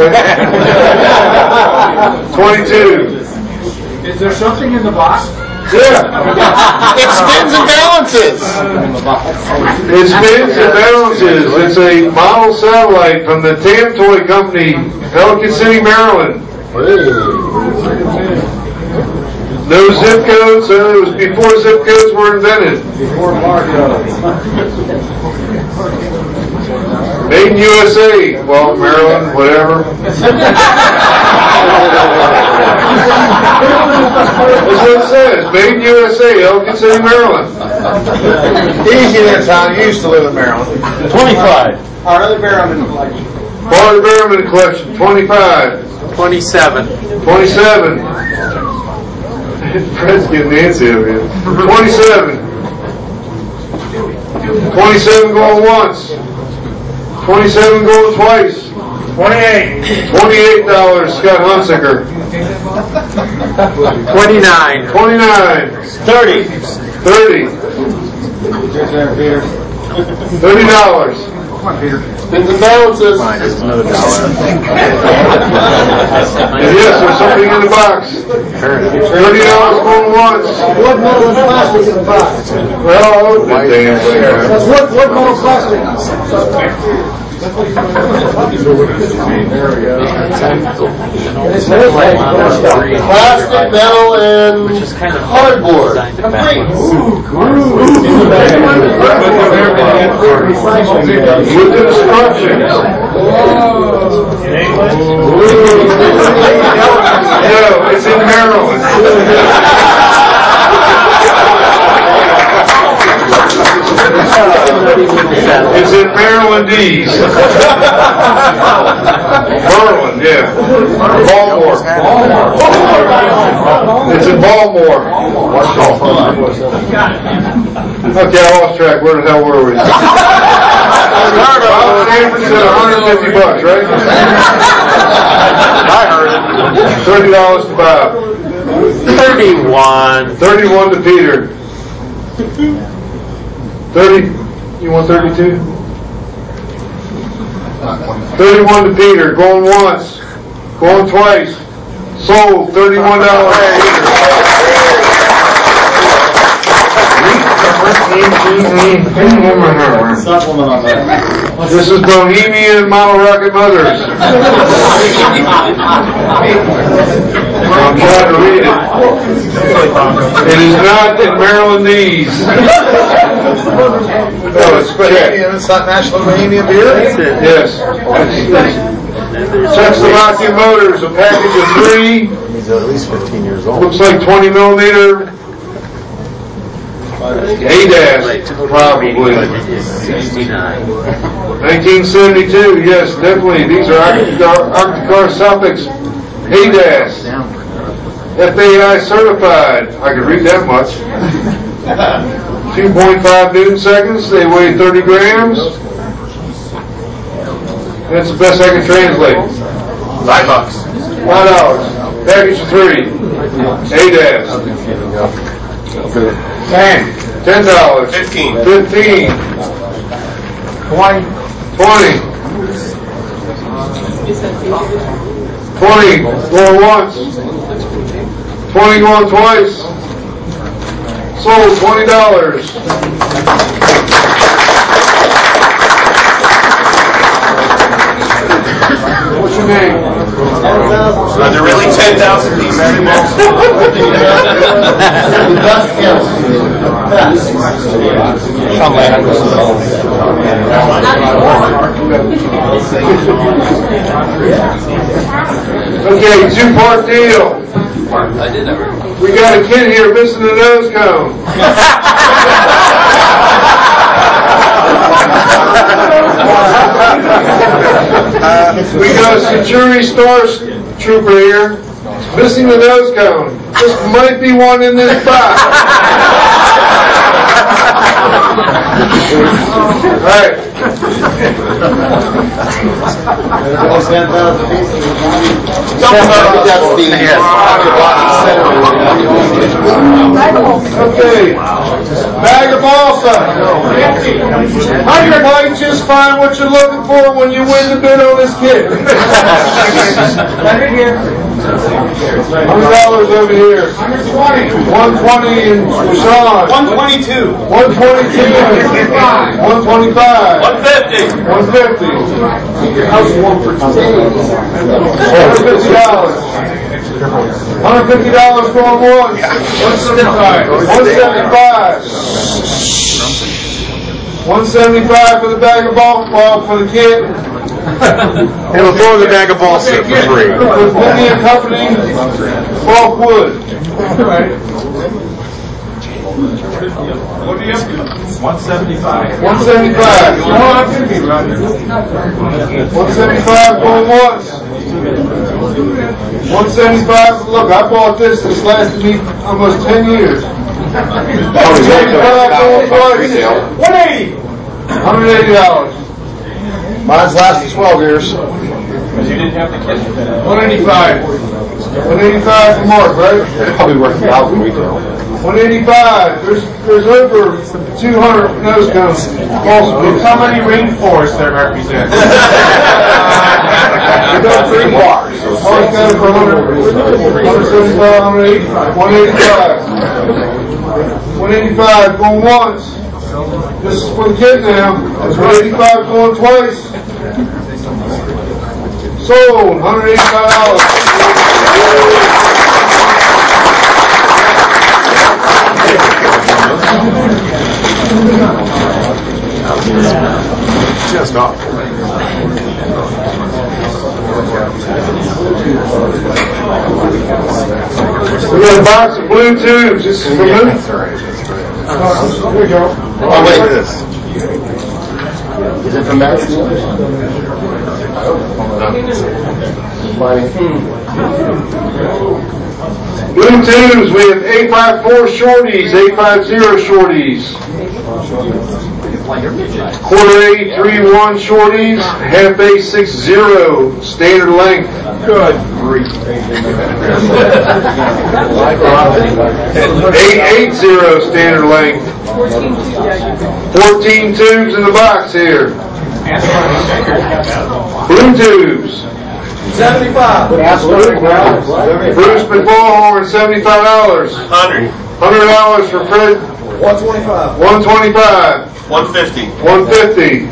Twenty-two. Is there something in the box? Yeah. It spins and balances. It spins and balances. It's a model satellite from the Tam Toy Company, Pelican City, Maryland. No zip codes, so it was before zip codes were invented. Before barcodes. Made in U S A. Well, Maryland, whatever. That's what it says. Made in U S A, Elgin City, Maryland. Easy there, Tom. You used to live in Maryland. Twenty-five. Our other Barrowman collection. Barter Behrman collection, twenty-five. Twenty-seven. twenty-seven. Fred's getting antsy over here. twenty-seven. twenty-seven going once. twenty-seven going twice. Twenty-eight. Twenty-eight dollars, Scott Hunsaker. Twenty-nine. Twenty-nine. Thirty. Thirty. Thirty dollars. Spins and balances. Minus another dollar. And yes, there's something in the box. Thirty dollars going once. What metal and plastic in the box? Well, the damn thing. That's what, what metal plastic? Plastic, metal, and cardboard. With the instructions. No, it's in Maryland. It's in Marylandese. Maryland, yeah. Baltimore. It's in Baltimore. Okay, I lost track. Where the hell were we? Bob Stanford said one hundred fifty bucks, right? I heard it. thirty dollars to Bob. Thirty-one. thirty-one to Peter. thirty. You want thirty-two? thirty-one to Peter. Going once. Going twice. Sold. thirty-one dollars. Supplement on that. This is Bohemian Model Rocket Motors. I'm trying to read it. It is not in Marylandese. No, it's Bohemian. It's not National Bohemian Beer? Yes. Czechoslovakian Motors, a package of three. He's at least fifteen years old. Looks like twenty millimeter. A D A S, probably. nineteen seventy-two, yes, definitely. These are Arctic Suffolk's A D A S. F A I certified. I could read that much. two point five newton seconds. They weigh thirty grams. That's the best I can translate. Five bucks. Five dollars. Package of three. A D A S. Ten. Ten dollars. Fifteen. Fifteen. Twenty. Twenty. Twenty. Going once. Twenty going twice. Sold. Twenty dollars. What's your name? Are there really ten thousand pieces in Okay, two-part deal. We got a kid here missing a nose cone. We got a Century Star Trooper here, missing the nose cone. This might be one in this box. Right. Okay. Bag of balsa. You might just find what you're looking for when you win the bid on this kit. one hundred dollars over here. one twenty in Sean. one twenty-two. one twenty-two. one twenty-five. one fifty. one fifty. one hundred fifty dollars. one hundred fifty dollars going once. one seventy-five. one seventy-five. one seventy-five for the bag of ball, well, for the kid. And we'll throw the bag of balls in for free. With Vinny and Company, Falk Wood. What do you have? one seventy-five. one seventy-five. one seventy-five going once. one seventy-five. Look, I bought this. This lasted me almost ten years. one seventy-five going twice. one eighty. one hundred eighty dollars. Mine's lasted twelve years. You didn't have the kit. one eighty-five. one eighty-five for Mark, right? Probably worth a thousand retail. one eighty-five. There's there's over two hundred nose cones. Also, How many rainforests that represent? we got three bars. Mark got it for one seventy-five, one eighty-five. one eighty-five going once. This is for the kid now. It's one eighty-five going twice. Sold, one hundred eighty-five dollars. Just off. We got a box of blue tubes. This is for who? There you go. Oh, wait. Is it from Max? Blue tubes, we have eight five four shorties, eight five zero shorties. Quarter eight three one shorties, half eight six zero standard length. Good. eight eight zero standard length. fourteen tubes in the box here. Blue tubes. seventy-five. Bruce McBallhorn, seventy-five dollars. Hundred. Hundred dollars for Fred. one twenty-five. One twenty-five. One fifty. One fifty.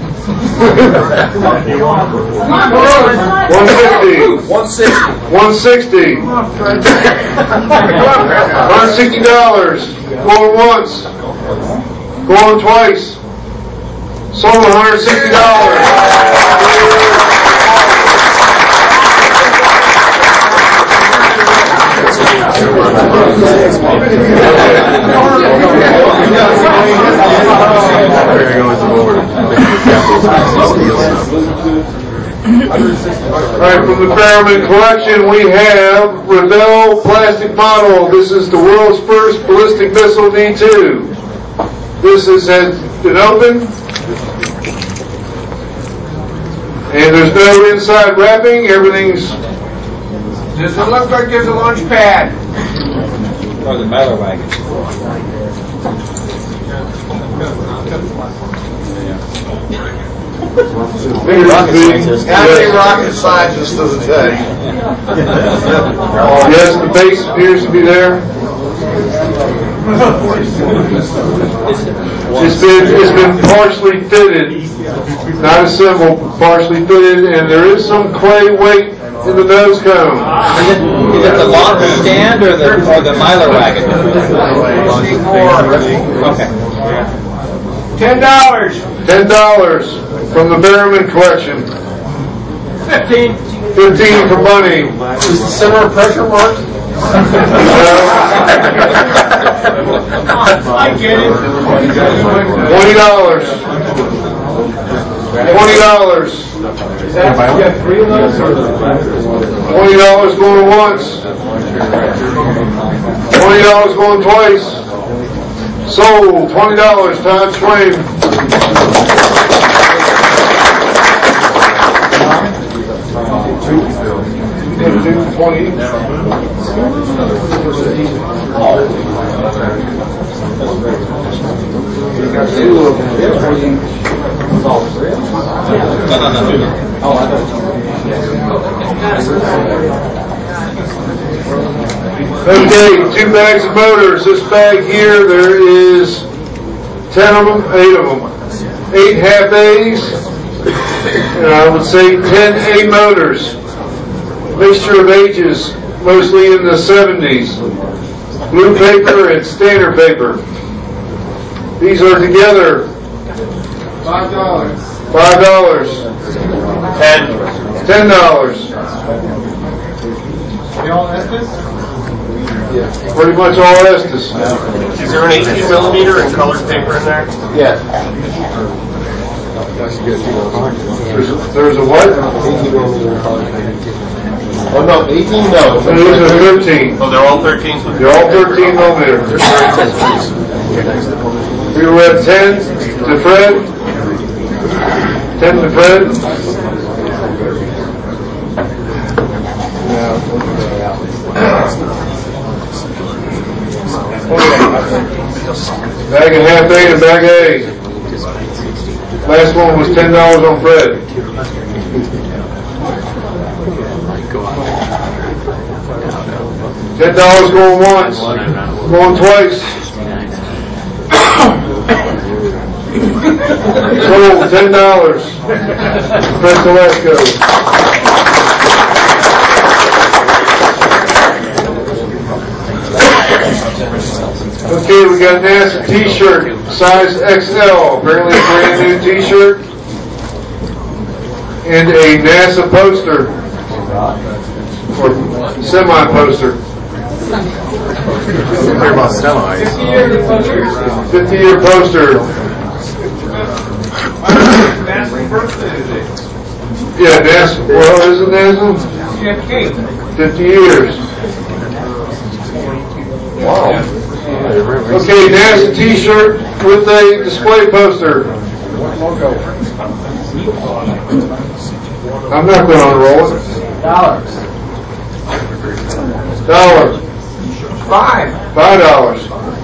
One fifty. one sixty. One sixty. Hundred sixty dollars. Going once. Going twice. Sold one hundred sixty dollars. Alright, from the Fairman collection we have Revell plastic bottle. This is the world's first ballistic missile D two. This has been opened. And there's no inside wrapping. Everything's... Does it look like there's a launch pad? Or the Miller wagon. Rocket scientist. How many rocket scientists does it take? Yes, the base appears to be there. It's been, it's been partially fitted, not assembled, partially fitted, and there is some clay weight in the nose cone. Is it, is it the launch stand or the or the Miller wagon? Okay. Ten dollars. Ten dollars from the Berriman collection. Fifteen. Fifteen for money. Is the center of pressure marked? I get it. Twenty dollars. Twenty dollars. Twenty dollars going once. Twenty dollars going twice. Sold. Twenty dollars. Todd Swain. Twenty. Okay, two bags of motors. This bag here, there is ten of them, eight of them. Eight half A's, and I would say ten A motors. Mixture of ages, mostly in the seventies. Blue paper and standard paper. These are together. Five dollars. Five dollars. Ten. Ten dollars. They all Estes? Pretty much all Estes. Is there an eighteen millimeter and colored paper in there? Yeah. There's a, there's a what? Oh no, eighteen no. And these are thirteen. Oh, they're all thirteens? They're all thirteen millimeters. We were at ten to Fred. Ten to Fred. Bag and half A and bag A. Last one was ten dollars on Fred. Ten dollars going once, going twice. Sold ten dollars. Fred Telesco. Okay, we got NASA t-shirt, size X L, apparently a brand new t-shirt, and a NASA poster, or semi-poster. fifty-year poster. Yeah, NASA, well, isn't NASA? fifty years. Wow. Okay, NASA t-shirt with a display poster. I'm not going to unroll it. Dollars. Dollar. Five. Five dollars.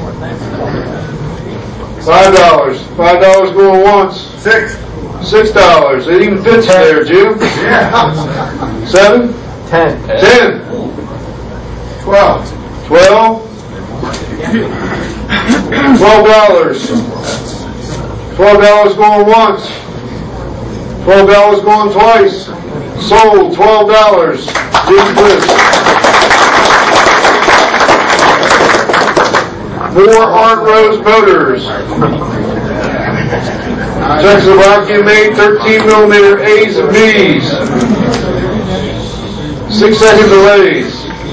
Five dollars. Five dollars going once. Six. Six dollars. It even fits there, Jim. Yeah. Seven? Ten. Ten. Twelve. Twelve. Twelve dollars. Twelve dollars going once. Twelve dollars going twice. Sold twelve dollars. Jim Bliss. More Art Rose Motors. Czechoslovakia made thirteen millimeter A's and B's. Six second delays.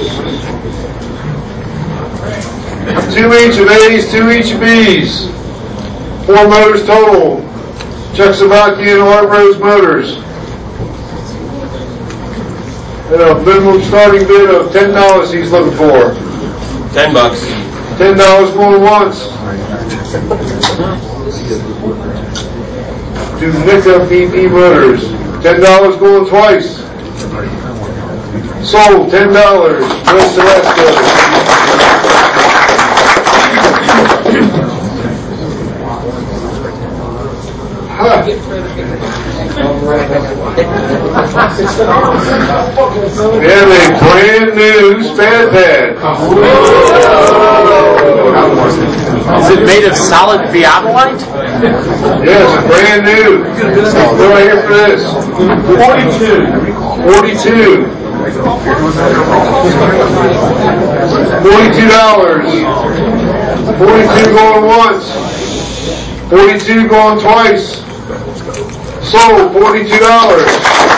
Two each of A's, two each of B's. Four motors total. Czechoslovakian Art Rose Motors. At a minimum starting bid of ten dollars he's looking for. Ten bucks. Ten dollars going once. To Nika P P Motors. Ten dollars going twice. Sold ten dollars. Bill Telesco. Huh. We have a brand new span pad. Is it made of solid Viabolite? Yes, brand new. We're right here for this. Forty-two. Forty-two. Forty-two dollars. Forty-two going once. Forty-two going twice. Sold forty-two dollars.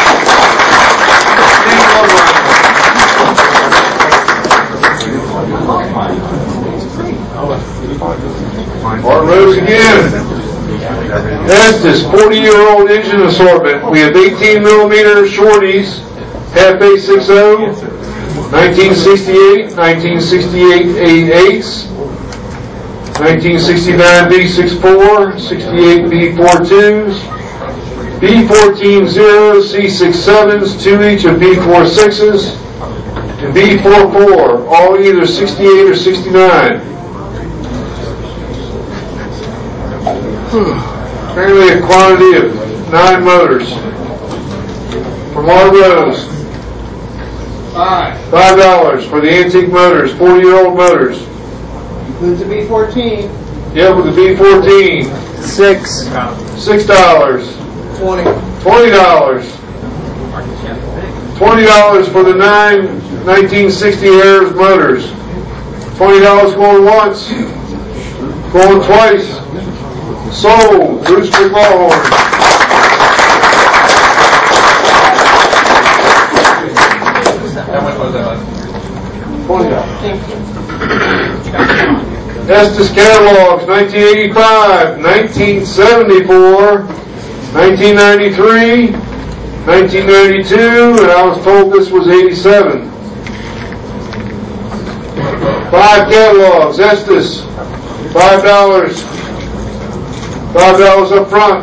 Art Rose again. Estes, forty-year-old engine assortment. We have eighteen millimeter shorties, half A six oh, nineteen sixty-eight, nineteen sixty-eight A eights, nineteen sixty-nine B sixty-four, sixty-eight B forty-twos, B fourteen zeros, C sixty-sevens, two each of B forty-sixes, and B forty-four, all either sixty-eight or sixty-nine. Apparently a quantity of nine motors. From Art Rose. Five. Five dollars for the antique motors, forty-year-old motors. Includes a B fourteen. Yeah, with the B fourteen. Six. Six dollars. Twenty. Twenty dollars. Twenty dollars for the nine nineteen sixty Harris motors. Twenty dollars going once. Going twice. Sold. Bruce McLaughlin. Twenty dollars. Estes catalogs, nineteen eighty-five, nineteen seventy-four, nineteen ninety-three, nineteen ninety-two, and I was told this was eighty-seven. Five catalogs, Estes, five dollars. Five dollars up front.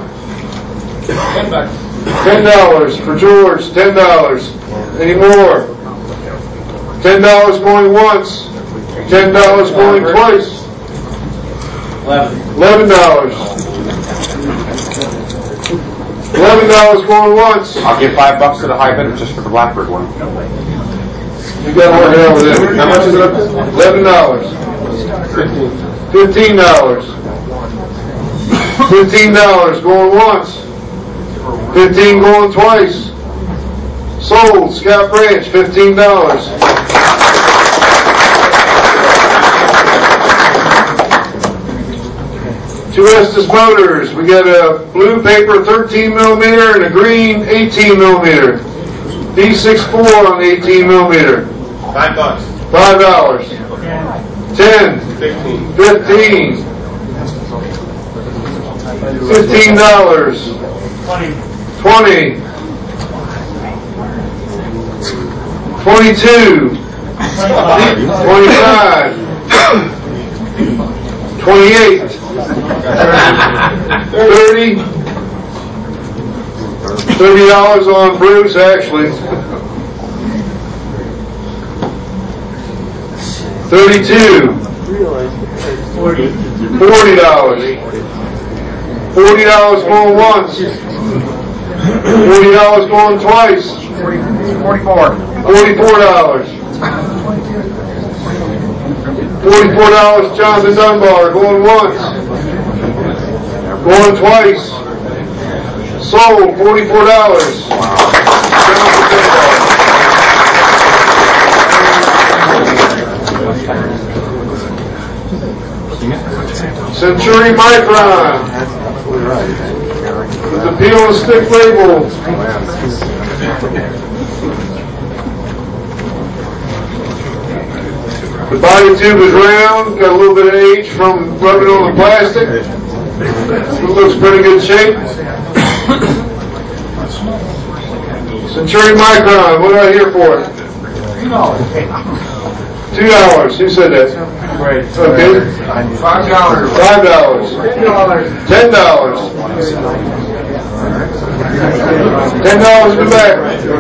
Ten dollars for George. Ten dollars. Any more? ten dollars going once. ten dollars going twice. eleven dollars. eleven dollars going once. I'll give five bucks to the high bidder just for the Blackbird one. You got to work it out with it. How much is it? eleven dollars. fifteen dollars. fifteen dollars going once. fifteen going twice. Sold, Scout Branch, fifteen dollars. Two Estes Motors, we got a blue paper thirteen millimeter and a green eighteen millimeter. D sixty-four on the eighteen millimeter. Five bucks. Five dollars. Ten. Fifteen. Fifteen. Fifteen dollars. Twenty. Twenty-two. Twenty-five. Twenty-eight. Thirty. Thirty dollars on Bruce, actually. Thirty-two. Forty dollars. Forty dollars going once. Forty dollars going twice. Forty-four. Forty-four dollars. Forty-four dollars Jonathan Dunbar going once. Going twice. Sold forty-four dollars. Jonathan Dunbar. Century Micron. With the peel and stick label. The body tube is round, got a little bit of age from rubbing on the plastic. It looks pretty good shape. Century Micron, what do I hear for it? Two dollars. Who said that? Okay. Five dollars. Five dollars. Ten dollars. Ten dollars in the back.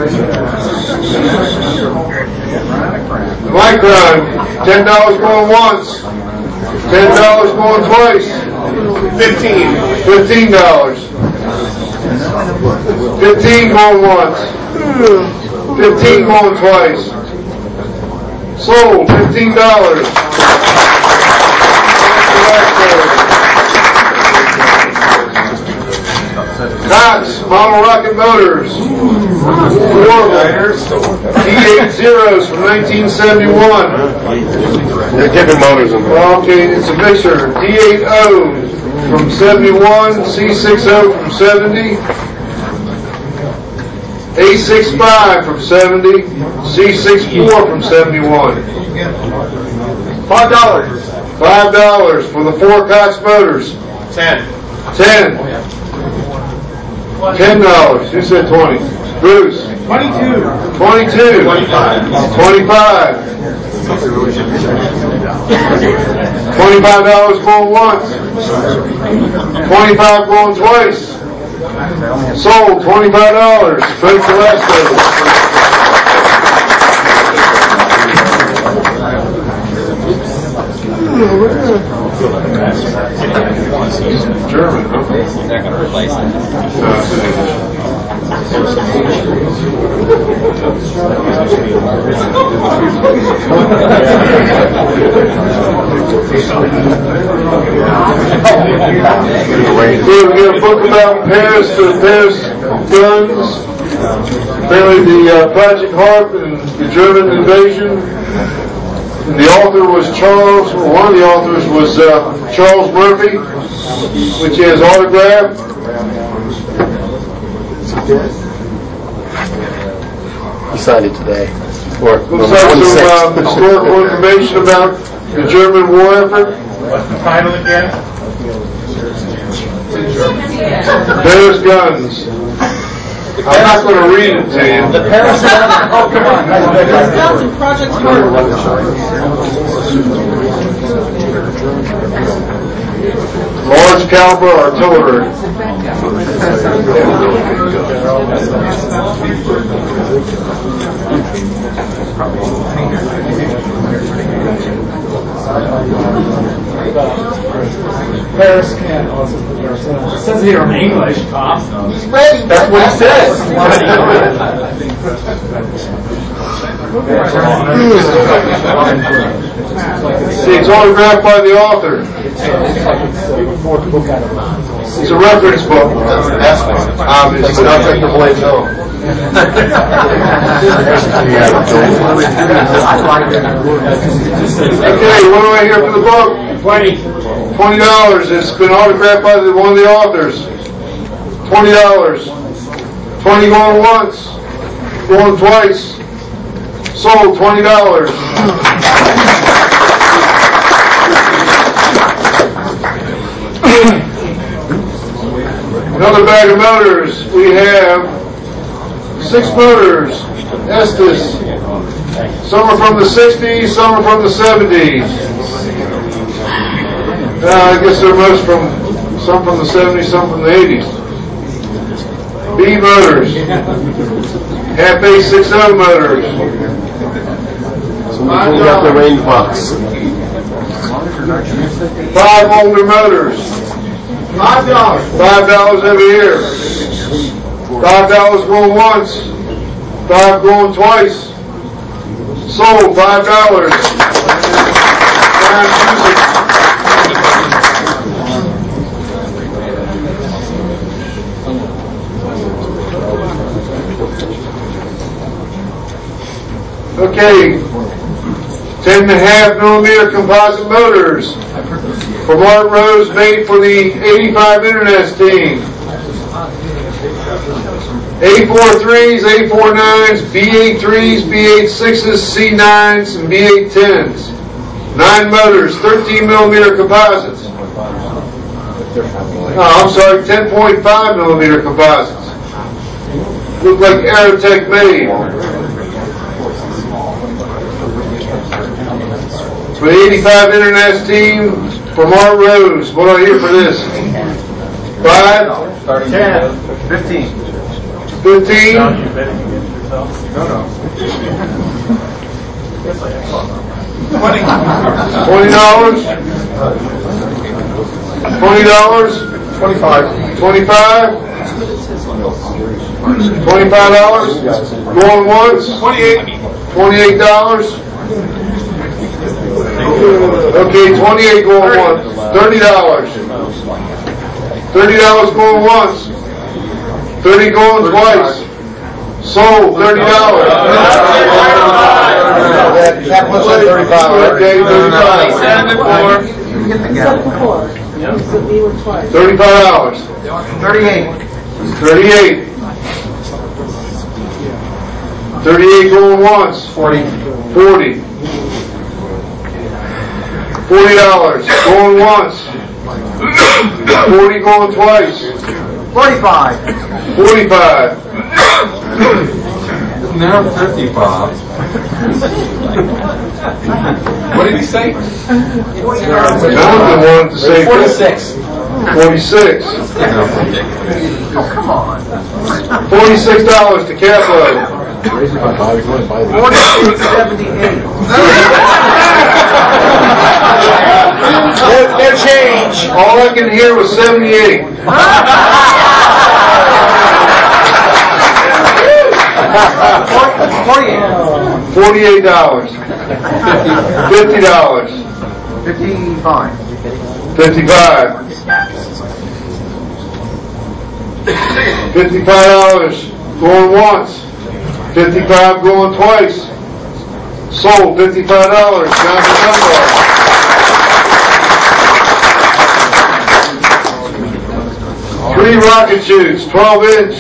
Micron. Ten dollars going once. Ten dollars going twice. Fifteen. Fifteen dollars. Fifteen going once. Fifteen going twice. Sold, fifteen dollars. Cox, Model Rocket Motors. D eight zeros from nineteen seventy-one. They're different motors in there. Okay, it's a mixture. D eight O from seventy-one, C sixty from seventy. A sixty-five from seventy, C sixty-four from seventy-one. Five dollars. Five dollars for the four Cox motors. Ten. Ten. Ten dollars. Who said twenty? Bruce. Twenty-two. Twenty-two. Twenty-five. Twenty-five. Twenty-five dollars going once. Twenty-five going twice. Sold, twenty-five dollars. Frank Velasquez. German, huh? They're going to replace it. Here we got a book about Paris, the Paris guns. Apparently the uh, Project Harp and the German invasion. And the author was Charles, or one of the authors was uh, Charles Murphy, which he has autographed. He signed it today. Or Looks like some uh, historical information about the German war effort. What's the title again? Paris guns. I'm not going to read it to you. The Paris guns. Oh, come on. Guns and Project Harp. Large caliber artillery. Paris can also put yours in. It says here in English, Tom. He's ready. That's what he says. See, it's autographed by the author. It's a reference book. Obviously. I'll take the blade home. Okay, what do I hear for the book? Twenty. Twenty dollars. It's been autographed by the, one of the authors. Twenty dollars. Twenty going once, going twice. Sold. Twenty dollars. Another bag of motors. We have six motors. Estes. Some are from the sixties, some are from the seventies. Uh, I guess they're most from, some from the seventies, some from the eighties. B motors. Half A six O motors. We got the range box. Five older motors. Five dollars. Five dollars over here. Five dollars going once. Five going twice. Sold. Five dollars. Okay. Ten and a half millimeter composite motors from Art Rose, made for the eighty-five Internets team. A forty-threes, A forty-nines, B eighty-threes, B eighty-sixes, C nines, and B eighty-tens. Nine motors, thirteen millimeter composites. Oh, I'm sorry, ten point five millimeter composites. Look like Aerotech made. For the eighty-five Internets team from Art Rose. What do I hear for this? Five? Ten. Fifteen. Fifteen? No, no. Twenty. Twenty dollars? Twenty dollars? Twenty-five. Twenty-five? Twenty-five dollars? Going once? Twenty-eight. Twenty-eight dollars? Okay, twenty-eight going once. Thirty dollars. Thirty dollars going once. Thirty going twice. Sold. Thirty dollars. That puts it thirty-five. Okay, thirty-five. Thirty-five dollars. Thirty-eight. Thirty-eight. Thirty-eight going once. Forty. Forty. Forty dollars going once. Forty going twice. Forty-five. Forty-five. Now fifty-five. What did he say? Jonathan wanted to say Forty-six. Forty-six. Oh, come on. Forty-six dollars to Caplo. Forty-six seventy-eight. No, no change. All I can hear was seventy-eight. Forty-eight dollars. Fifty dollars. Fifty-five. Fifty-five. Fifty-five dollars going once. Fifty-five going twice. Sold. Fifty-five dollars. Johnson Dunbar. Three rocket shoots, twelve inch,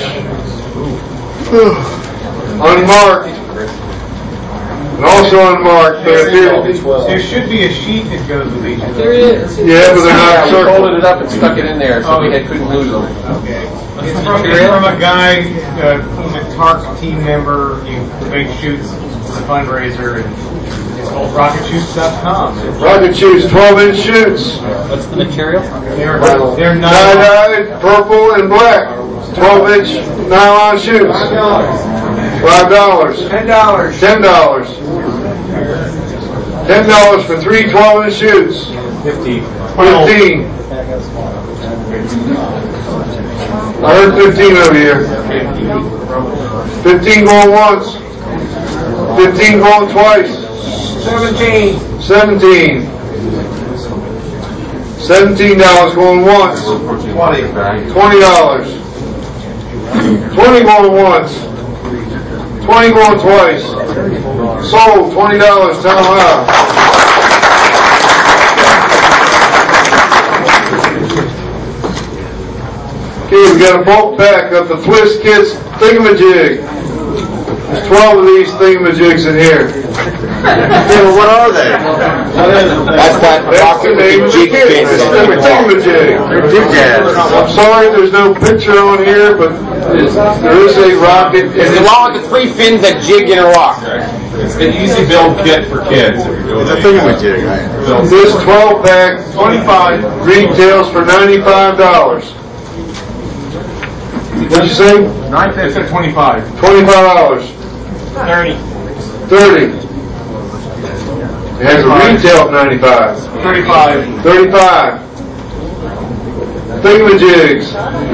unmarked, and also unmarked. They appear. There should be a sheet that goes with each of those. There is. Yeah, but they're not We circled. folded it up and stuck it in there so we had- couldn't lose them. Okay. It's from, it's from a guy, uh, who's a T A R C team member. He makes shoots as a fundraiser, and It's called rocket shoots dot com. Rocket shoots, twelve inch shoots. What's the material? They're, they're Tie-dyed, purple and black. twelve inch nylon shoots. Five dollars. Ten dollars. Ten dollars. Ten dollars for three twelve inch shoots. Fifteen. Fifteen. I heard fifteen over here. Fifteen going once. Fifteen going twice. Seventeen. Seventeen. Seventeen dollars going once. Twenty. Twenty dollars. Twenty going once. Twenty going twice. Sold. Twenty dollars. Tell them how. Okay, we got a bulk pack of the Twist Kits Thingamajig. There's twelve of these thingamajigs in here. Okay, well, what are they? That's that That's the name of the kit. It's a thingamajig. I'm sorry there's no picture on here, but there is a rocket. It's along with the three fins that jig in a rock. It's the easy build kit for kids. It's a thingamajig, right? This twelve pack, twenty-five, retails for ninety-five dollars. What'd you say? Nine fifty. It's twenty-five. Twenty-five dollars. Thirty. Thirty. It has a retail of ninety-five. Thirty-five. Thirty-five. Thingamajigs.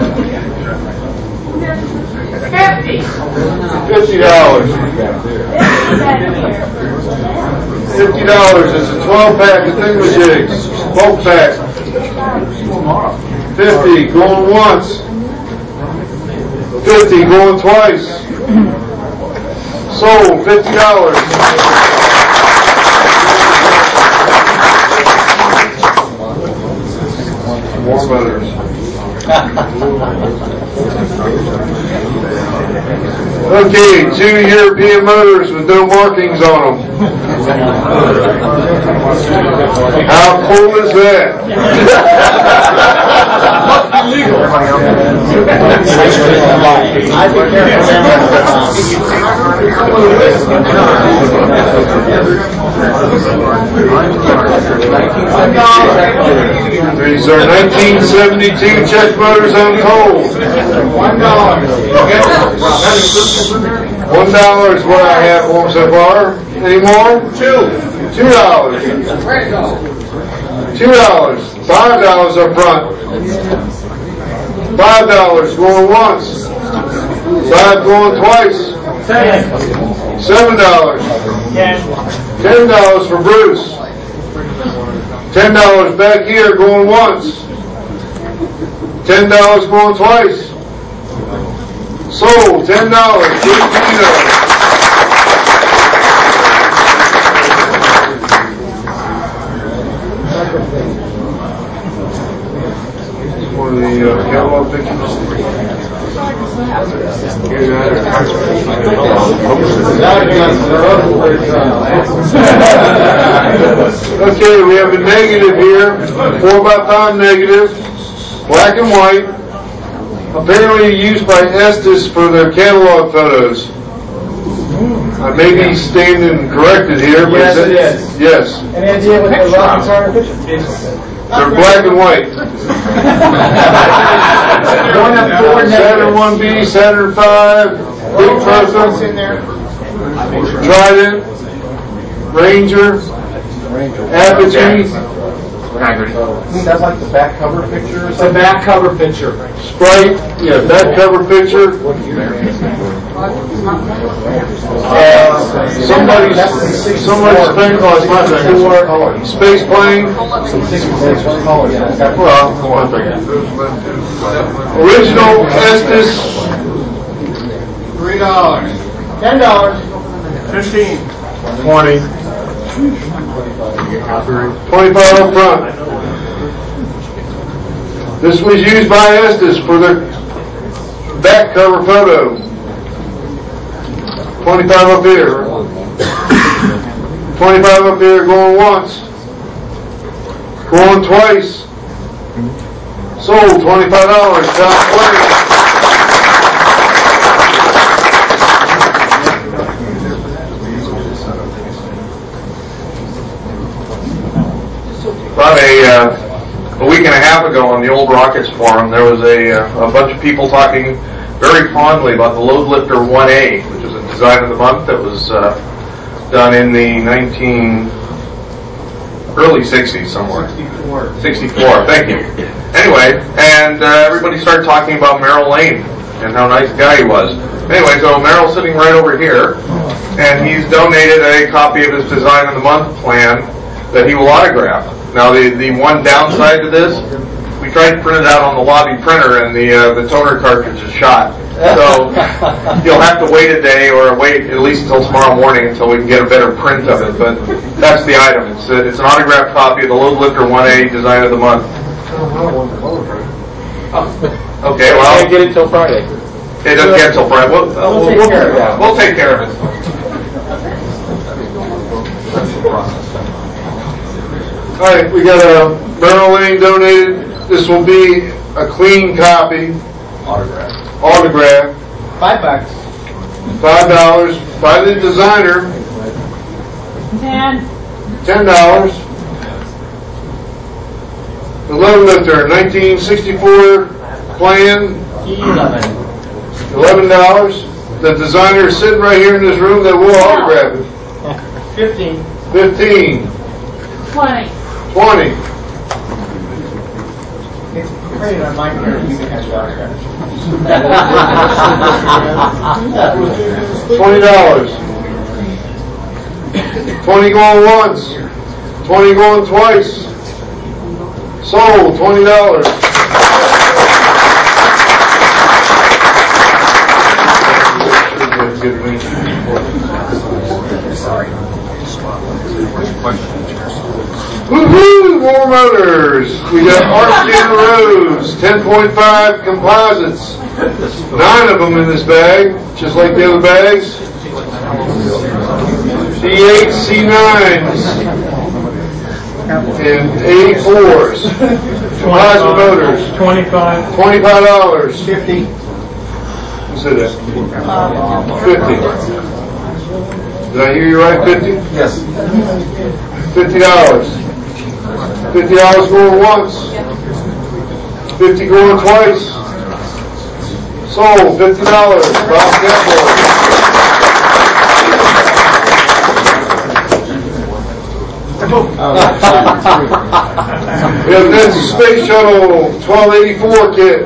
Fifty. Fifty dollars. Fifty dollars. It's a twelve pack of thingamajigs. Bulk pack. Fifty. Going once. Fifty. Going twice. Sold. Fifty dollars. More motors. Okay, two European motors with no markings on them. How cool is that? These are nineteen seventy-two check motors untold. One dollar. One dollar is what I have for them so far. Any more? Two. Two dollars. Two dollars. Five dollars up front. Five dollars going once. Five going twice. Seven dollars. Ten dollars for Bruce. Ten dollars back here going once. Ten dollars going twice. Sold. Ten dollars. One of the uh, catalog pictures. Okay, we have a negative here, four by five negative, black and white, apparently used by Estes for their catalog photos. I may be standing corrected here, but Yes, it is. Yes. Any idea what the rockets are in the picture? They're black and white. Saturn one B, Saturn five, Big Purple, Trident, Ranger, Apogee, That's like the back cover picture? It's a back cover picture. Sprite, yeah, back cover picture. Uh, somebody's, somebody's thing, oh, it's my thing. Space plane. Well, one thing. Original Estes. Three dollars. Ten dollars. Fifteen. Twenty. Twenty-five up front. This was used by Estes for their back cover photo. Twenty-five up here. Twenty-five up here going once. Going twice. Sold twenty-five dollars. Top plate. half ago on the Old Rockets forum, there was a, uh, a bunch of people talking very fondly about the Load Lifter one A, which is a design of the month that was uh, done in the nineteen early sixties somewhere. sixty-four. sixty-four, thank you. Anyway, and uh, everybody started talking about Merrill Lane and how nice a guy he was. Anyway, so Merrill's sitting right over here, and he's donated a copy of his Design of the Month plan that he will autograph. Now, the, the one downside to this, we tried to print it out on the lobby printer, and the uh, the toner cartridge is shot. So you'll have to wait a day or wait at least until tomorrow morning until we can get a better print of it. But that's the item. It's a, it's an autographed copy of the Load Lifter one A Design of the Month. Okay, well, can't get it till Friday. It doesn't get till Friday. We'll, we'll, we'll, we'll, take we'll, we'll take care of it. All right, we got a Merrill Lane donated. This will be a clean copy. Autograph. Autograph. Five bucks. Five dollars by the designer. Ten. Ten dollars. The Load Lifter, nineteen sixty-four plan. Eleven. Eleven dollars. The designer is sitting right here in this room that will autograph it. Fifteen. Fifteen. Twenty. Twenty. It's printed on my here. You can have the autograph. Twenty dollars. Twenty going once. Twenty going twice. Sold. Twenty dollars. Woohoo! More motors. We got Arctic Rose, ten point five composites. Nine of them in this bag, just like the other bags. C eight, C nines, and eighty-fours. Composite motors. Twenty-five. Twenty-five dollars. Fifty. Who said that? Fifty. Did I hear you right? Fifty? Yes. Fifty dollars. Fifty dollars going once. Fifty going twice. Sold. Fifty dollars. Bob Campbell. We have Nancy Space Shuttle twelve eighty-four kit.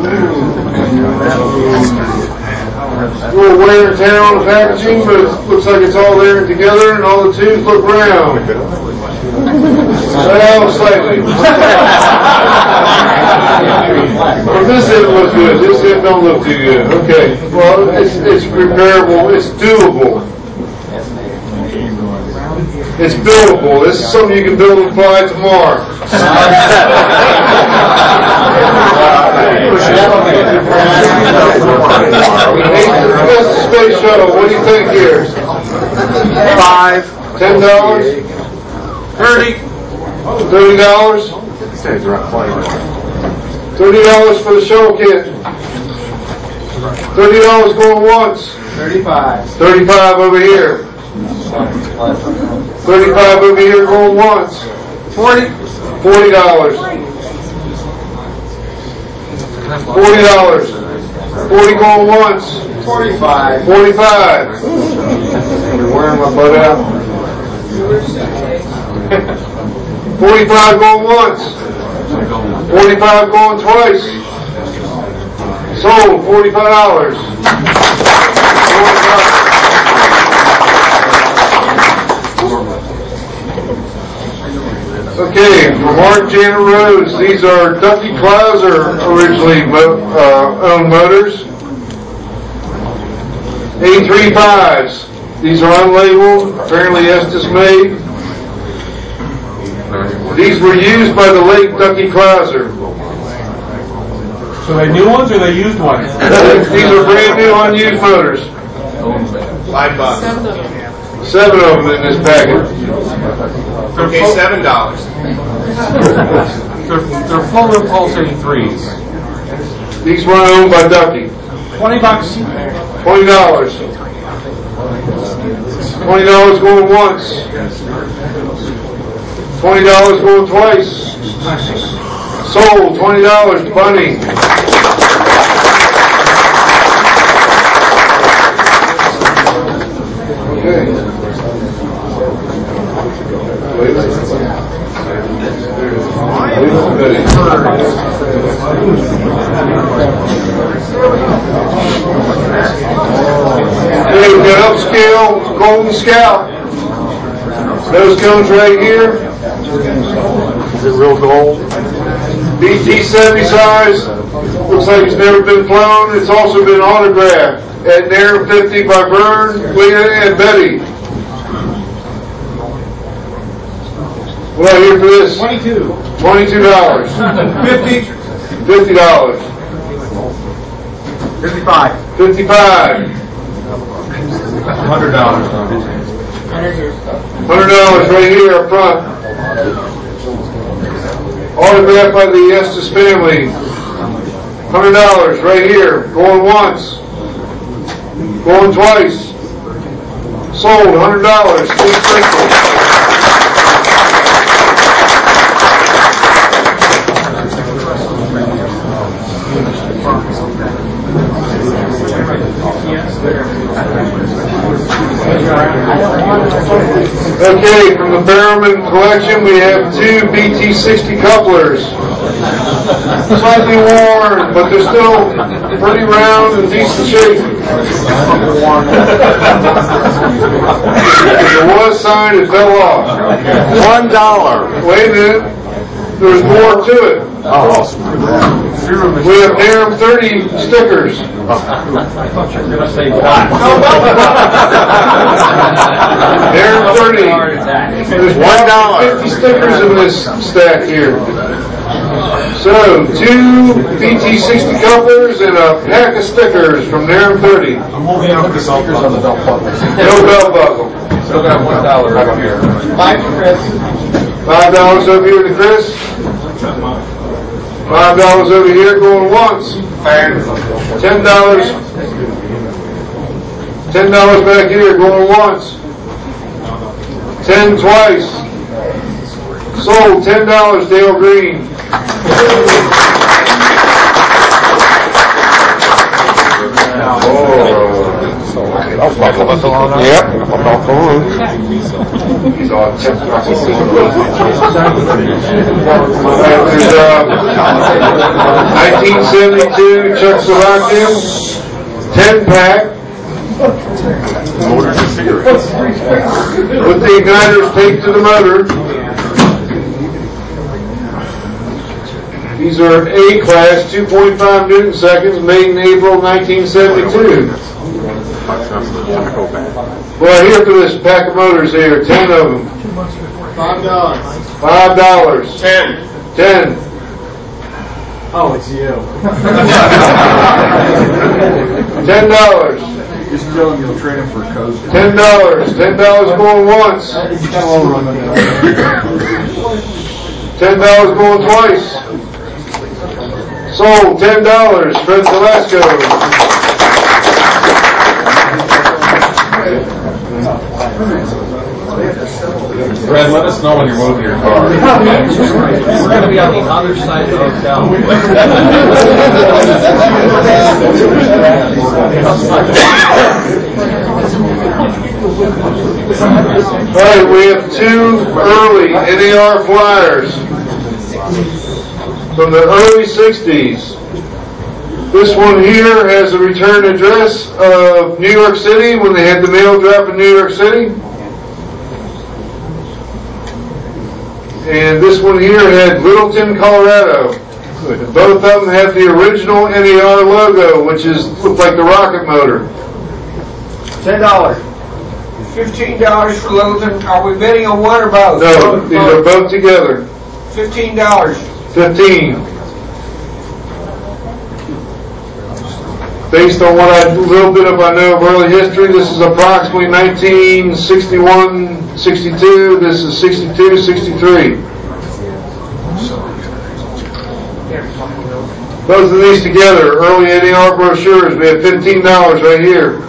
A little wear and tear on the packaging, but it looks like it's all there and together, and all the tubes look round. Well, slightly. But this end looks good. This end don't look too good. Okay. Well, it's, it's repairable. It's doable. It's buildable. This is something you can build and fly tomorrow. This is Space Shuttle. What do you think here? Five. Ten dollars? Thirty. Thirty dollars? Thirty dollars for the shuttle kit. Thirty dollars going once. Thirty-five. Thirty-five over here. Thirty-five over here going once. Forty. Forty dollars. Forty dollars. Forty going once. Forty-five. Forty-five. You're wearing my butt out. Forty-five going once. Forty-five going twice. Sold. Forty-five dollars. Okay, from Mark Janet Rose, these are Ducky Clouser originally uh, owned motors. A thirty-fives. These are unlabeled, apparently Estes made. These were used by the late Ducky Clouser. So they new ones or they used ones? These are brand new unused motors. Five bucks. Seven of them in this package. Okay, seven dollars. They're, they're full impulse eighty-threes. These were owned by Ducky. Twenty bucks. Twenty dollars. Twenty dollars going once. Twenty dollars going twice. Sold, twenty dollars to Bunny. Okay, we've got upscale Golden Scout. Those cones right here. Is it real gold? B T seventy size. Looks like it's never been flown. It's also been autographed at Nair fifty by Vern, Leah, and Betty. What do I hear for this? Twenty-two. Twenty-two dollars. Fifty. Fifty dollars. Fifty-five. Fifty-five. Hundred dollars. Hundred dollars right here up front. Autographed by the Estes family. Hundred dollars right here. Going once. Going twice. Sold. Hundred dollars. Okay, from the Barrowman collection, we have two B T sixty couplers. Slightly worn, but they're still pretty round and decent shape. If it was signed, it fell off. One dollar. Wait a minute. There's more to it. Oh. We have Nair thirty stickers. Nair thirty. There's one dollar. Fifty stickers in this stack here. So two B T sixty couplers and a pack of stickers from Nair thirty. I'm holding out the stickers on the belt buckle. No belt buckle. Still got one dollar right here. Five for Chris. Five dollars over here to Chris. Five dollars over here going once. Ten dollars. Ten dollars back here going once. Ten twice. Sold. Ten dollars, Dale Green. Yep. There's uh, nineteen seventy-two Czechoslovakian ten pack with the igniters taped to the motor. These are A-class two point five newton seconds, made in April nineteen seventy-two. Well, here for this pack of motors here, ten of them. Five dollars. Five dollars. Ten. Ten. Oh, it's you. Ten dollars. Just tell him you'll trade him for a coaster. Ten dollars. Ten dollars going once. Ten dollars going twice. Sold. Ten dollars. Fred Velasco. Fred, let us know when you're moving your car. We're going to be on the other side of the hotel. All right, we have two early N A R flyers from the early sixties. This one here has a return address of New York City when they had the mail drop in New York City. And this one here had Littleton, Colorado. Both of them have the original N A R logo, which is looks like the rocket motor. Ten dollars. Fifteen dollars for Littleton. Are we bidding on one or both? No, these are both together. Fifteen dollars. Fifteen. Based on what I, a little bit of I know of early history, this is approximately nineteen sixty-one, sixty-two. This is sixty-two, sixty-three. Both of these together, early N A R brochures, we have fifteen dollars right here.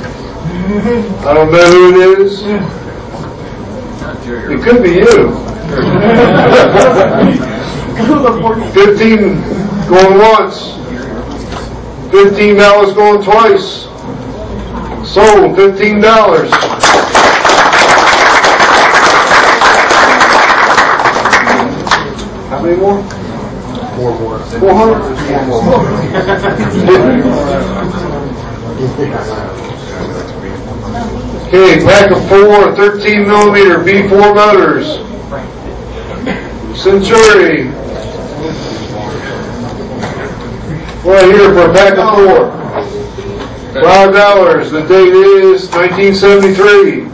I don't know who it is. It could be you. Fifteen going once. Fifteen dollars going twice. Sold. Fifteen dollars. How many more? Four more. Four hundred? Four more. Okay, pack of four, thirteen millimeter B four motors. Centuri. Right here for a pack of four. Five dollars. The date is nineteen seventy-three.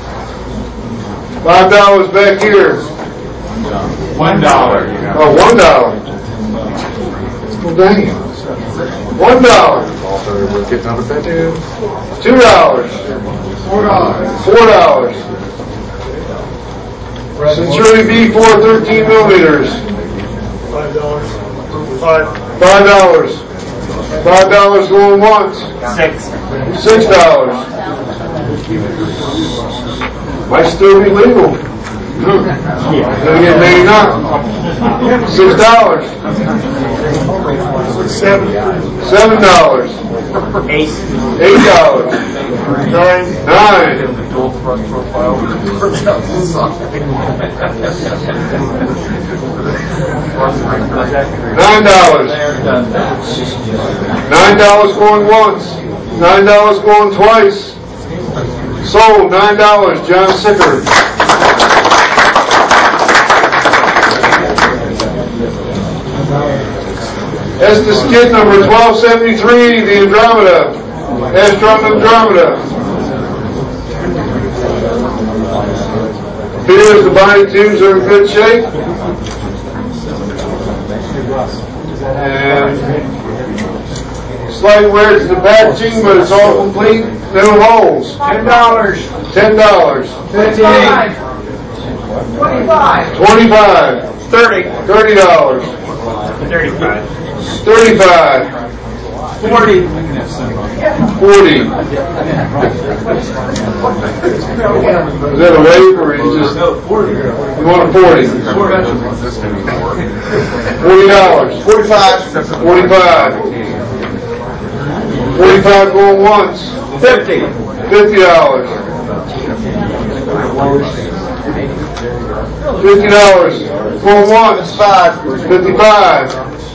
Five dollars back here. One dollar. Oh, one dollar. Well, dang it. One dollar. Two dollars. Four dollars. Four dollars. Centuri B four, thirteen millimeters. Five dollars. Five. Five dollars. Five dollars going once. Six. Six dollars. Might still be legal. Then again, maybe not. Six dollars. Seven. Seven dollars. Eight. Eight dollars. Nine. Nine. Nine dollars. Nine dollars going once. Nine dollars going twice. Sold. Nine dollars. John Sicker. Estes kit number twelve seventy-three, the Andromeda. Astron Andromeda. Appears the body tubes are in good shape. And slight wear to the packaging, but it's all complete. No holes. Ten dollars. Ten dollars. Fifteen. Twenty-five. Twenty-five. Thirty. Thirty dollars. Thirty-five. Thirty-five. Forty. Forty. Is that a waive or you just you want a forty? Forty dollars. Forty-five. Forty-five. Forty-five going once. Fifty. Fifty dollars. Fifty dollars going once. Five. Fifty-five.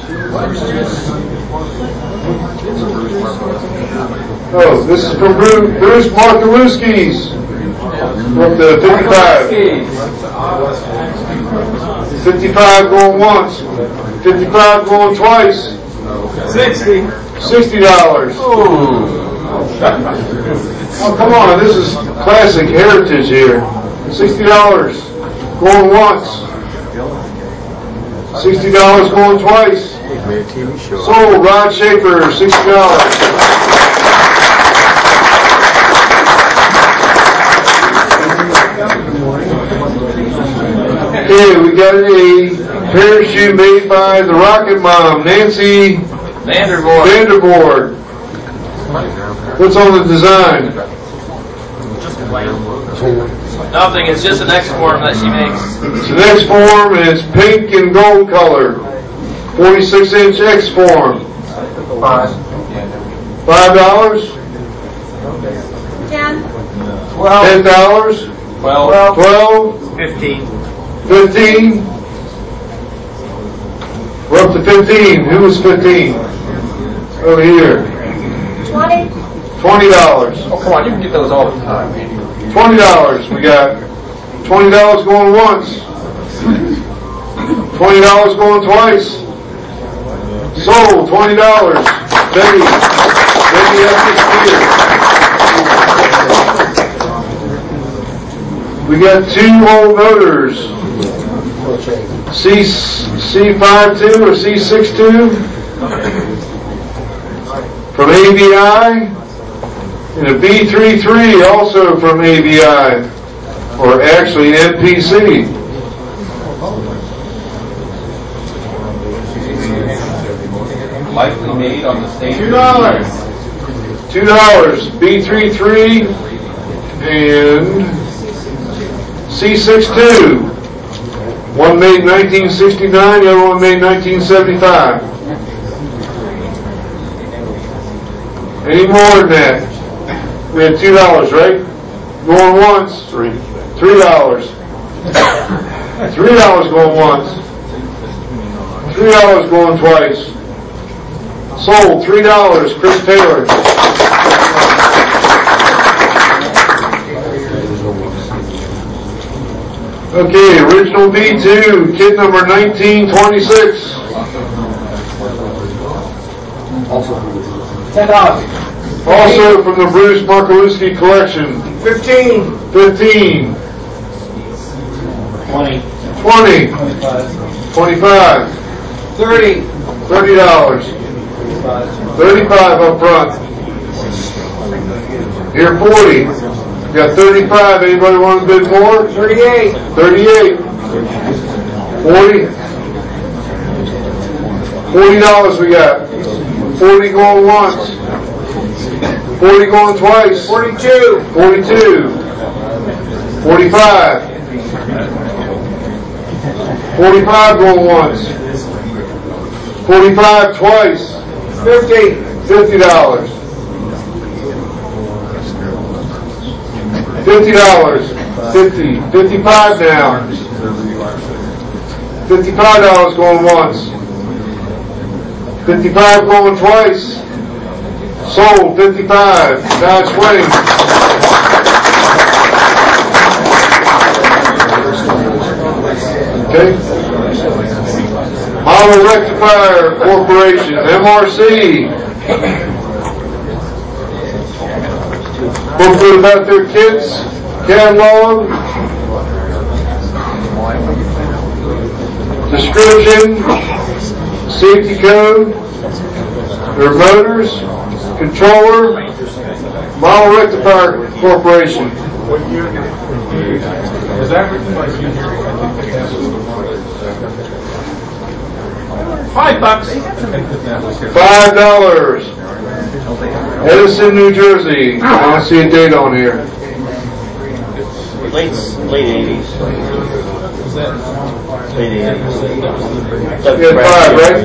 Oh, this is from Bruce Markowski's. From the fifty-five. Fifty-five going once. Fifty-five going twice. Sixty. Sixty dollars. Oh, come on, this is classic heritage here. Sixty dollars going once. Sixty dollars going twice. Sold. Rod Schaefer, sixty dollars. Okay, we got a parachute made by the Rocket Mom, Nancy Vanderboard. Vanderboard. What's on the design? Nothing, it's just an X form that she makes. It's an X form and it's pink and gold color. forty-six inch X form. Five. Five dollars? Ten. Twelve. Ten dollars? Twelve. Twelve? Fifteen. Fifteen? We're up to fifteen. Who was fifteen? Over here. Twenty. Twenty dollars. Oh, come on, you can get those all the time. Twenty dollars. We got twenty dollars going once. Twenty dollars going twice. Sold. Twenty dollars. Betty. Betty Estes Peter. We got two old motors. C C five two or C six two from A B I. And a B thirty-three also from A B I, or actually N P C. Likely made on the state. Two dollars. Two dollars. B thirty-three and C sixty-two. One made in nineteen sixty-nine, the other one made in nineteen seventy-five. Any more than that? We had two dollars, right? Going once. Three. Three dollars. Three dollars going once. Three dollars going twice. Sold. Three dollars. Chris Taylor. Okay, original B two, kid number nineteen twenty-six. Ten dollars. Also from the Bruce Markowski collection. Fifteen. Fifteen. Twenty. Twenty. Twenty-five. Thirty. Thirty dollars. Thirty-five up front. Here, forty. Got thirty-five. Anybody want a bit more? Thirty-eight. Thirty-eight. Forty. Forty dollars we got. Forty going once. Forty going twice. Forty-two. Forty-two. Forty-five. Forty-five going once. Forty-five twice. Fifty. Fifty dollars. Fifty dollars. Fifty. Fifty-five now. Fifty-five dollars going once. Fifty-five going twice. Sold. Fifty-five. Now it's winning. Okay. Model Rectifier Corporation, M R C. Booklet about their kits, catalog, description, safety code, their motors, controller, Model Rectifier Corporation. Is that like Five bucks. Five dollars. Edison, New Jersey. I don't see a date on here. Late, late eighties. Late eighties. Yeah, five, right?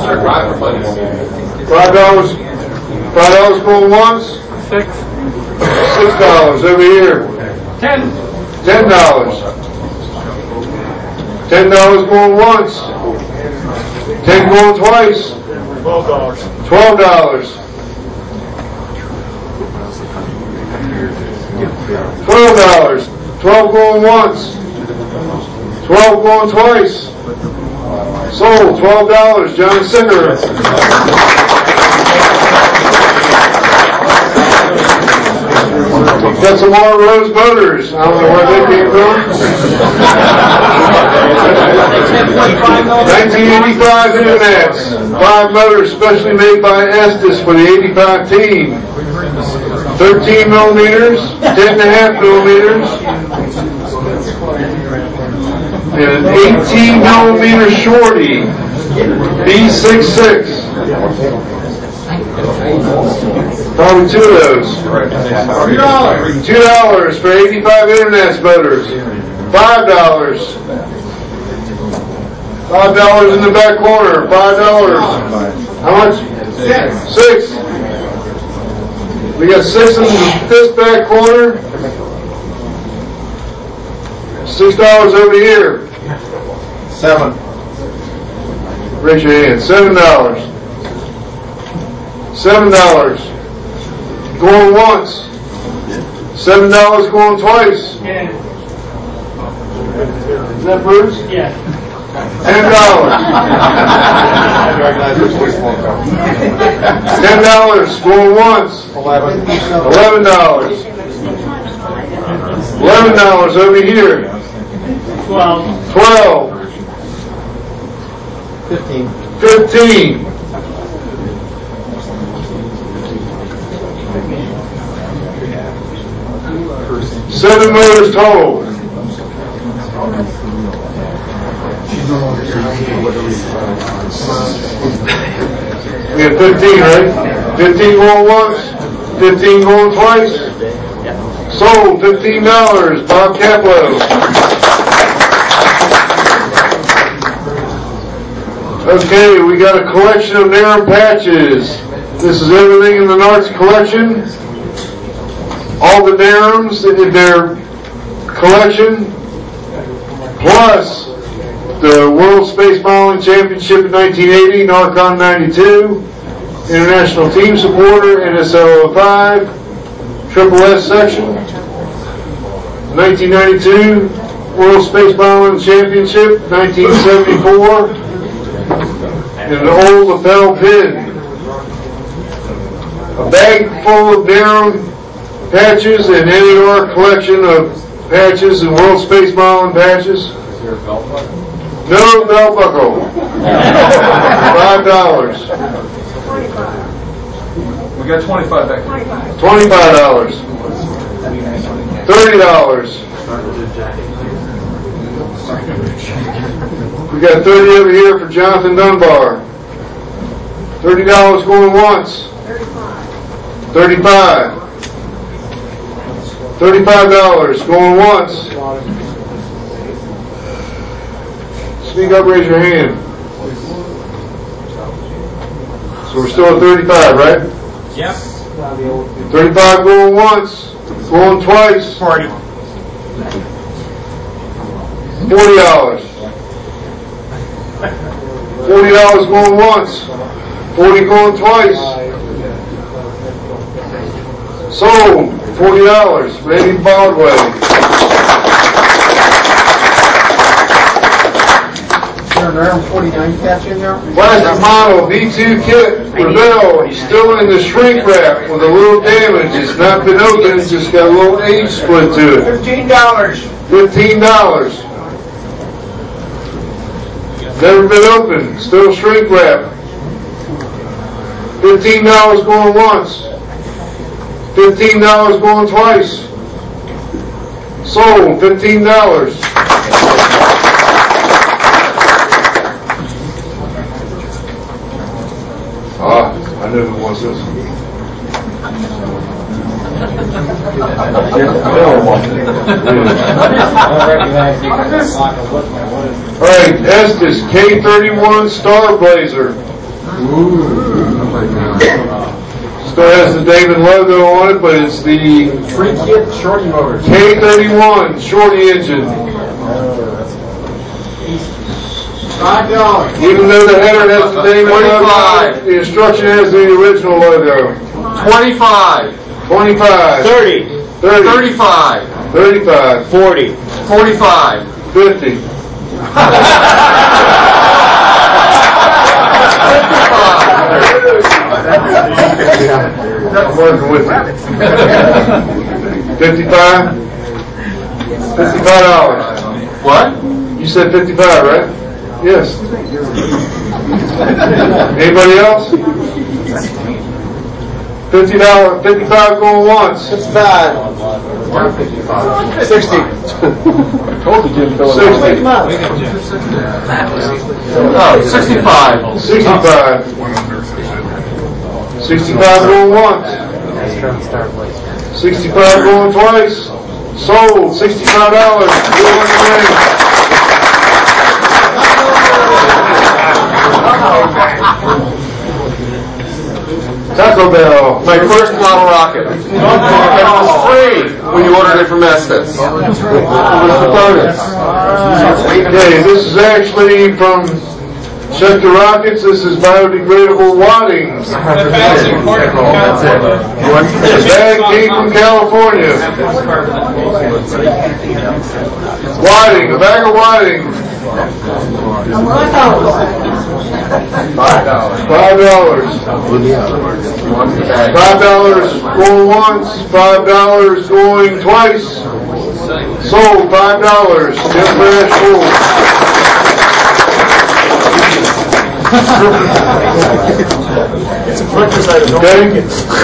Five dollars. Five dollars going once. Six. Six dollars over here. Ten. Ten dollars. Ten dollars going once. Ten going twice. Twelve dollars. Twelve dollars. Twelve dollars. Twelve going once. Twelve going twice. Sold. Twelve dollars. John Singer. Got some more Rose Motors. I don't know where they came from. nineteen eighty-five Internets. Five motors specially made by Estes for the eighty-five team. thirteen millimeters, ten and a half millimeters, and an eighteen millimeter shorty, B sixty-six. Probably two of those. Two dollars. Two dollars for eighty-five Internets motors. Five dollars. Five dollars in the back corner. Five dollars. How much? Six. Six. We got six in this back corner. Six dollars over here. Seven. Raise your hand. Seven dollars. Seven dollars. Going once. Seven dollars going twice. Yeah. Is that Bruce? Yeah. Ten dollars. Ten dollars going once. Eleven. Eleven dollars. Eleven dollars over here. Twelve. Twelve. Fifteen. Fifteen. Seven motors total. We have fifteen, right? Fifteen going once, fifteen going twice. Sold, fifteen dollars, Bob Caplow. Okay, we got a collection of Narum patches. This is everything in the Narts collection. All the Narums in their collection, plus the World Space Modeling Championship in nineteen eighty, Narcon ninety-two, International Team Supporter, N S L oh five, Triple S section, nineteen ninety-two, World Space Modeling Championship, nineteen seventy-four, and an old lapel pin. A bag full of Narum patches and N A R collection of patches and World Space Modeling patches. No belt buckle. Five dollars. We got twenty-five back there. Twenty-five dollars. Thirty dollars. We got thirty over here for Jonathan Dunbar. Thirty dollars going once. Thirty-five. Thirty-five dollars going once. Speak up, raise your hand. So we're still at thirty-five, right? Yep. thirty-five going once, going twice. Forty. Forty dollars. Forty dollars going once. Forty going twice. Sold. Forty dollars. Randy Baldwin. forty-nine patch in there? Plastic model V two kit, Revell, still in the shrink wrap with a little damage. It's not been opened, it's just got a little age split to it. Fifteen dollars. Fifteen dollars. Never been opened, still shrink wrap. Fifteen dollars going once. Fifteen dollars going twice. Sold, fifteen dollars. Ah, I knew who was this. Alright, Estes K thirty-one Star Blazer. Still has the David logo on it, but it's the Free kit, shorty motors. K thirty-one Shorty engine. Five dollars. Even though the header has the David logo on it, the instruction has the original logo. Twenty-five. twenty-five. Thirty. thirty. Thirty-five. thirty-five. Forty. Forty-five. fifty. I'm working with you. Fifty-five? Fifty-five dollars. What? You said fifty-five, right? Yes. Anybody else? Fifty dollars, fifty-five going once. Fifty-five. Sixty. Told you, Jim. Sixty. Oh, sixty-five. Sixty-five. Sixty-five going once. Sixty-five going twice. Sold. Sixty-five dollars. Taco Bell. My first model rocket. It was free when you ordered it from Estes. It was the bonus. Okay, this is actually from Check the Rockets. This is biodegradable wadding. The bag came from California. Wadding, a bag of wadding. Five dollars. Five dollars. Five dollars going once. Five dollars going twice. Sold. Five dollars. Jim Brash sold. It's a purchase item. Okay.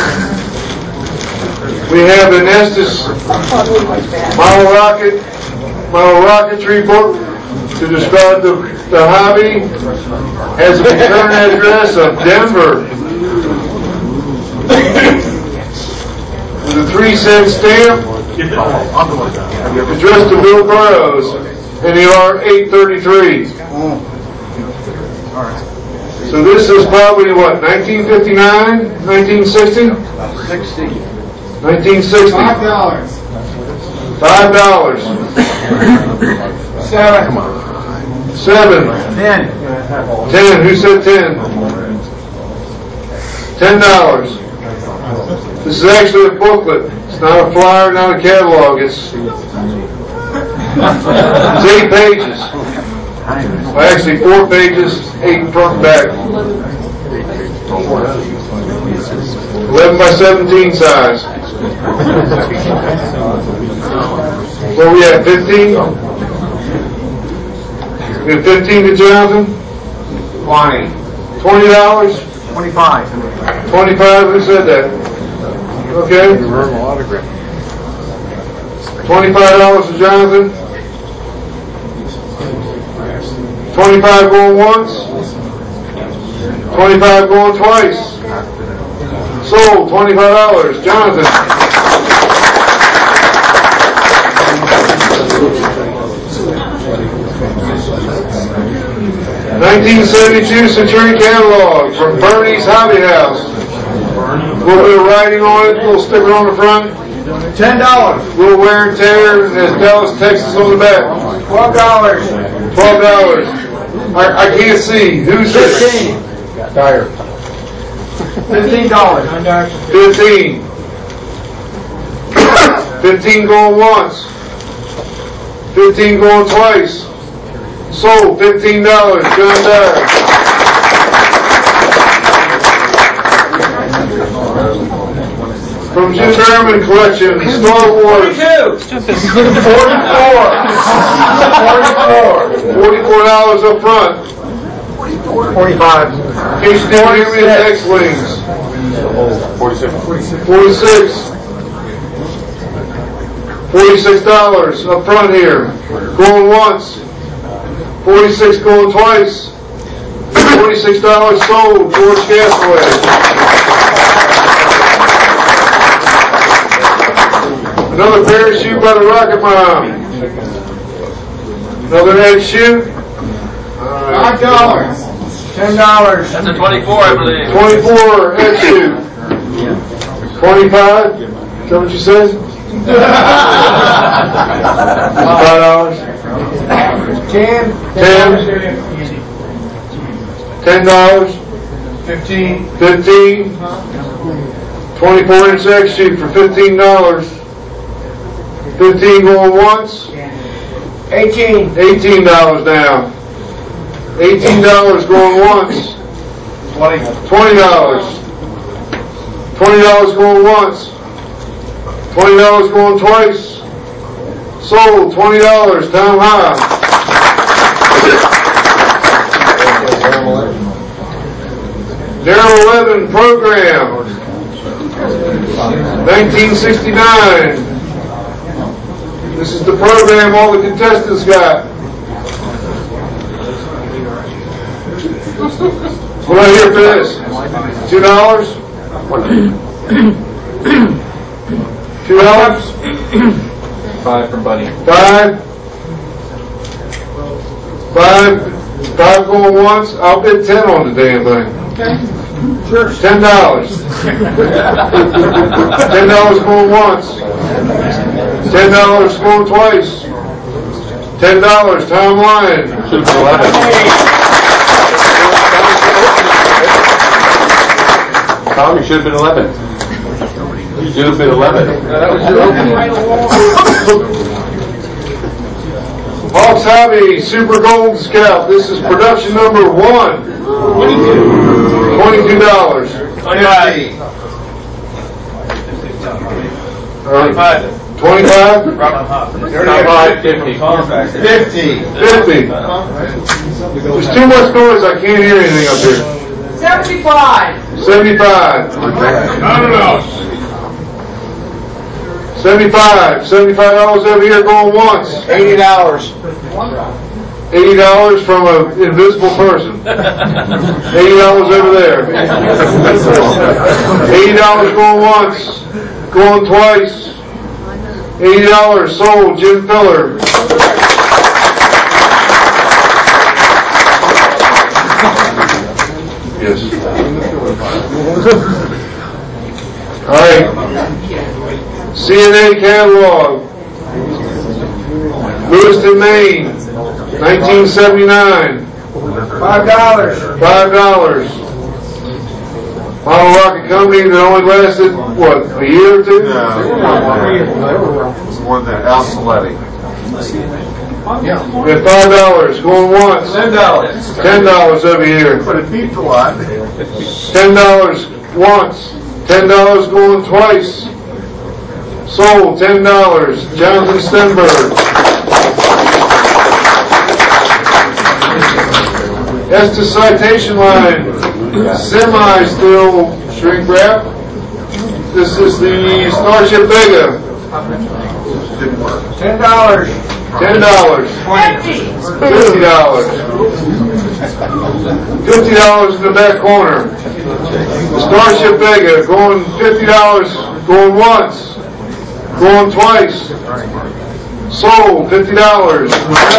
We have an Estes model rocket, model rocketry book to describe the, the hobby. Has a return address of Denver. With a three cent stamp. Addressed to Bill Burroughs. N E R eight thirty-three. All right. So this is probably what, nineteen fifty-nine, nineteen sixty? Sixty. nineteen sixty. Five dollars. Five dollars. Seven. Seven. Ten. Ten. Who said ten? Ten dollars. This is actually a booklet. It's not a flyer, not a catalog. It's, it's eight pages. Well, actually, four pages, eight front and back. eleven by seventeen size. Where we at, fifteen? We have fifteen to Jonathan? Twenty. Twenty dollars? Twenty-five. Twenty-five, who said that? Okay. Twenty-five dollars to Jonathan? Twenty-five going once? Twenty-five going twice? Sold, twenty-five dollars. Jonathan? nineteen seventy-two Centurion catalog from Bernie's Hobby House. A little bit of writing on it, a little sticker on the front. Ten dollars. A little wear and tear, and there's Dallas, Texas on the back. Twelve dollars. Twelve dollars. I, I can't see. Who's this? Fifteen. Fifteen dollars. Fifteen. Fifteen going once. Fifteen going twice. Sold, fifteen dollars, John Dyer. From Jim Merriman Collection, Star Wars. Forty-four. Forty-four. Forty-four dollars up front. Forty-five. In case you didn't hear me, it's X-Wings. Forty-six. Forty-six. Forty-six dollars up front here. Going once. Forty-six going twice. Forty-six dollars sold. George Gasaway. Another parachute by the Rocket Mom. Another head shoot. Five dollars. Ten dollars. That's a twenty-four, I believe. Twenty-four head shoot. Twenty-five. Is that what you said? Five dollars. Ten. Ten. Ten dollars. Fifteen. Fifteen. Twenty-four inch X shoot for fifteen dollars. Fifteen going once. Eighteen. Eighteen dollars now. Eighteen dollars going once. Twenty. Twenty dollars. Twenty dollars going once. Twenty dollars going twice. Sold, twenty dollars, Tom High. Narrow eleven program. nineteen sixty-nine. This is the program all the contestants got. What do I hear for this? Two dollars? Two dollars? Five for Buddy. Five? Five? Five going once? I'll bid ten on the damn thing. Okay. Sure. Ten dollars. Ten dollars going once. Ten dollars going twice. Ten dollars, Tom Lyon. Tom, you should have been eleven. You should have been eleven. That was your opening. Hawks Hobby Super Gold Scout. This is production number one. Twenty-two dollars. Twenty-five. Twenty-five. Twenty-five. Fifty. Fifty. Fifty. There's too much noise. I can't hear anything up here. Seventy-five. Seventy-five. I don't know. Seventy-five. Seventy-five dollars over here going once. Eighty dollars. Eighty dollars from an invisible person. Eighty dollars over there. Eighty dollars going once. Going twice. Eighty dollars sold. Jim Filler. Yes. All right. C N A catalog. Lewiston, Maine, nineteen seventy-nine. Five dollars. Five dollars. Model rocket company that only lasted, what, a year or two? No, more than that. Al Saletti. We had five dollars going once. Ten dollars. Ten dollars every year. But it beats a lot. Ten dollars once. Ten dollars going twice. Sold. Ten dollars. Jonathan Stenberg. Estes Citation Line. Semi still shrink wrap. This is the Starship Vega. Ten dollars. Ten dollars. Fifty dollars. Fifty dollars in the back corner. The Starship Vega going fifty dollars going once. Going twice. Sold fifty dollars.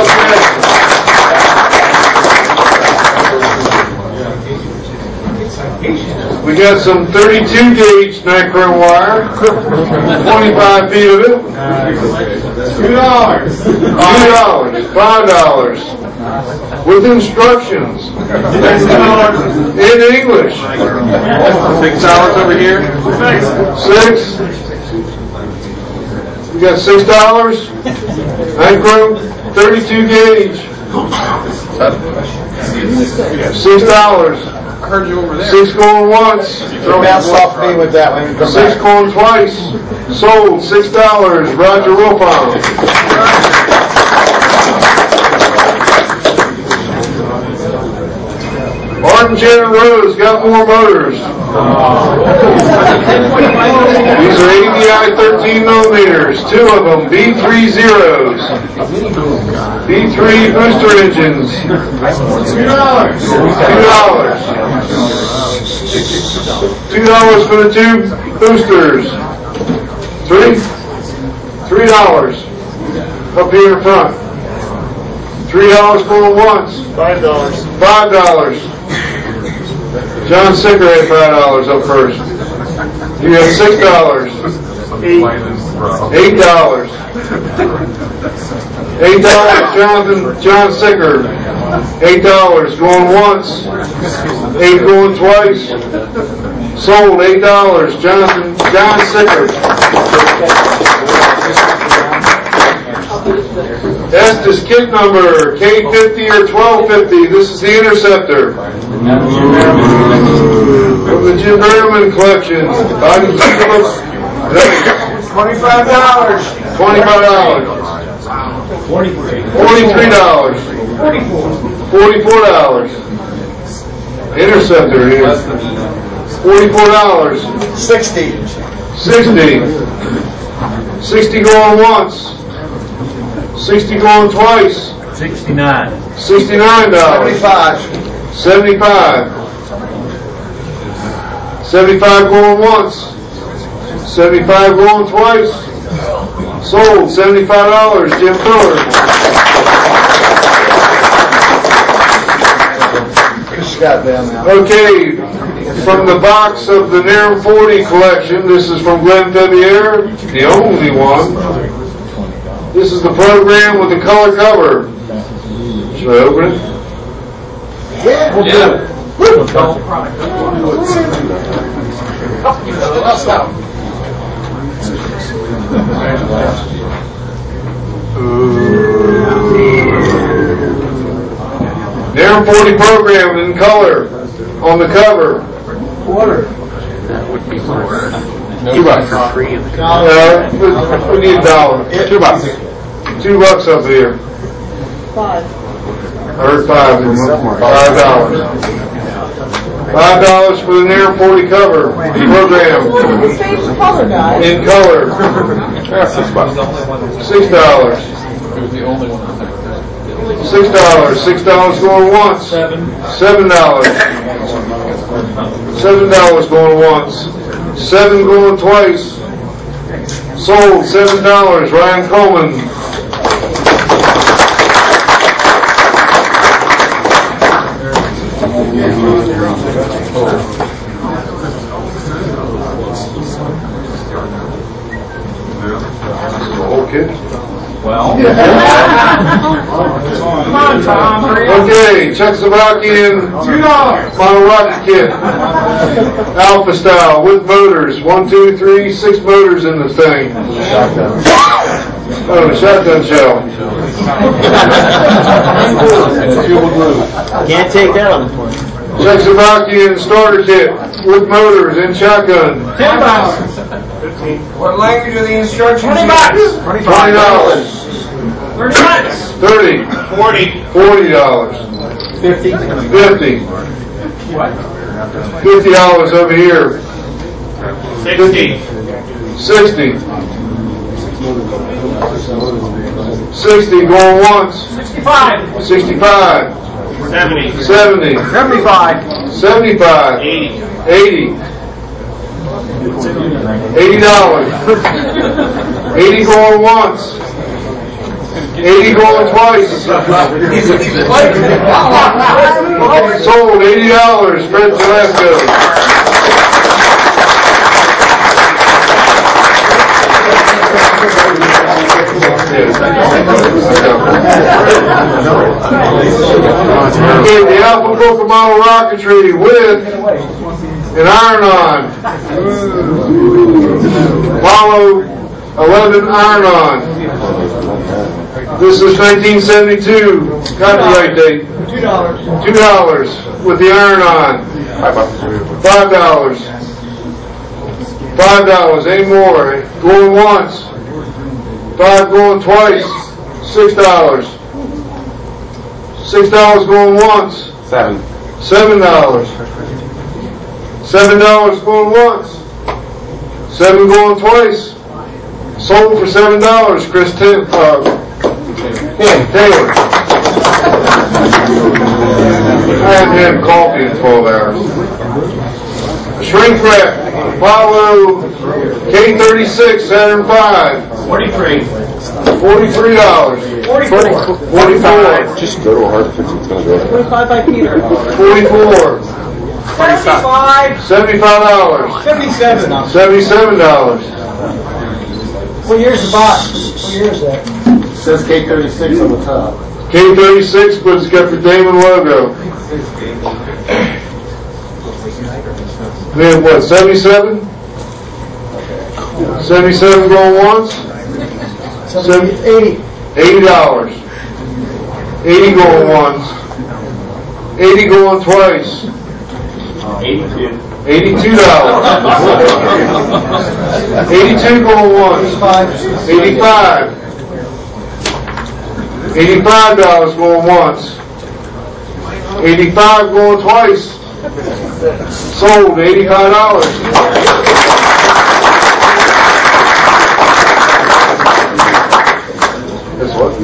We got some thirty-two gauge nichrome wire, twenty-five feet of it. Two dollars. Two dollars. Five dollars. With instructions. In English. Six dollars over here. Six. We got six dollars. Nichrome, thirty-two gauge. Six dollars. Heard you over there. Six going once. Bounce off me with that when you come Six back. going twice. Sold. Six dollars. Roger Wilfon. Martin Janet Rose got more motors. These are A B I thirteen millimeters. Two of them. B three zeros. B three booster engines. Two dollars. Two dollars. Two dollars for the two boosters. Three. Three dollars. Up here in front. Three dollars for once. Five dollars. Five dollars. John Sicker had five dollars up first. You have six dollars. Eight. Eight dollars. Eight dollars. Jonathan John Sicker. Eight dollars going once. Eight going twice. Sold. Eight dollars. Jonathan John Sicker. Estes kit number K fifty or twelve fifty. This is the Interceptor. From the Jim Berman collection. Twenty-five dollars. Twenty-five dollars. Forty-three dollars. Forty-four dollars. Interceptor here. Forty-four dollars. Sixty. Sixty. Sixty going once. Sixty going twice. Sixty-nine. Sixty-nine dollars. Seventy-five. Seventy-five. Seventy-five going once. Seventy-five going twice. Sold. Seventy-five dollars. Jim Miller. Okay. From the box of the NARM forty collection, this is from Glenn Febier, the only one. This is the program with the color cover. Should I open it? Yeah. Yeah. NARM forty program in color on the cover. Quarter. That would be more. Two bucks. For free in the Uh, we, we need a dollar. Two bucks. Two bucks up here. Five. I heard five. Five dollars. Five dollars for the NARM forty cover program. Same color, guys. In color. Six bucks. Six dollars. Six dollars. Six dollars going once. Seven. Seven dollars. Seven dollars going once. Seven going twice. Sold. Seven dollars. Ryan Coleman. Okay. Well. Come on, Tom. Okay, Czechoslovakian Two dollars. model rocket kit. Alpha style with motors. One, two, three, six motors in the thing. Oh, the shotgun shell. Can't take that on the plane. Czechoslovakian starter kit with motors and shotgun. Ten dollars. What language are the instructions? Twenty bucks. Twenty dollars. Thirty bucks. Thirty. Forty. Forty dollars. Fifty. Fifty. Fifty dollars over here. Sixty. Sixty. Sixty going once. Sixty-five. Sixty-five. Seventy. Seventy. Seventy-five. Seventy-five. Eighty. Eighty. Eighty dollars. Eighty going once. Eighty going twice. Sold eighty dollars. Fred Tabasco. Okay, the Alpha Boca model rocketry with an iron-on. Apollo eleven iron-on. This is nineteen seventy-two. Copyright date. Two dollars. Two dollars with the iron-on. Five dollars. Five dollars. Any more? Going once. Five going twice. Six dollars. Six dollars going once. Seven. Seven dollars. Seven dollars going once. Seven going twice. Sold for seven dollars. Chris Tim, uh, Tim Taylor. I haven't had coffee in twelve hours. Shrink wrap. Apollo K thirty-six Saturn five. Forty-three. Forty-three dollars. Forty-four. Forty-four. Just go to a hard fix. It's gonna go. Twenty-five by Peter. Forty-four. Seventy-five. Seventy-five dollars. Seventy-seven. Seventy-seven dollars. What year's the box? What year is that? It says K thirty-six on the top. K thirty-six, but it's got the Damon logo. Then what, seventy-seven? seventy-seven going once? Seventy, eighty. eighty dollars. eighty going once. eighty going twice. Eighty-two. eighty-two dollars. eighty-two going once. eighty-five. eighty-five dollars going once. eighty-five going twice. Sold eighty-five dollars. That's what?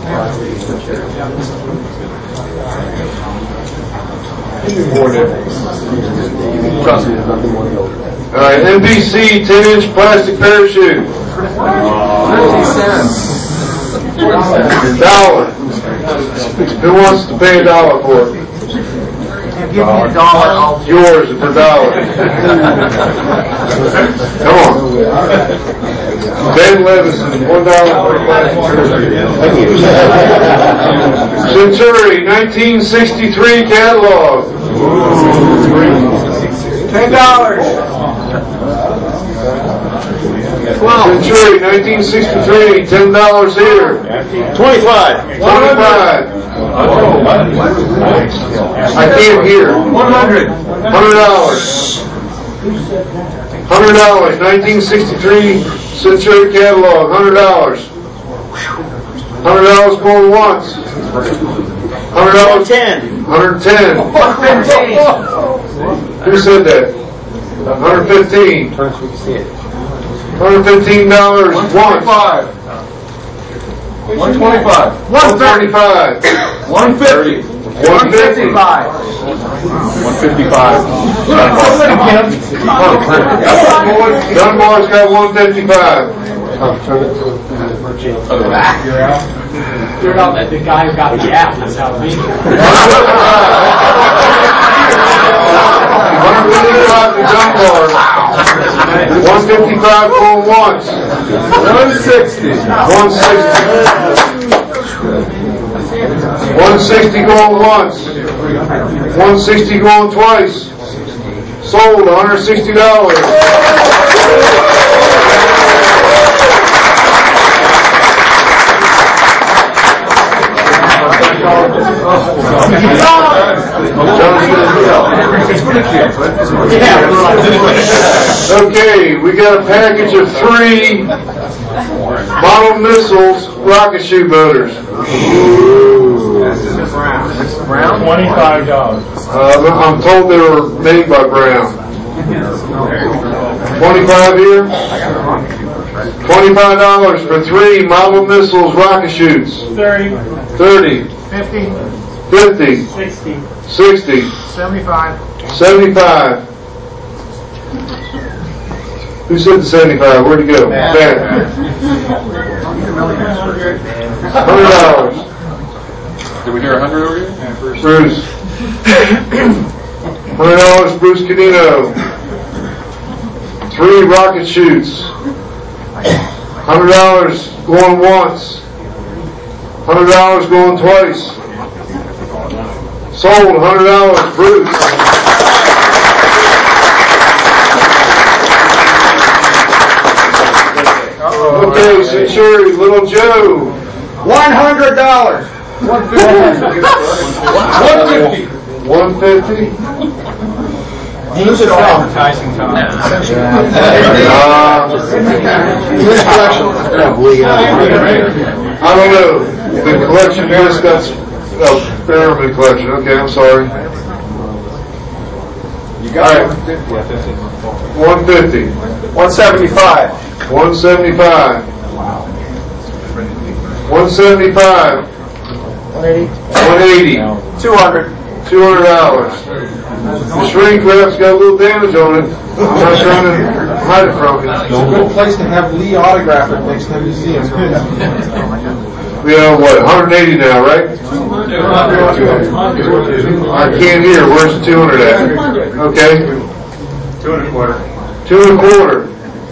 Trust me, there's nothing more to go. All right, N B C ten inch plastic parachute. Dollar. Who wants to pay a dollar for it? Give me a dollar. I'll Yours for a dollar. Come on. Ben Levison, one dollar. Centuri, nineteen sixty-three catalog. ten dollars. Centuri, nineteen sixty-three, ten dollars here. Twenty-five. Twenty-five. I can't hear. One hundred. Hundred dollars. Hundred dollars. Nineteen sixty-three Century catalog. Hundred dollars. Hundred dollars going once. Hundred dollars. Ten. Hundred ten. One fifteen. Who said that? Hundred fifteen. Hundred fifteen dollars once. One twenty-five. One thirty-five. One fifty. One fifty-five. One fifty-five. Dunbar's got one fifty-five. You're out. You're out like the guy who got the app. That's how me. one fifty-five to jump bar. one fifty-five going once. one sixty. one sixty. one sixty going once. one sixty going twice. Sold one hundred sixty dollars. Okay, we got a package of three model missiles rocket shoot motors. Twenty-five dollars. Uh, I'm told they were made by Brown. Twenty-five here. Twenty-five dollars for three model missiles rocket shoots. Thirty. Thirty. Fifty. Fifty. Sixty. Sixty. Seventy-five. Seventy-five. Who said the seventy-five? Where'd he go? Matt. Hundred dollars. Did we hear a hundred over here? Bruce. Hundred dollars, Bruce Canino. Three rocket shoots. Hundred dollars going once. Hundred dollars going twice. Sold. Hundred dollars, Bruce. Okay, Century, Little Joe. One hundred dollars. One fifty. One fifty. Use it for advertising time. I don't know. The collection just got oh, Fairman collection. Okay, I'm sorry. You got it. One fifty. One seventy-five. One seventy-five. One seventy-five. One eighty. One eighty. Two hundred. Two hundred dollars. The shrink wrap's got a little damage on it. I'm not trying to hide it from you. It's a good place to have Lee autograph it next time you see him. We have what, one hundred eighty now, right? I can't hear. Where's the two hundred at? Okay. Two and a quarter. Two and a quarter.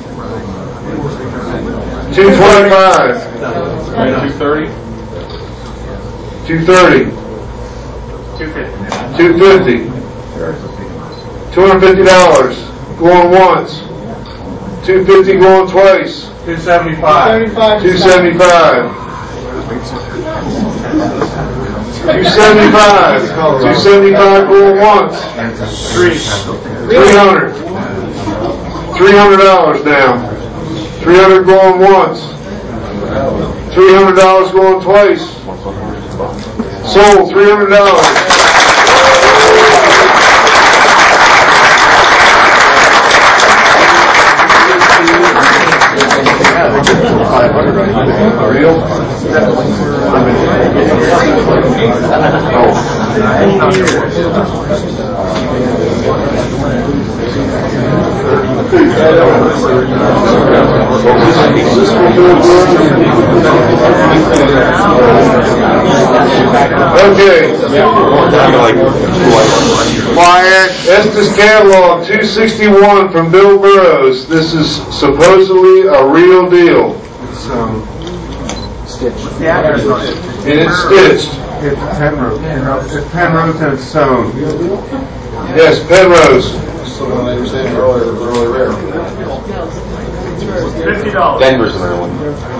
Two twenty-five. Two thirty. Two thirty. Two fifty. Two fifty. Two hundred fifty dollars going once. Two fifty going twice. Two seventy-five. Two seventy-five. Two seventy-five. Two seventy-five going once. Three. Three hundred. Three hundred dollars now. Three hundred going once. Three hundred dollars going twice. Sold. Three hundred dollars. Okay. Quiet. Estes catalog two sixty-one from Bill Burroughs. This is supposedly a real deal. It's um, stitched. And it's stitched. It's Penrose. It's Penrose and it's sewn. Yes, Penrose. Someone they were saying earlier, it was really rare. Fifty dollars. Denver's the rare one.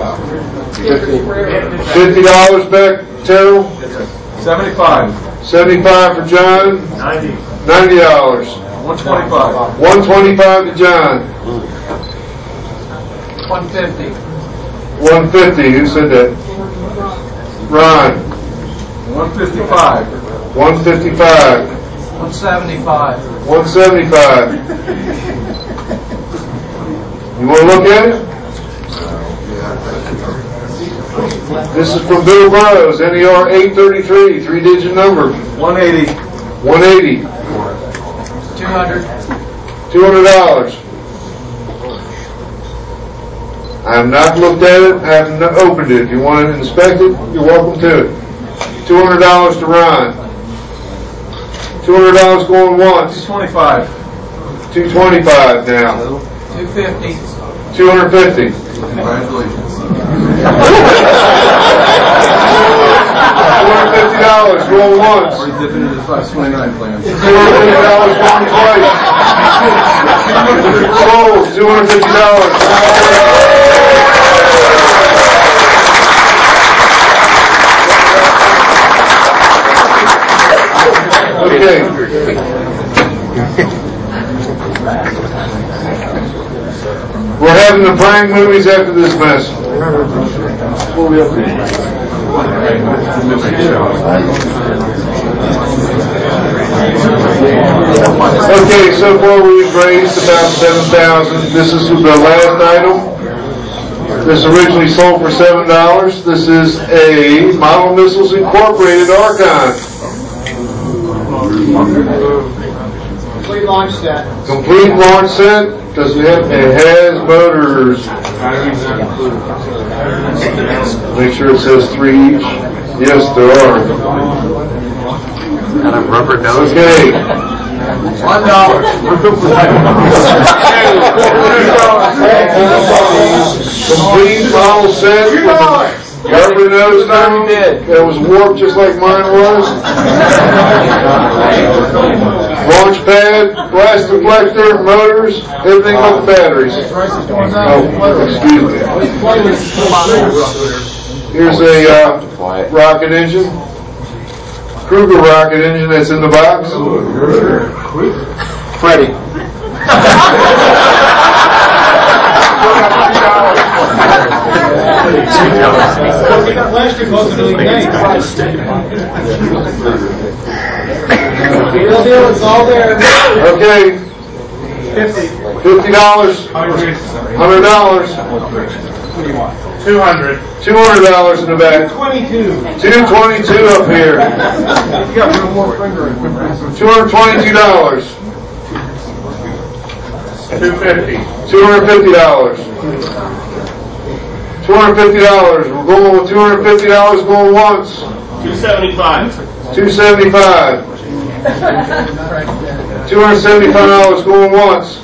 Fifty dollars back, Terrell. Seventy-five. Seventy-five for John. Ninety. Ninety dollars. One twenty-five. One twenty-five to John. One fifty. One fifty. Who said that? Ron. One fifty-five. One fifty-five. One seventy-five. One seventy-five. You want to look at it? This is from Bill Burroughs, N E R eight thirty-three, three-digit number. One eighty. One eighty. Two hundred. Two hundred dollars. I I have not looked at it, I have not opened it. If you want to inspect it, you're welcome to it. two hundred dollars to Ron. two hundred dollars going once. twenty-five. two twenty-five now. Two fifty. two hundred fifty. Congratulations. two hundred fifty dollars going once. We're dipping into the five twenty-nine plan. two hundred fifty dollars going twice. Sold, two hundred fifty dollars. Okay. We're having the prank movies after this mess. Okay, so far we've raised about seven thousand dollars. This is the last item. This originally sold for seven dollars. This is a Model Missiles Incorporated Archon. Complete launch set. Complete launch set. Does it have, it has motors. Make sure it says three each. Yes, there are. And a rubber nose. Okay. One dollar. Complete model set with a rubber nose down. That was warped just like mine was. Launch pad, blast deflector, motors, everything but the batteries. Oh, excuse me. Here's a uh, rocket engine. Kruger rocket engine that's in the box. Freddie. It's all there. Okay. Fifty dollars. Hundred dollars. Two hundred. Two hundred dollars in the back. Twenty-two. Two twenty-two up here. You got one more finger in. Two hundred twenty-two dollars. Two fifty. Two hundred fifty dollars. Two hundred fifty dollars. We're going with two hundred fifty dollars going once. Two seventy-five. Two seventy-five. Two hundred seventy-five dollars going once.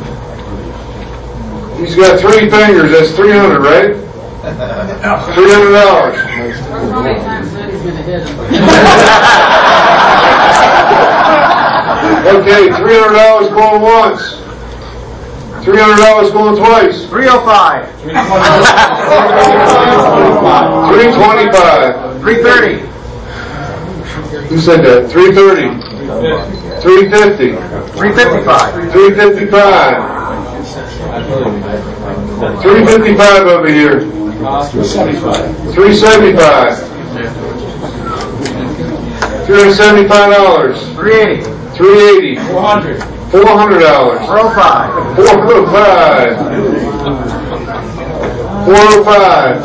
He's got three fingers. That's three hundred, right? Three hundred dollars. Okay, three hundred dollars going once. Three hundred dollars going twice. Three oh five. Three twenty-five. Three thirty. Who said that? Three thirty. Three fifty. Three fifty-five. Three fifty-five. Three fifty-five over here. Three seventy-five. Three hundred seventy-five dollars. Three eighty. Three eighty. Four hundred. Four hundred dollars. Four oh five. Four oh five. Four oh five.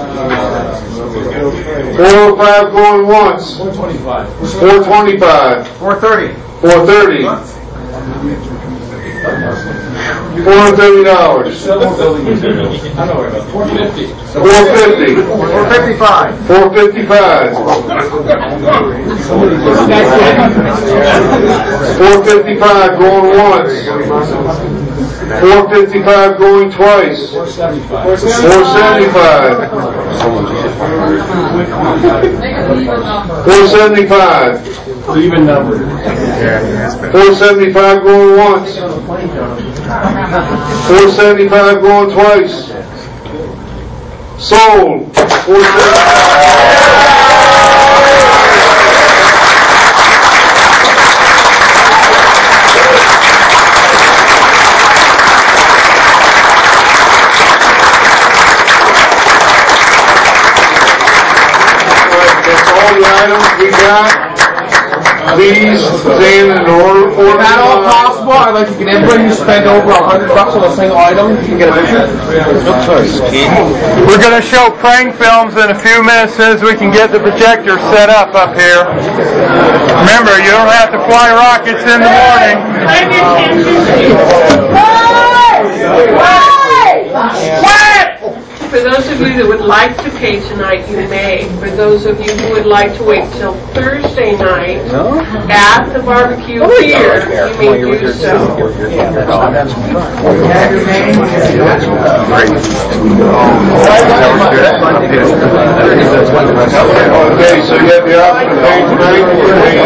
Four oh five going once. Four twenty-five. Four twenty-five. Four thirty. Four thirty. Four hundred thirty dollars. Four fifty. Four fifty. Four fifty-five. Four fifty-five. Four fifty-five going once. Four fifty-five going twice. Four seventy-five. Four seventy-five. Even number. Four seventy-five going once. Four seventy-five going twice. Sold. Four seventy-five. That's all the items we got. Please stand in order. Is that all possible? I'd like to get everybody to spend over a hundred bucks on a single item. You can get a picture. We're going to show prank films in a few minutes as we can get the projector set up up here. Remember, you don't have to fly rockets in the morning. Wait! Wait! you that would like to pay tonight, you may. For those of you who would like to wait till Thursday night at the barbecue here, you may do so. Okay, so you have the option to pay tonight or pay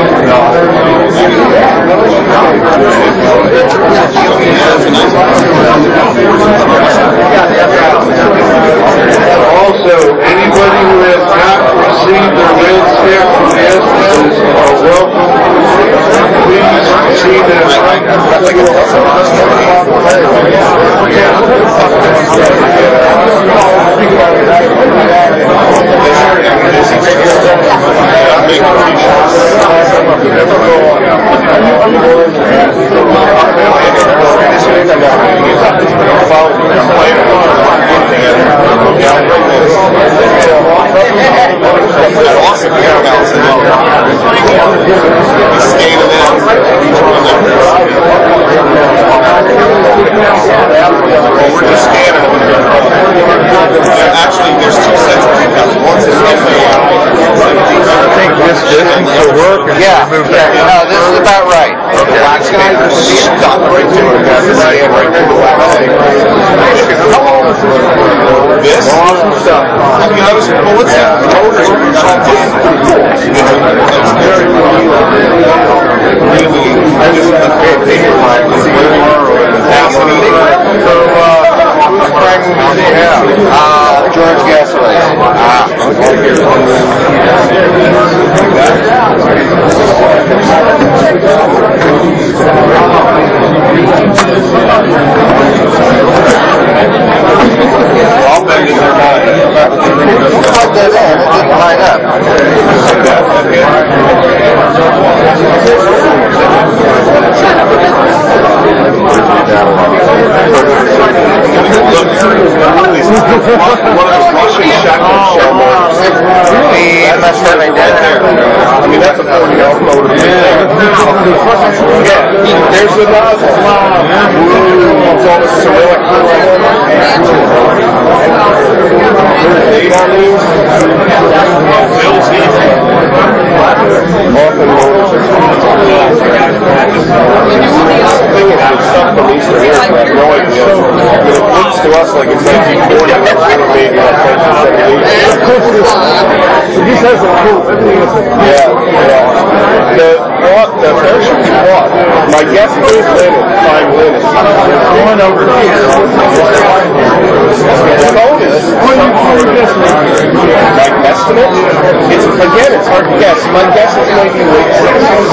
also, anybody who has not received their red stamp from the essences are welcome. Please see them. We're just scanning them. Actually, there's two sets of decals. One's a F A I. Take this distance to work and Yeah, move back. no, this is about right. The wax guys are stuck right to it. Scan right to the wax thing. How long is this? Awesome stuff. I'll be honest, well, let's see. The motors are chopped in. Really, I just the paper line is fascinating. So, uh, whose prime movies do you have? Uh, George Gasaway. Ah, I'll bend in their mind. Don't plug that in. It didn't line up. Like that? Look, one of those Russian shotgun shell motors. That must have right there. I mean, that's a forty ounce motor. Yeah, there's the nozzle. It's all the Cyrillic. There's a date on these. Bill's easy. Often motors are thinking of stuff from Eastern Europe, I have no idea. I mean, it looks to us like it's nineteen forty, but it's maybe like nineteen seventy-eight. He says it's cool. Yeah, yeah. The, the parachute's cloth. My guess is linen, fine linen. Going over here. The phone is my estimate. It's again, it's hard to guess. My guess is maybe late sixties.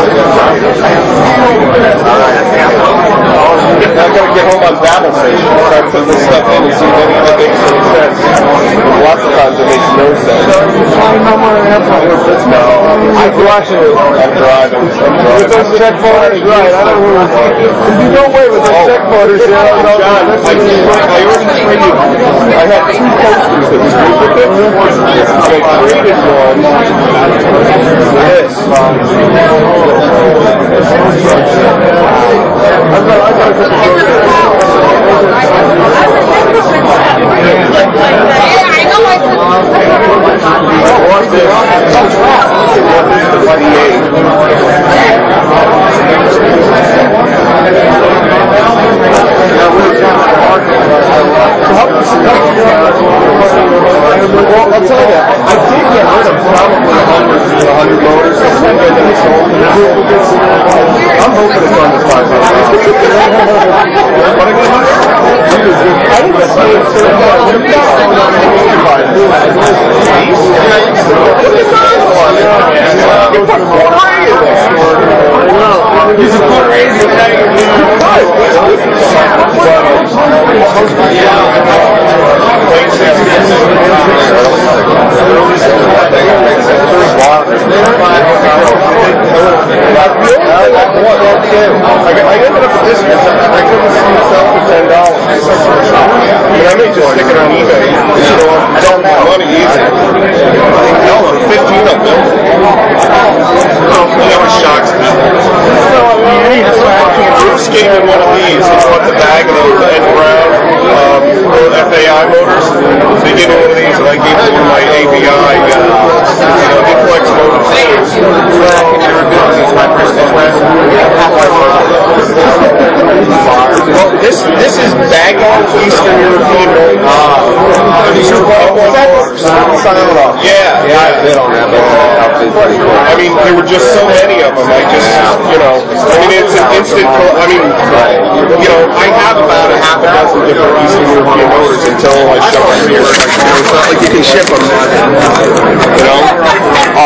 I gotta get home on Babel station and start putting this stuff in and see if any of it makes any sense. Lots of times it makes no sense. No, I'm watching it. I'm driving. I'm driving. With those check voters, right? I don't know. If you go away with those check voters, yeah. John, I just I already traded. I had two posters that was duplicate, and I traded one for this. I've got, I've got a couple of Yeah, I know I could. I want this. I want this to twenty-eight. Well, I'll tell you, I did get rid of probably a hundred, a hundred motors. And then they sold them. I'm hoping it's under five hundred. I think that's how it's sort of He's a quarter eighty. I ended up with this because I couldn't see it sell for ten dollars. But I may just stick it on eBay. You know, I don't have money easy. No, for fifteen of them. That was shocks me. Bruce gave me one of these. He bought the bag of those Ed Brown um, F A I motors. So they gave me one of these, and I gave them one of my A B I, uh, you know, Inflex motors. Well, this this is Bagger Eastern European motors. Uh, these are motors. Yeah, yeah, I bid on that. I mean, there were just so many of them. I just, you know, I mean, it's an instant. Co- I mean, you know, I have about a half a dozen different Eastern European motors until I show them here. It's not like you can ship them. You know.